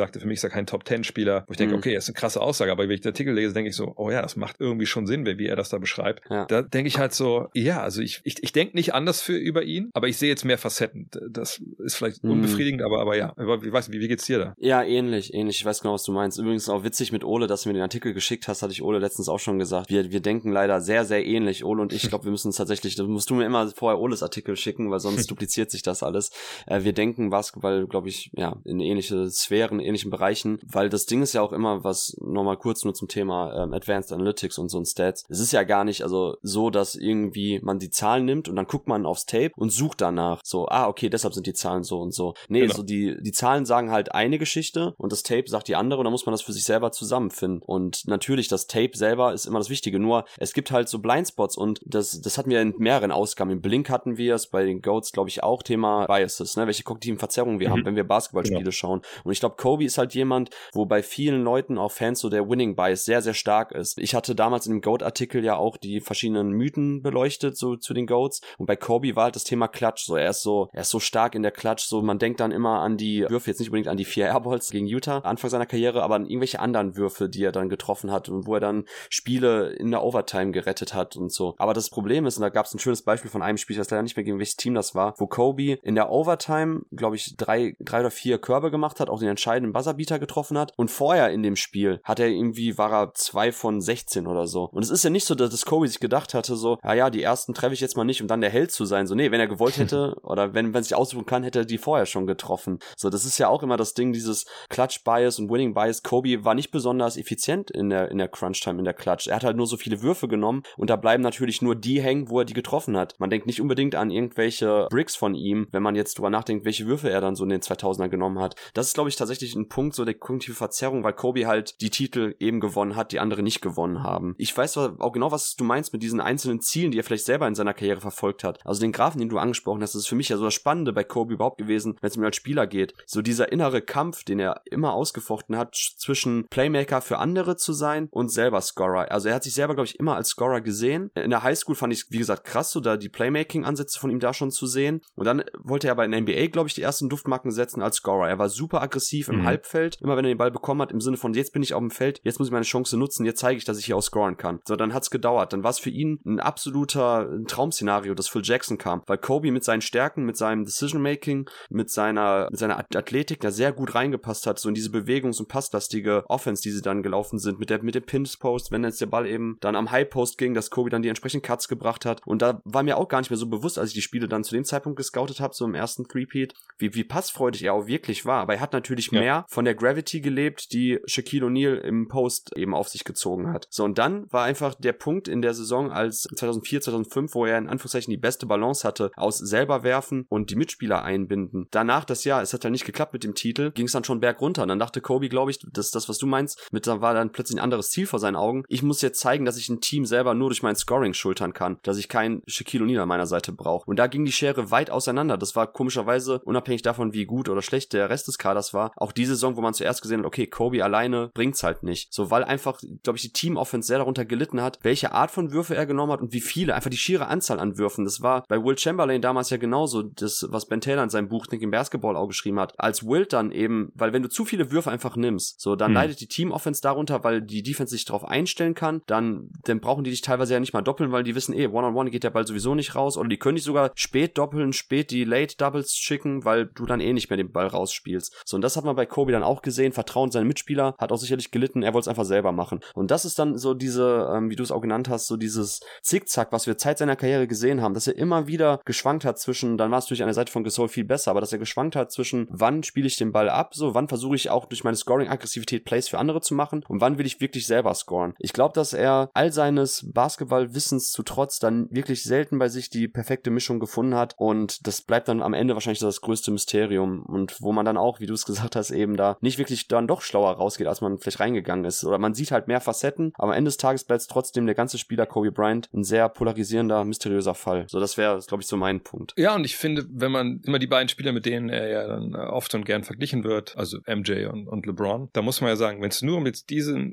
Speaker 3: ja kein Top-10-Spieler, wo ich denke, okay, das ist eine krasse Aussage, aber wenn ich den Artikel lese, denke ich so, oh ja, das macht irgendwie schon Sinn, wie er das da beschreibt. Ja. Da denke ich halt so, ja, also ich denke nicht anders über ihn, aber ich sehe jetzt mehr Facetten. Das ist vielleicht unbefriedigend, aber ja. Wie geht's dir da?
Speaker 2: Ja, ähnlich. Ich weiß genau, was du meinst. Übrigens auch witzig mit Ole, dass du mir den Artikel geschickt hast, hatte ich Ole letztens auch schon gesagt. Wir denken leider sehr, sehr ähnlich. Ole und ich glaube, wir müssen uns tatsächlich, da musst du mir immer vorher Oles Artikel schicken, weil sonst dupliziert sich das alles. Wir denken Basketball, glaube ich, ja, in ähnliche Sphären, ähnlichen Bereichen, weil das Ding ist ja auch immer, was nochmal kurz nur zum Thema Advanced Analytics und so ein Stats. Es ist ja gar nicht also so, dass irgendwie man die Zahlen nimmt und dann guckt man aufs Tape und sucht danach. So, okay, deshalb sind die Zahlen so und so. Nee, genau. So die Zahlen sagen halt eine Geschichte und das Tape sagt die andere und dann muss man das für sich selber zusammenfinden. Und natürlich, das Tape selber ist immer das Wichtige, nur es gibt halt so Blindspots und das hatten wir in mehreren Ausgaben. Im Blink hatten wir es, bei den GOATs glaube ich auch, Thema Biases, ne? Welche kognitiven Verzerrungen wir haben, wenn wir Basketballspiele schauen. Und ich glaube, Kobe ist halt jemand, wo bei vielen Leuten, auch Fans, so der Winning Bias sehr, sehr stark ist. Ich hatte damals in dem GOAT-Artikel ja auch die verschiedenen Mythen beleuchtet, so zu den GOATs. Und bei Kobe war halt das Thema Clutch. So, er ist so stark in der Clutch. So, man denkt dann immer an die Würfe, jetzt nicht unbedingt an die 4 Airballs gegen Utah, Anfang seiner Karriere, aber an irgendwelche anderen Würfe, die er dann getroffen hat und wo er dann Spiele in der Overtime gerettet hat und so. Aber das Problem ist, und da gab es ein schönes Beispiel von einem Spiel, ich weiß leider nicht mehr, gegen welches Team das war, wo Kobe in der Overtime, glaube ich, 3 oder 4 Körbe gemacht hat, auch den entscheidenden Buzzerbeater getroffen hat. Und vorher in dem Spiel war er 2 von 16 oder so. Und es ist ja nicht so, dass Kobe sich gedacht hatte, so, ja, die ersten treffe ich jetzt mal nicht, um dann der Held zu sein. So, nee, wenn er gewollt hätte oder wenn sich aussuchen kann, hätte er die vorher schon getroffen. So, das ist ja auch immer das Ding, dieses Clutch-Bias und Winning-Bias. Kobe war nicht besonders effizient in der Crunch-Time, in der Clutch. Er hat halt nur so viele Würfe genommen und da bleiben natürlich nur die hängen, wo er die getroffen hat. Man denkt nicht unbedingt an irgendwelche Bricks von ihm, wenn man jetzt drüber nachdenkt, welche Würfe er dann so in den 2000er genommen hat. Das ist, glaube ich, tatsächlich ein Punkt, so der kognitive Verzerrung, weil Kobe halt die Titel eben gewonnen hat, die andere nicht gewonnen haben. Ich weiß auch genau, was du meinst mit diesen einzelnen Zielen, die er vielleicht selber in seiner Karriere verfolgt hat. Also den Graphen, den du angesprochen hast, das ist für mich ja so das Spannende bei Kobe überhaupt gewesen, wenn es mir als Spieler geht. So dieser innere Kampf, den er immer ausgefochten hat, zwischen Playmaker für andere zu sein und selber Scorer. Also er hat sich selber, glaube ich, immer als Scorer gesehen. In der Highschool fand ich, wie gesagt, krass, so da die Playmaking-Ansätze von ihm da schon zu sehen. Und dann wollte er aber in der NBA, glaube ich, die ersten Duftmarken setzen als Scorer. Er war super aggressiv im Halbfeld, immer wenn er den Ball bekommen hat, im Sinne von, jetzt bin ich auf dem Feld, jetzt muss ich meine Chance nutzen, jetzt zeige ich, dass ich hier auch scoren kann. So, dann hat's gedauert. Dann war es für ihn ein absoluter Traum-Szenario, dass Phil Jackson kam, weil Kobe mit seinen Stärken, mit seinem Decision-Making, mit seiner Athletik da sehr gut reingepasst hat, so in diese bewegungs- und passlastige Offense, die sie dann gelaufen sind, mit dem Pin-Post, wenn jetzt der Ball eben dann am High-Post ging, dass Kobe dann die entsprechenden Cuts gebracht hat. Und da war mir auch gar nicht mehr so bewusst, als ich die Spiele dann zu dem Zeitpunkt gescoutet habe, so im ersten Three-Peat, wie passfreudig er auch wirklich war. Aber er hat natürlich mehr von der Gravity gelebt, die Shaquille O'Neal im Post eben auf sich gezogen hat. So, und dann war einfach der Punkt in der Saison als 2004, 2005, wo er in Anführungszeichen die beste Balance hatte, aus selber werfen und die Mitspieler einbinden. Danach das Jahr, es hat ja nicht geklappt mit dem Titel, ging es dann schon bergunter. Und dann dachte Kobe, glaube ich, dass das, was du meinst, da war dann plötzlich ein anderes Ziel vor seinen Augen. Ich muss jetzt zeigen, dass ich ein Team selber nur durch mein Scoring schultern kann, dass ich keinen Shaquille O'Neal an meiner Seite brauche. Und da ging die Schere weit auseinander. Das war komischerweise, unabhängig davon, wie gut oder schlecht der Rest des Kaders war, auch die Saison, wo man zuerst gesehen hat, okay, Kobe alleine bringt's halt nicht. So, weil einfach, glaube ich, die Team-Offense sehr darunter gelitten hat, welche Art von Würfe er genommen hat und wie viele, einfach die schiere Anzahl an Würfen. Das war bei Wilt Chamberlain damals ja genauso, das, was Ben Taylor in seinem Buch Thinking Basketball auch geschrieben hat. Als Wilt dann eben, weil wenn du zu viele Würfe einfach nimmst, so, dann leidet die Team-Offense darunter, weil die Defense sich darauf einstellen kann, dann brauchen die dich teilweise ja nicht mal doppeln, weil die wissen, One-on-One geht der Ball sowieso nicht raus, oder die können dich sogar spät doppeln, spät die Late-Doubles schicken, weil du dann nicht mehr den Ball rausspielst. So, und das hat man bei Kobe dann auch gesehen, Vertrauen in seine Mitspieler, hat auch sicherlich gelitten, er wollte es einfach selber machen. Und das ist dann so diese, wie du es auch genannt hast, so dieses Zickzack, was wir Zeit seiner Karriere gesehen haben, dass er immer wieder geschwankt hat zwischen, dann war es natürlich an der Seite von Gasol viel besser, aber dass er geschwankt hat zwischen, wann spiele ich den Ball ab, so, wann versuche ich auch durch meine Scoring-Aggressivität Plays für andere zu machen und wann will ich wirklich selber scoren. Ich glaube, dass er all seines Basketballwissens zu Trotz dann wirklich selten bei sich die perfekte Mischung gefunden hat und das bleibt dann am Ende wahrscheinlich das größte Mysterium und wo man dann auch, wie du es gesagt hast, eben da nicht wirklich dann doch schlauer rausgeht, als man vielleicht reingegangen ist. Oder man sieht halt mehr Facetten, aber am Ende des Tages bleibt trotzdem der ganze Spieler Kobe Bryant ein sehr polarisierender, mysteriöser Fall. So, das wäre, glaube ich, so mein Punkt.
Speaker 3: Ja, und ich finde, wenn man immer die beiden Spieler, mit denen er ja dann oft und gern verglichen wird, also MJ und LeBron, da muss man ja sagen, wenn es nur um jetzt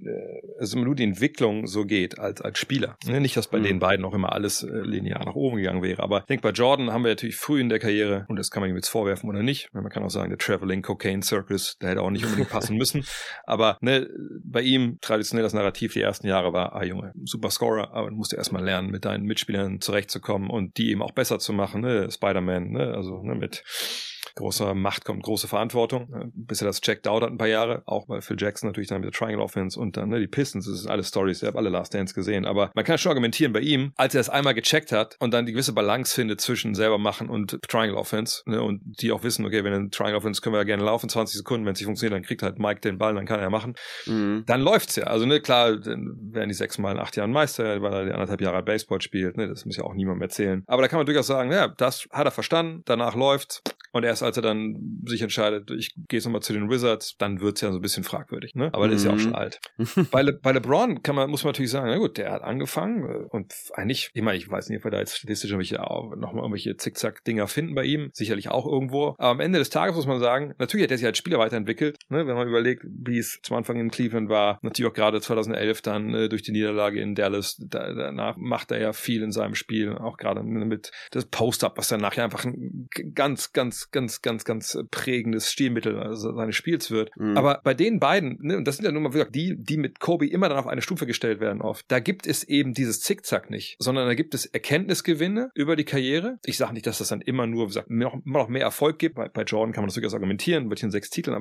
Speaker 3: also nur die Entwicklung so geht als Spieler, nicht, dass bei den beiden auch immer alles linear nach oben gegangen wäre, aber ich denke, bei Jordan haben wir natürlich früh in der Karriere, und das kann man ihm jetzt vorwerfen oder nicht, man kann auch sagen, der Traveling Cocaine Circus, der hätte auch nicht nicht unbedingt passen müssen. Aber ne, bei ihm traditionell das Narrativ die ersten Jahre war, Junge, super Scorer, aber du musst ja erstmal lernen, mit deinen Mitspielern zurechtzukommen und die eben auch besser zu machen, ne? Spider-Man, ne? Also ne, mit großer Macht kommt große Verantwortung. Bisher das Jack dauert ein paar Jahre, auch weil Phil Jackson natürlich dann mit der Triangle Offense und dann die Pistons, das sind alle Stories, ich habe alle Last Dance gesehen, aber man kann schon argumentieren bei ihm, als er es einmal gecheckt hat und dann die gewisse Balance findet zwischen selber machen und Triangle Offense, ne, und die auch wissen, okay, wenn ein Triangle Offense können wir ja gerne laufen, 20 Sekunden, wenn es nicht funktioniert, dann kriegt halt Mike den Ball, dann kann er ja machen. Dann läuft's ja. Also ne, klar, dann werden die 6 Mal in 8 Jahren Meister, weil er die 1,5 Jahre Baseball spielt, ne, das muss ja auch niemandem erzählen. Aber da kann man durchaus sagen, ja, das hat er verstanden, danach läuft's. Und erst als er dann sich entscheidet, ich gehe jetzt nochmal zu den Wizards, dann wird's ja so ein bisschen fragwürdig, ne? Aber der ist ja auch schon alt. Bei LeBron muss man natürlich sagen, na gut, der hat angefangen und eigentlich, ich weiß nicht, ob wir da jetzt statistisch nochmal irgendwelche Zickzack-Dinger finden bei ihm, sicherlich auch irgendwo. Aber am Ende des Tages muss man sagen, natürlich hat er sich als Spieler weiterentwickelt, ne? Wenn man überlegt, wie es zum Anfang in Cleveland war, natürlich auch gerade 2011 dann durch die Niederlage in Dallas, danach macht er ja viel in seinem Spiel, auch gerade mit das Post-Up, was dann nachher einfach ein ganz prägendes Stilmittel seines Spiels wird. Aber bei den beiden, ne, und das sind ja nun mal gesagt, die mit Kobe immer dann auf eine Stufe gestellt werden oft, da gibt es eben dieses Zickzack nicht, sondern da gibt es Erkenntnisgewinne über die Karriere. Ich sage nicht, dass das dann immer nur, wie gesagt, noch mehr Erfolg gibt. Bei Jordan kann man das durchaus argumentieren, wird hier in 6 Titeln,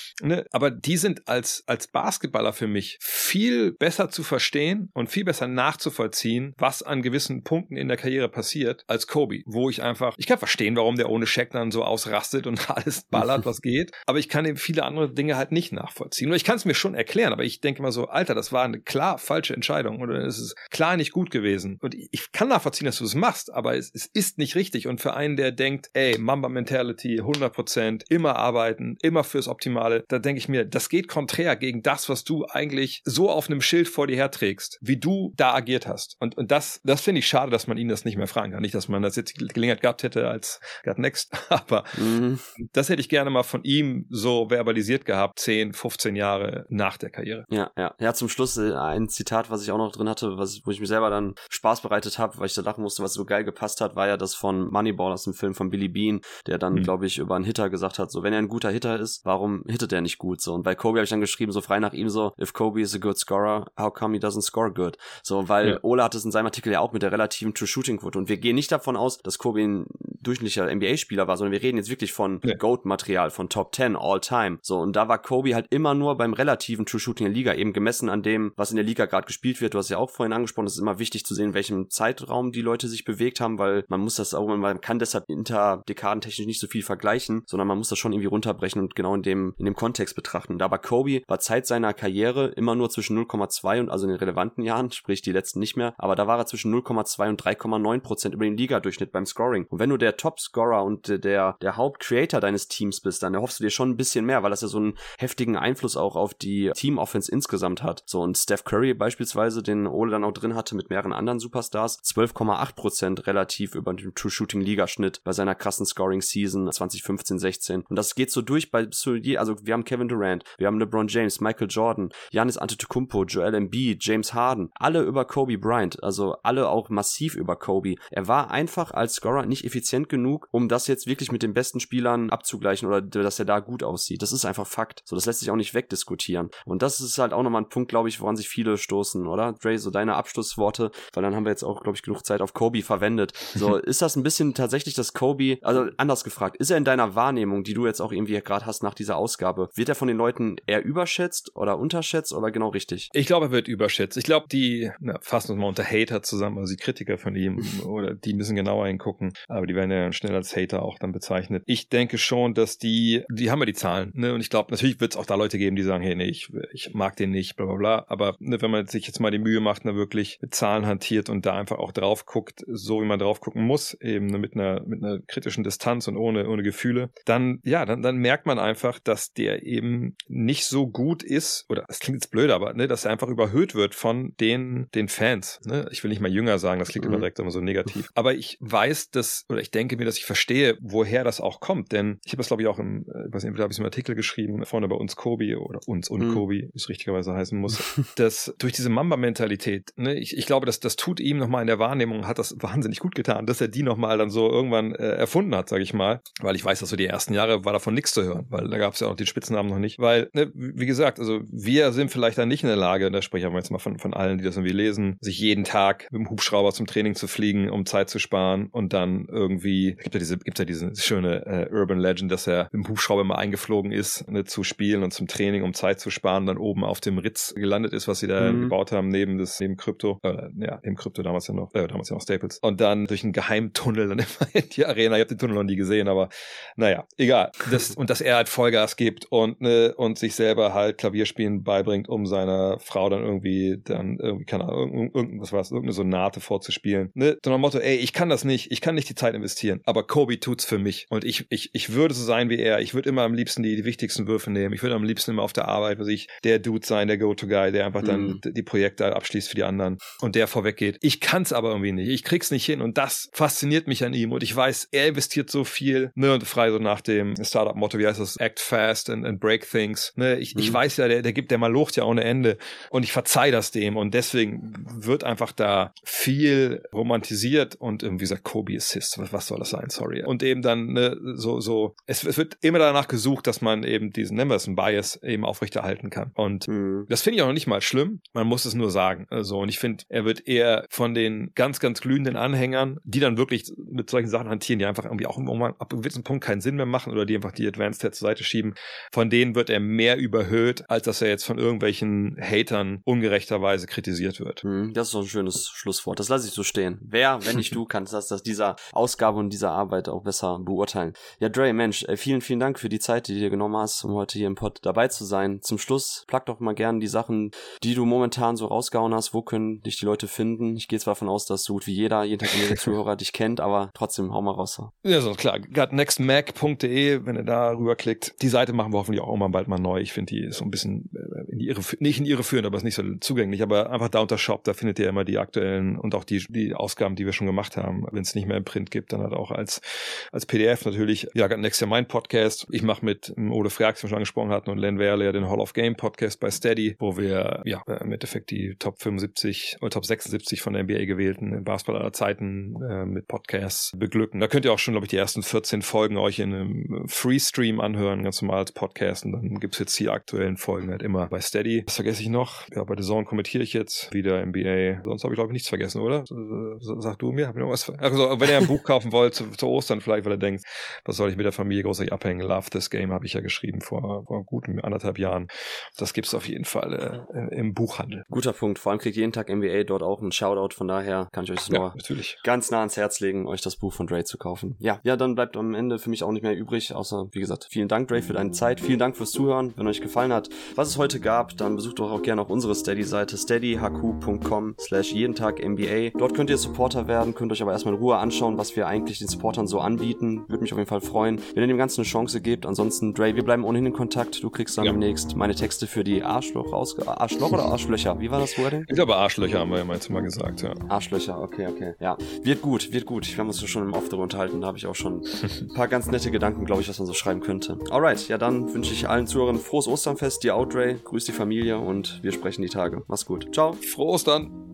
Speaker 3: aber die sind als Basketballer für mich viel besser zu verstehen und viel besser nachzuvollziehen, was an gewissen Punkten in der Karriere passiert, als Kobe, wo ich kann verstehen, warum der ohne Shaq dann so ausrastet und alles ballert, was geht, aber ich kann eben viele andere Dinge halt nicht nachvollziehen. Und ich kann es mir schon erklären, aber ich denke mal so, Alter, das war eine klar falsche Entscheidung oder es ist klar nicht gut gewesen. Und ich kann nachvollziehen, dass du es machst, aber es ist nicht richtig. Und für einen, der denkt, Mamba-Mentality, 100%, immer arbeiten, immer fürs Optimale, da denke ich mir, das geht konträr gegen das, was du eigentlich so auf einem Schild vor dir herträgst, wie du da agiert hast. Und das finde ich schade, dass man ihn das nicht mehr fragen kann. Nicht, dass man das jetzt die Gelegenheit gehabt hätte als God Next, aber das hätte ich gerne mal von ihm so verbalisiert gehabt, 10, 15 Jahre nach der Karriere.
Speaker 2: Ja, zum Schluss ein Zitat, was ich auch noch drin hatte, wo ich mir selber dann Spaß bereitet habe, weil ich so lachen musste, was so geil gepasst hat, war ja das von Moneyball aus dem Film von Billy Bean, der dann, glaube ich, über einen Hitter gesagt hat, so, wenn er ein guter Hitter ist, warum hittet er nicht gut? So, und bei Kobe habe ich dann geschrieben, so frei nach ihm so, if Kobe is a good scorer, how come he doesn't score good? So, weil Ole hat es in seinem Artikel ja auch mit der relativen True-Shooting-Quote und wir gehen nicht davon aus, dass Kobe ein durchschnittlicher NBA-Spieler war, sondern wir reden jetzt wirklich von GOAT-Material, von Top 10 all-time. So, und da war Kobe halt immer nur beim relativen True-Shooting in der Liga, eben gemessen an dem, was in der Liga gerade gespielt wird. Du hast ja auch vorhin angesprochen, es ist immer wichtig zu sehen, in welchem Zeitraum die Leute sich bewegt haben, weil man muss das auch, man kann deshalb interdekadentechnisch nicht so viel vergleichen, sondern man muss das schon irgendwie runterbrechen und genau in dem Kontext betrachten. Und aber Kobe war Zeit seiner Karriere immer nur zwischen 0,2 und also in den relevanten Jahren, sprich die letzten nicht mehr, aber da war er zwischen 0,2 und 3,9% über den Ligadurchschnitt beim Scoring. Und wenn du der Top-Scorer und der Haupt-Creator deines Teams bist, dann erhoffst du dir schon ein bisschen mehr, weil das ja so einen heftigen Einfluss auch auf die Team-Offense insgesamt hat. So, und Steph Curry beispielsweise, den Ole dann auch drin hatte mit mehreren anderen Superstars, 12,8% relativ über den True-Shooting-Ligaschnitt bei seiner krassen Scoring-Season 2015-16. Und das geht so durch also wir haben Kevin Durant, wir haben LeBron James, Michael Jordan, Giannis Antetokounmpo, Joel Embiid, James Harden, alle über Kobe Bryant, also alle auch massiv über Kobe. Er war einfach als Scorer nicht effizient genug, um das jetzt wirklich mit den besten Spielern abzugleichen oder dass er da gut aussieht. Das ist einfach Fakt. So, das lässt sich auch nicht wegdiskutieren. Und das ist halt auch nochmal ein Punkt, glaube ich, woran sich viele stoßen, oder? Dre, so deine Abschlussworte, weil dann haben wir jetzt auch, glaube ich, genug Zeit auf Kobe verwendet. So, ist das ein bisschen tatsächlich, dass Kobe, also anders gefragt, ist er in deiner Wahrnehmung, die du jetzt auch irgendwie gerade hast nach dieser Ausgabe, wird er von den Leuten eher überschätzt oder unterschätzt oder genau richtig?
Speaker 3: Ich glaube, er wird überschätzt. Ich glaube, fassen uns mal unter Hater zusammen, also die Kritiker von ihm, oder die müssen genauer hingucken, aber die werden ja schnell als Hater auch dann bezeichnet. Ich denke schon, dass die haben ja die Zahlen, ne? Und ich glaube, natürlich wird es auch da Leute geben, die sagen, hey, nee, ich mag den nicht, bla bla bla, aber ne, wenn man sich jetzt mal die Mühe macht, ne, wirklich mit Zahlen hantiert und da einfach auch drauf guckt, so wie man drauf gucken muss, eben ne, mit einer kritischen Distanz und ohne Gefühle, dann merkt man einfach, dass der eben nicht so gut ist, oder das klingt jetzt blöd, aber ne, dass er einfach überhöht wird von den Fans. Ne? Ich will nicht mal jünger sagen, das klingt immer direkt immer so negativ. Aber ich weiß, ich denke mir, dass ich verstehe, woher woher das auch kommt. Denn ich habe das, glaube ich, auch im Artikel geschrieben, vorne bei uns Kobi oder uns und Kobi, wie es richtigerweise heißen muss, dass durch diese Mamba-Mentalität, ne, ich glaube, das tut ihm nochmal in der Wahrnehmung, hat das wahnsinnig gut getan, dass er die nochmal dann so irgendwann erfunden hat, sage ich mal. Weil ich weiß, dass so die ersten Jahre war davon nichts zu hören, weil da gab es ja auch den Spitznamen noch nicht. Weil, ne, wie gesagt, also wir sind vielleicht dann nicht in der Lage, da sprechen wir jetzt mal von allen, die das irgendwie lesen, sich jeden Tag mit dem Hubschrauber zum Training zu fliegen, um Zeit zu sparen und dann irgendwie, gibt's ja diese schöne Urban Legend, dass er mit dem Hubschrauber mal eingeflogen ist, ne, zu spielen und zum Training, um Zeit zu sparen, dann oben auf dem Ritz gelandet ist, was sie da gebaut haben, neben Krypto, neben Krypto damals ja noch Staples. Und dann durch einen Geheimtunnel dann immer in die Arena. Ich habe den Tunnel noch nie gesehen, aber naja, egal. Dass er halt Vollgas gibt und sich selber halt Klavierspielen beibringt, um seiner Frau dann irgendwie, keine Ahnung, irgendeine Sonate vorzuspielen. Ne? So nach dem Motto, ey, ich kann das nicht, ich kann nicht die Zeit investieren, aber Kobe tut's für mich. Und ich würde so sein wie er. Ich würde immer am liebsten die wichtigsten Würfe nehmen. Ich würde am liebsten immer auf der Arbeit, der Dude sein, der Go-To-Guy, der einfach dann die Projekte abschließt für die anderen und der vorweggeht. Ich kann's aber irgendwie nicht. Ich krieg's nicht hin und das fasziniert mich an ihm und ich weiß, er investiert so viel, ne, und frei so nach dem Startup-Motto, wie heißt das? Act fast and break things. Ne, ich weiß ja, der malocht ja ohne Ende und ich verzeih das dem und deswegen wird einfach da viel romantisiert und wie gesagt, Kobe Assist, was soll das sein? Sorry. Und eben dann, ne, es wird immer danach gesucht, dass man eben diesen, nennen wir es, einen Bias eben aufrechterhalten kann. Und das finde ich auch noch nicht mal schlimm. Man muss es nur sagen. Also, und ich finde, er wird eher von den ganz, ganz glühenden Anhängern, die dann wirklich mit solchen Sachen hantieren, die einfach irgendwie auch irgendwann ab einem gewissen Punkt keinen Sinn mehr machen oder die einfach die Advanced Stats zur Seite schieben, von denen wird er mehr überhöht, als dass er jetzt von irgendwelchen Hatern ungerechterweise kritisiert wird.
Speaker 2: Das ist doch ein schönes Schlusswort. Das lasse ich so stehen. Wer, wenn nicht du, kannst das dieser Ausgabe und dieser Arbeit auch besser beurteilen. Ja, Dre, Mensch, vielen, vielen Dank für die Zeit, die du dir genommen hast, um heute hier im Pod dabei zu sein. Zum Schluss, plug doch mal gerne die Sachen, die du momentan so rausgehauen hast. Wo können dich die Leute finden? Ich gehe zwar davon aus, dass so gut wie jeden Tag jeder Zuhörer dich kennt, aber trotzdem, hau mal raus.
Speaker 3: Ja, so klar. gotnextmac.de, wenn ihr da rüberklickt. Die Seite machen wir hoffentlich auch irgendwann bald mal neu. Ich finde, die ist so ein bisschen nicht in die Irre führend, aber ist nicht so zugänglich. Aber einfach da unter Shop, da findet ihr immer die aktuellen und auch die Ausgaben, die wir schon gemacht haben. Wenn es nicht mehr im Print gibt, dann halt auch als PDF natürlich. Ja, Next Year mein Podcast. Ich mache mit Ole Freaks, den wir schon angesprochen hatten, und Len Werle den Hall of Game Podcast bei Steady, wo wir im Endeffekt die Top 75 oder Top 76 von der NBA gewählten Basketball aller Zeiten mit Podcasts beglücken. Da könnt ihr auch schon, glaube ich, die ersten 14 Folgen euch in einem Freestream anhören, ganz normal als Podcast. Und dann gibt's jetzt die aktuellen Folgen halt immer bei Steady. Was vergesse ich noch? Ja, bei The Zone kommentiere ich jetzt wieder NBA. Sonst habe ich, glaube ich, nichts vergessen, oder? Sag du mir, habe ich noch was also, wenn ihr ein Buch kaufen wollt zu Ostern vielleicht, weil ihr denkt, was soll ich mit der Familie großartig abhängen? Love This Game habe ich ja geschrieben vor guten 1,5 Jahren. Das gibt's auf jeden Fall im Buchhandel.
Speaker 2: Guter Punkt. Vor allem kriegt jeden Tag NBA dort auch einen Shoutout. Von daher kann ich euch nur ganz nah ans Herz legen, euch das Buch von Dre zu kaufen. Ja, dann bleibt am Ende für mich auch nicht mehr übrig, außer, wie gesagt, vielen Dank, Dre, für deine Zeit. Vielen Dank fürs Zuhören. Wenn euch gefallen hat, was es heute gab, dann besucht doch auch gerne auch unsere Steady-Seite steadyhq.com/jedentagNBA. Dort könnt ihr Supporter werden, könnt euch aber erstmal in Ruhe anschauen, was wir eigentlich den Supportern so anbieten. Würde mich auf jeden Fall freuen, wenn ihr dem Ganzen eine Chance gebt. Ansonsten, Dre, wir bleiben ohnehin in Kontakt. Du kriegst dann demnächst meine Texte für die Arschloch oder Arschlöcher? Wie war das Wording?
Speaker 3: Ich glaube, Arschlöcher haben wir ja mal gesagt, ja.
Speaker 2: Arschlöcher, okay. Ja, wird gut. Wir haben uns schon im Off darüber unterhalten. Da habe ich auch schon ein paar ganz nette Gedanken, glaube ich, was man so schreiben könnte. Alright, ja, dann wünsche ich allen Zuhörern frohes Osternfest, dir auch, Dre. Grüß die Familie und wir sprechen die Tage. Mach's gut. Ciao.
Speaker 3: Frohe Ostern.